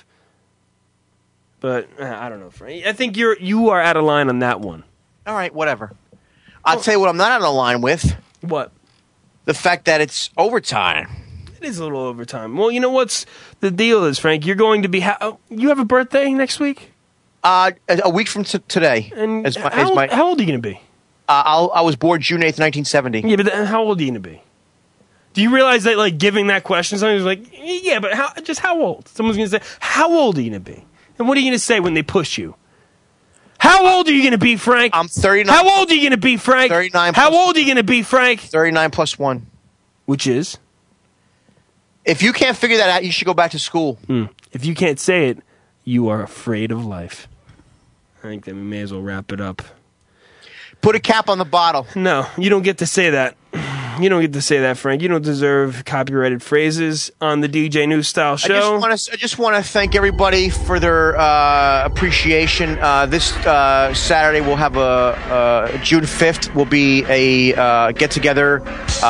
But I don't know, Frank. I think you are out of line on that one. All right, whatever. I'll tell you what I'm not out of line with. What? The fact that it's overtime. It is a little overtime. Well, you know what's the deal is, Frank? You're going to be... you have a birthday next week? A week from today. And how old are you going to be? I was born June 8th, 1970. Yeah, but how old are you going to be? Do you realize that, like, giving that question, somebody's like, yeah, but how old? Someone's going to say, how old are you going to be? And what are you going to say when they push you? How old are you going to be, Frank? I'm 39. How old are you going to be, Frank? 39. How old are you going to be, Frank? 39 plus 1. Which is? If you can't figure that out, you should go back to school. If you can't say it, you are afraid of life. I think that we may as well wrap it up. Put a cap on the bottle. No, you don't get to say that. You don't get to say that, Frank. You don't deserve copyrighted phrases on the DJ New Style show. I just want to thank everybody for their appreciation. This Saturday we'll have June 5th will be a get-together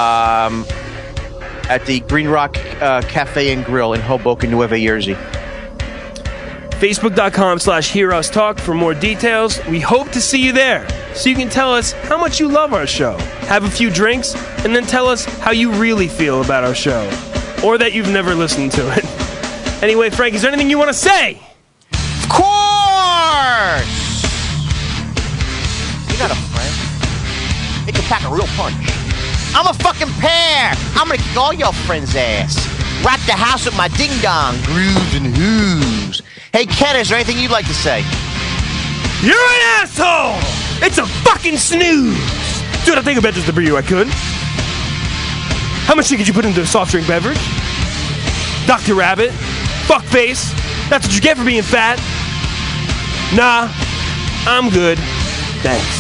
at the Green Rock Cafe and Grill in Hoboken, New Jersey. Facebook.com/Hear Us Talk for more details. We hope to see you there so you can tell us how much you love our show. Have a few drinks, and then tell us how you really feel about our show. Or that you've never listened to it. Anyway, Frank, is there anything you want to say? Of course! You're not a friend. It can pack a real punch. I'm a fucking pear. I'm gonna kick all your friends' ass. Rock the house with my ding-dong, grooves and whoos. Hey, Ken, is there anything you'd like to say? You're an asshole! It's a fucking snooze! Dude, I think about this to brew I could. How much shit could you put into a soft drink beverage? Dr. Rabbit? Fuckface? That's what you get for being fat? Nah, I'm good. Thanks.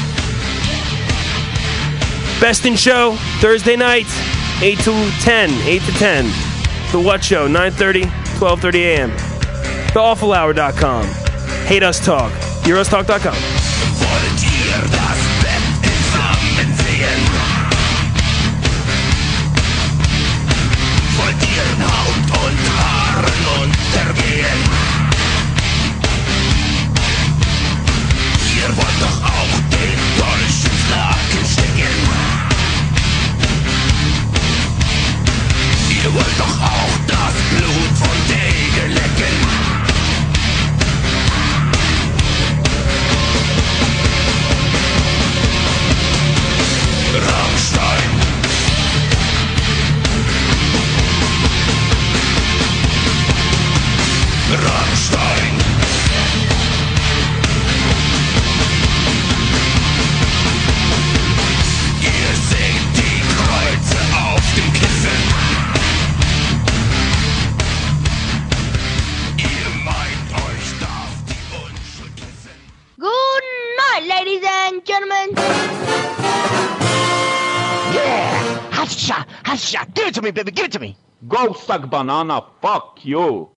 Best in Show, Thursday night, 8 to 10. The What Show, 9:30, 12:30 a.m. TheAwfulHour.com. Hate Us Talk. HearUsTalk.com. Ihr wollt doch auch den deutschen Flaggen stecken. Ihr wollt doch auch das Blut von Degen lecken. Rammstein. Rammstein. Ihr seht die Kreuze auf dem Kissen. Ihr meint, euch darf die Unschuld kissen. Good night, ladies and gentlemen. Yeah! Hot shot! Give it to me, baby, give it to me! Go suck banana, fuck you.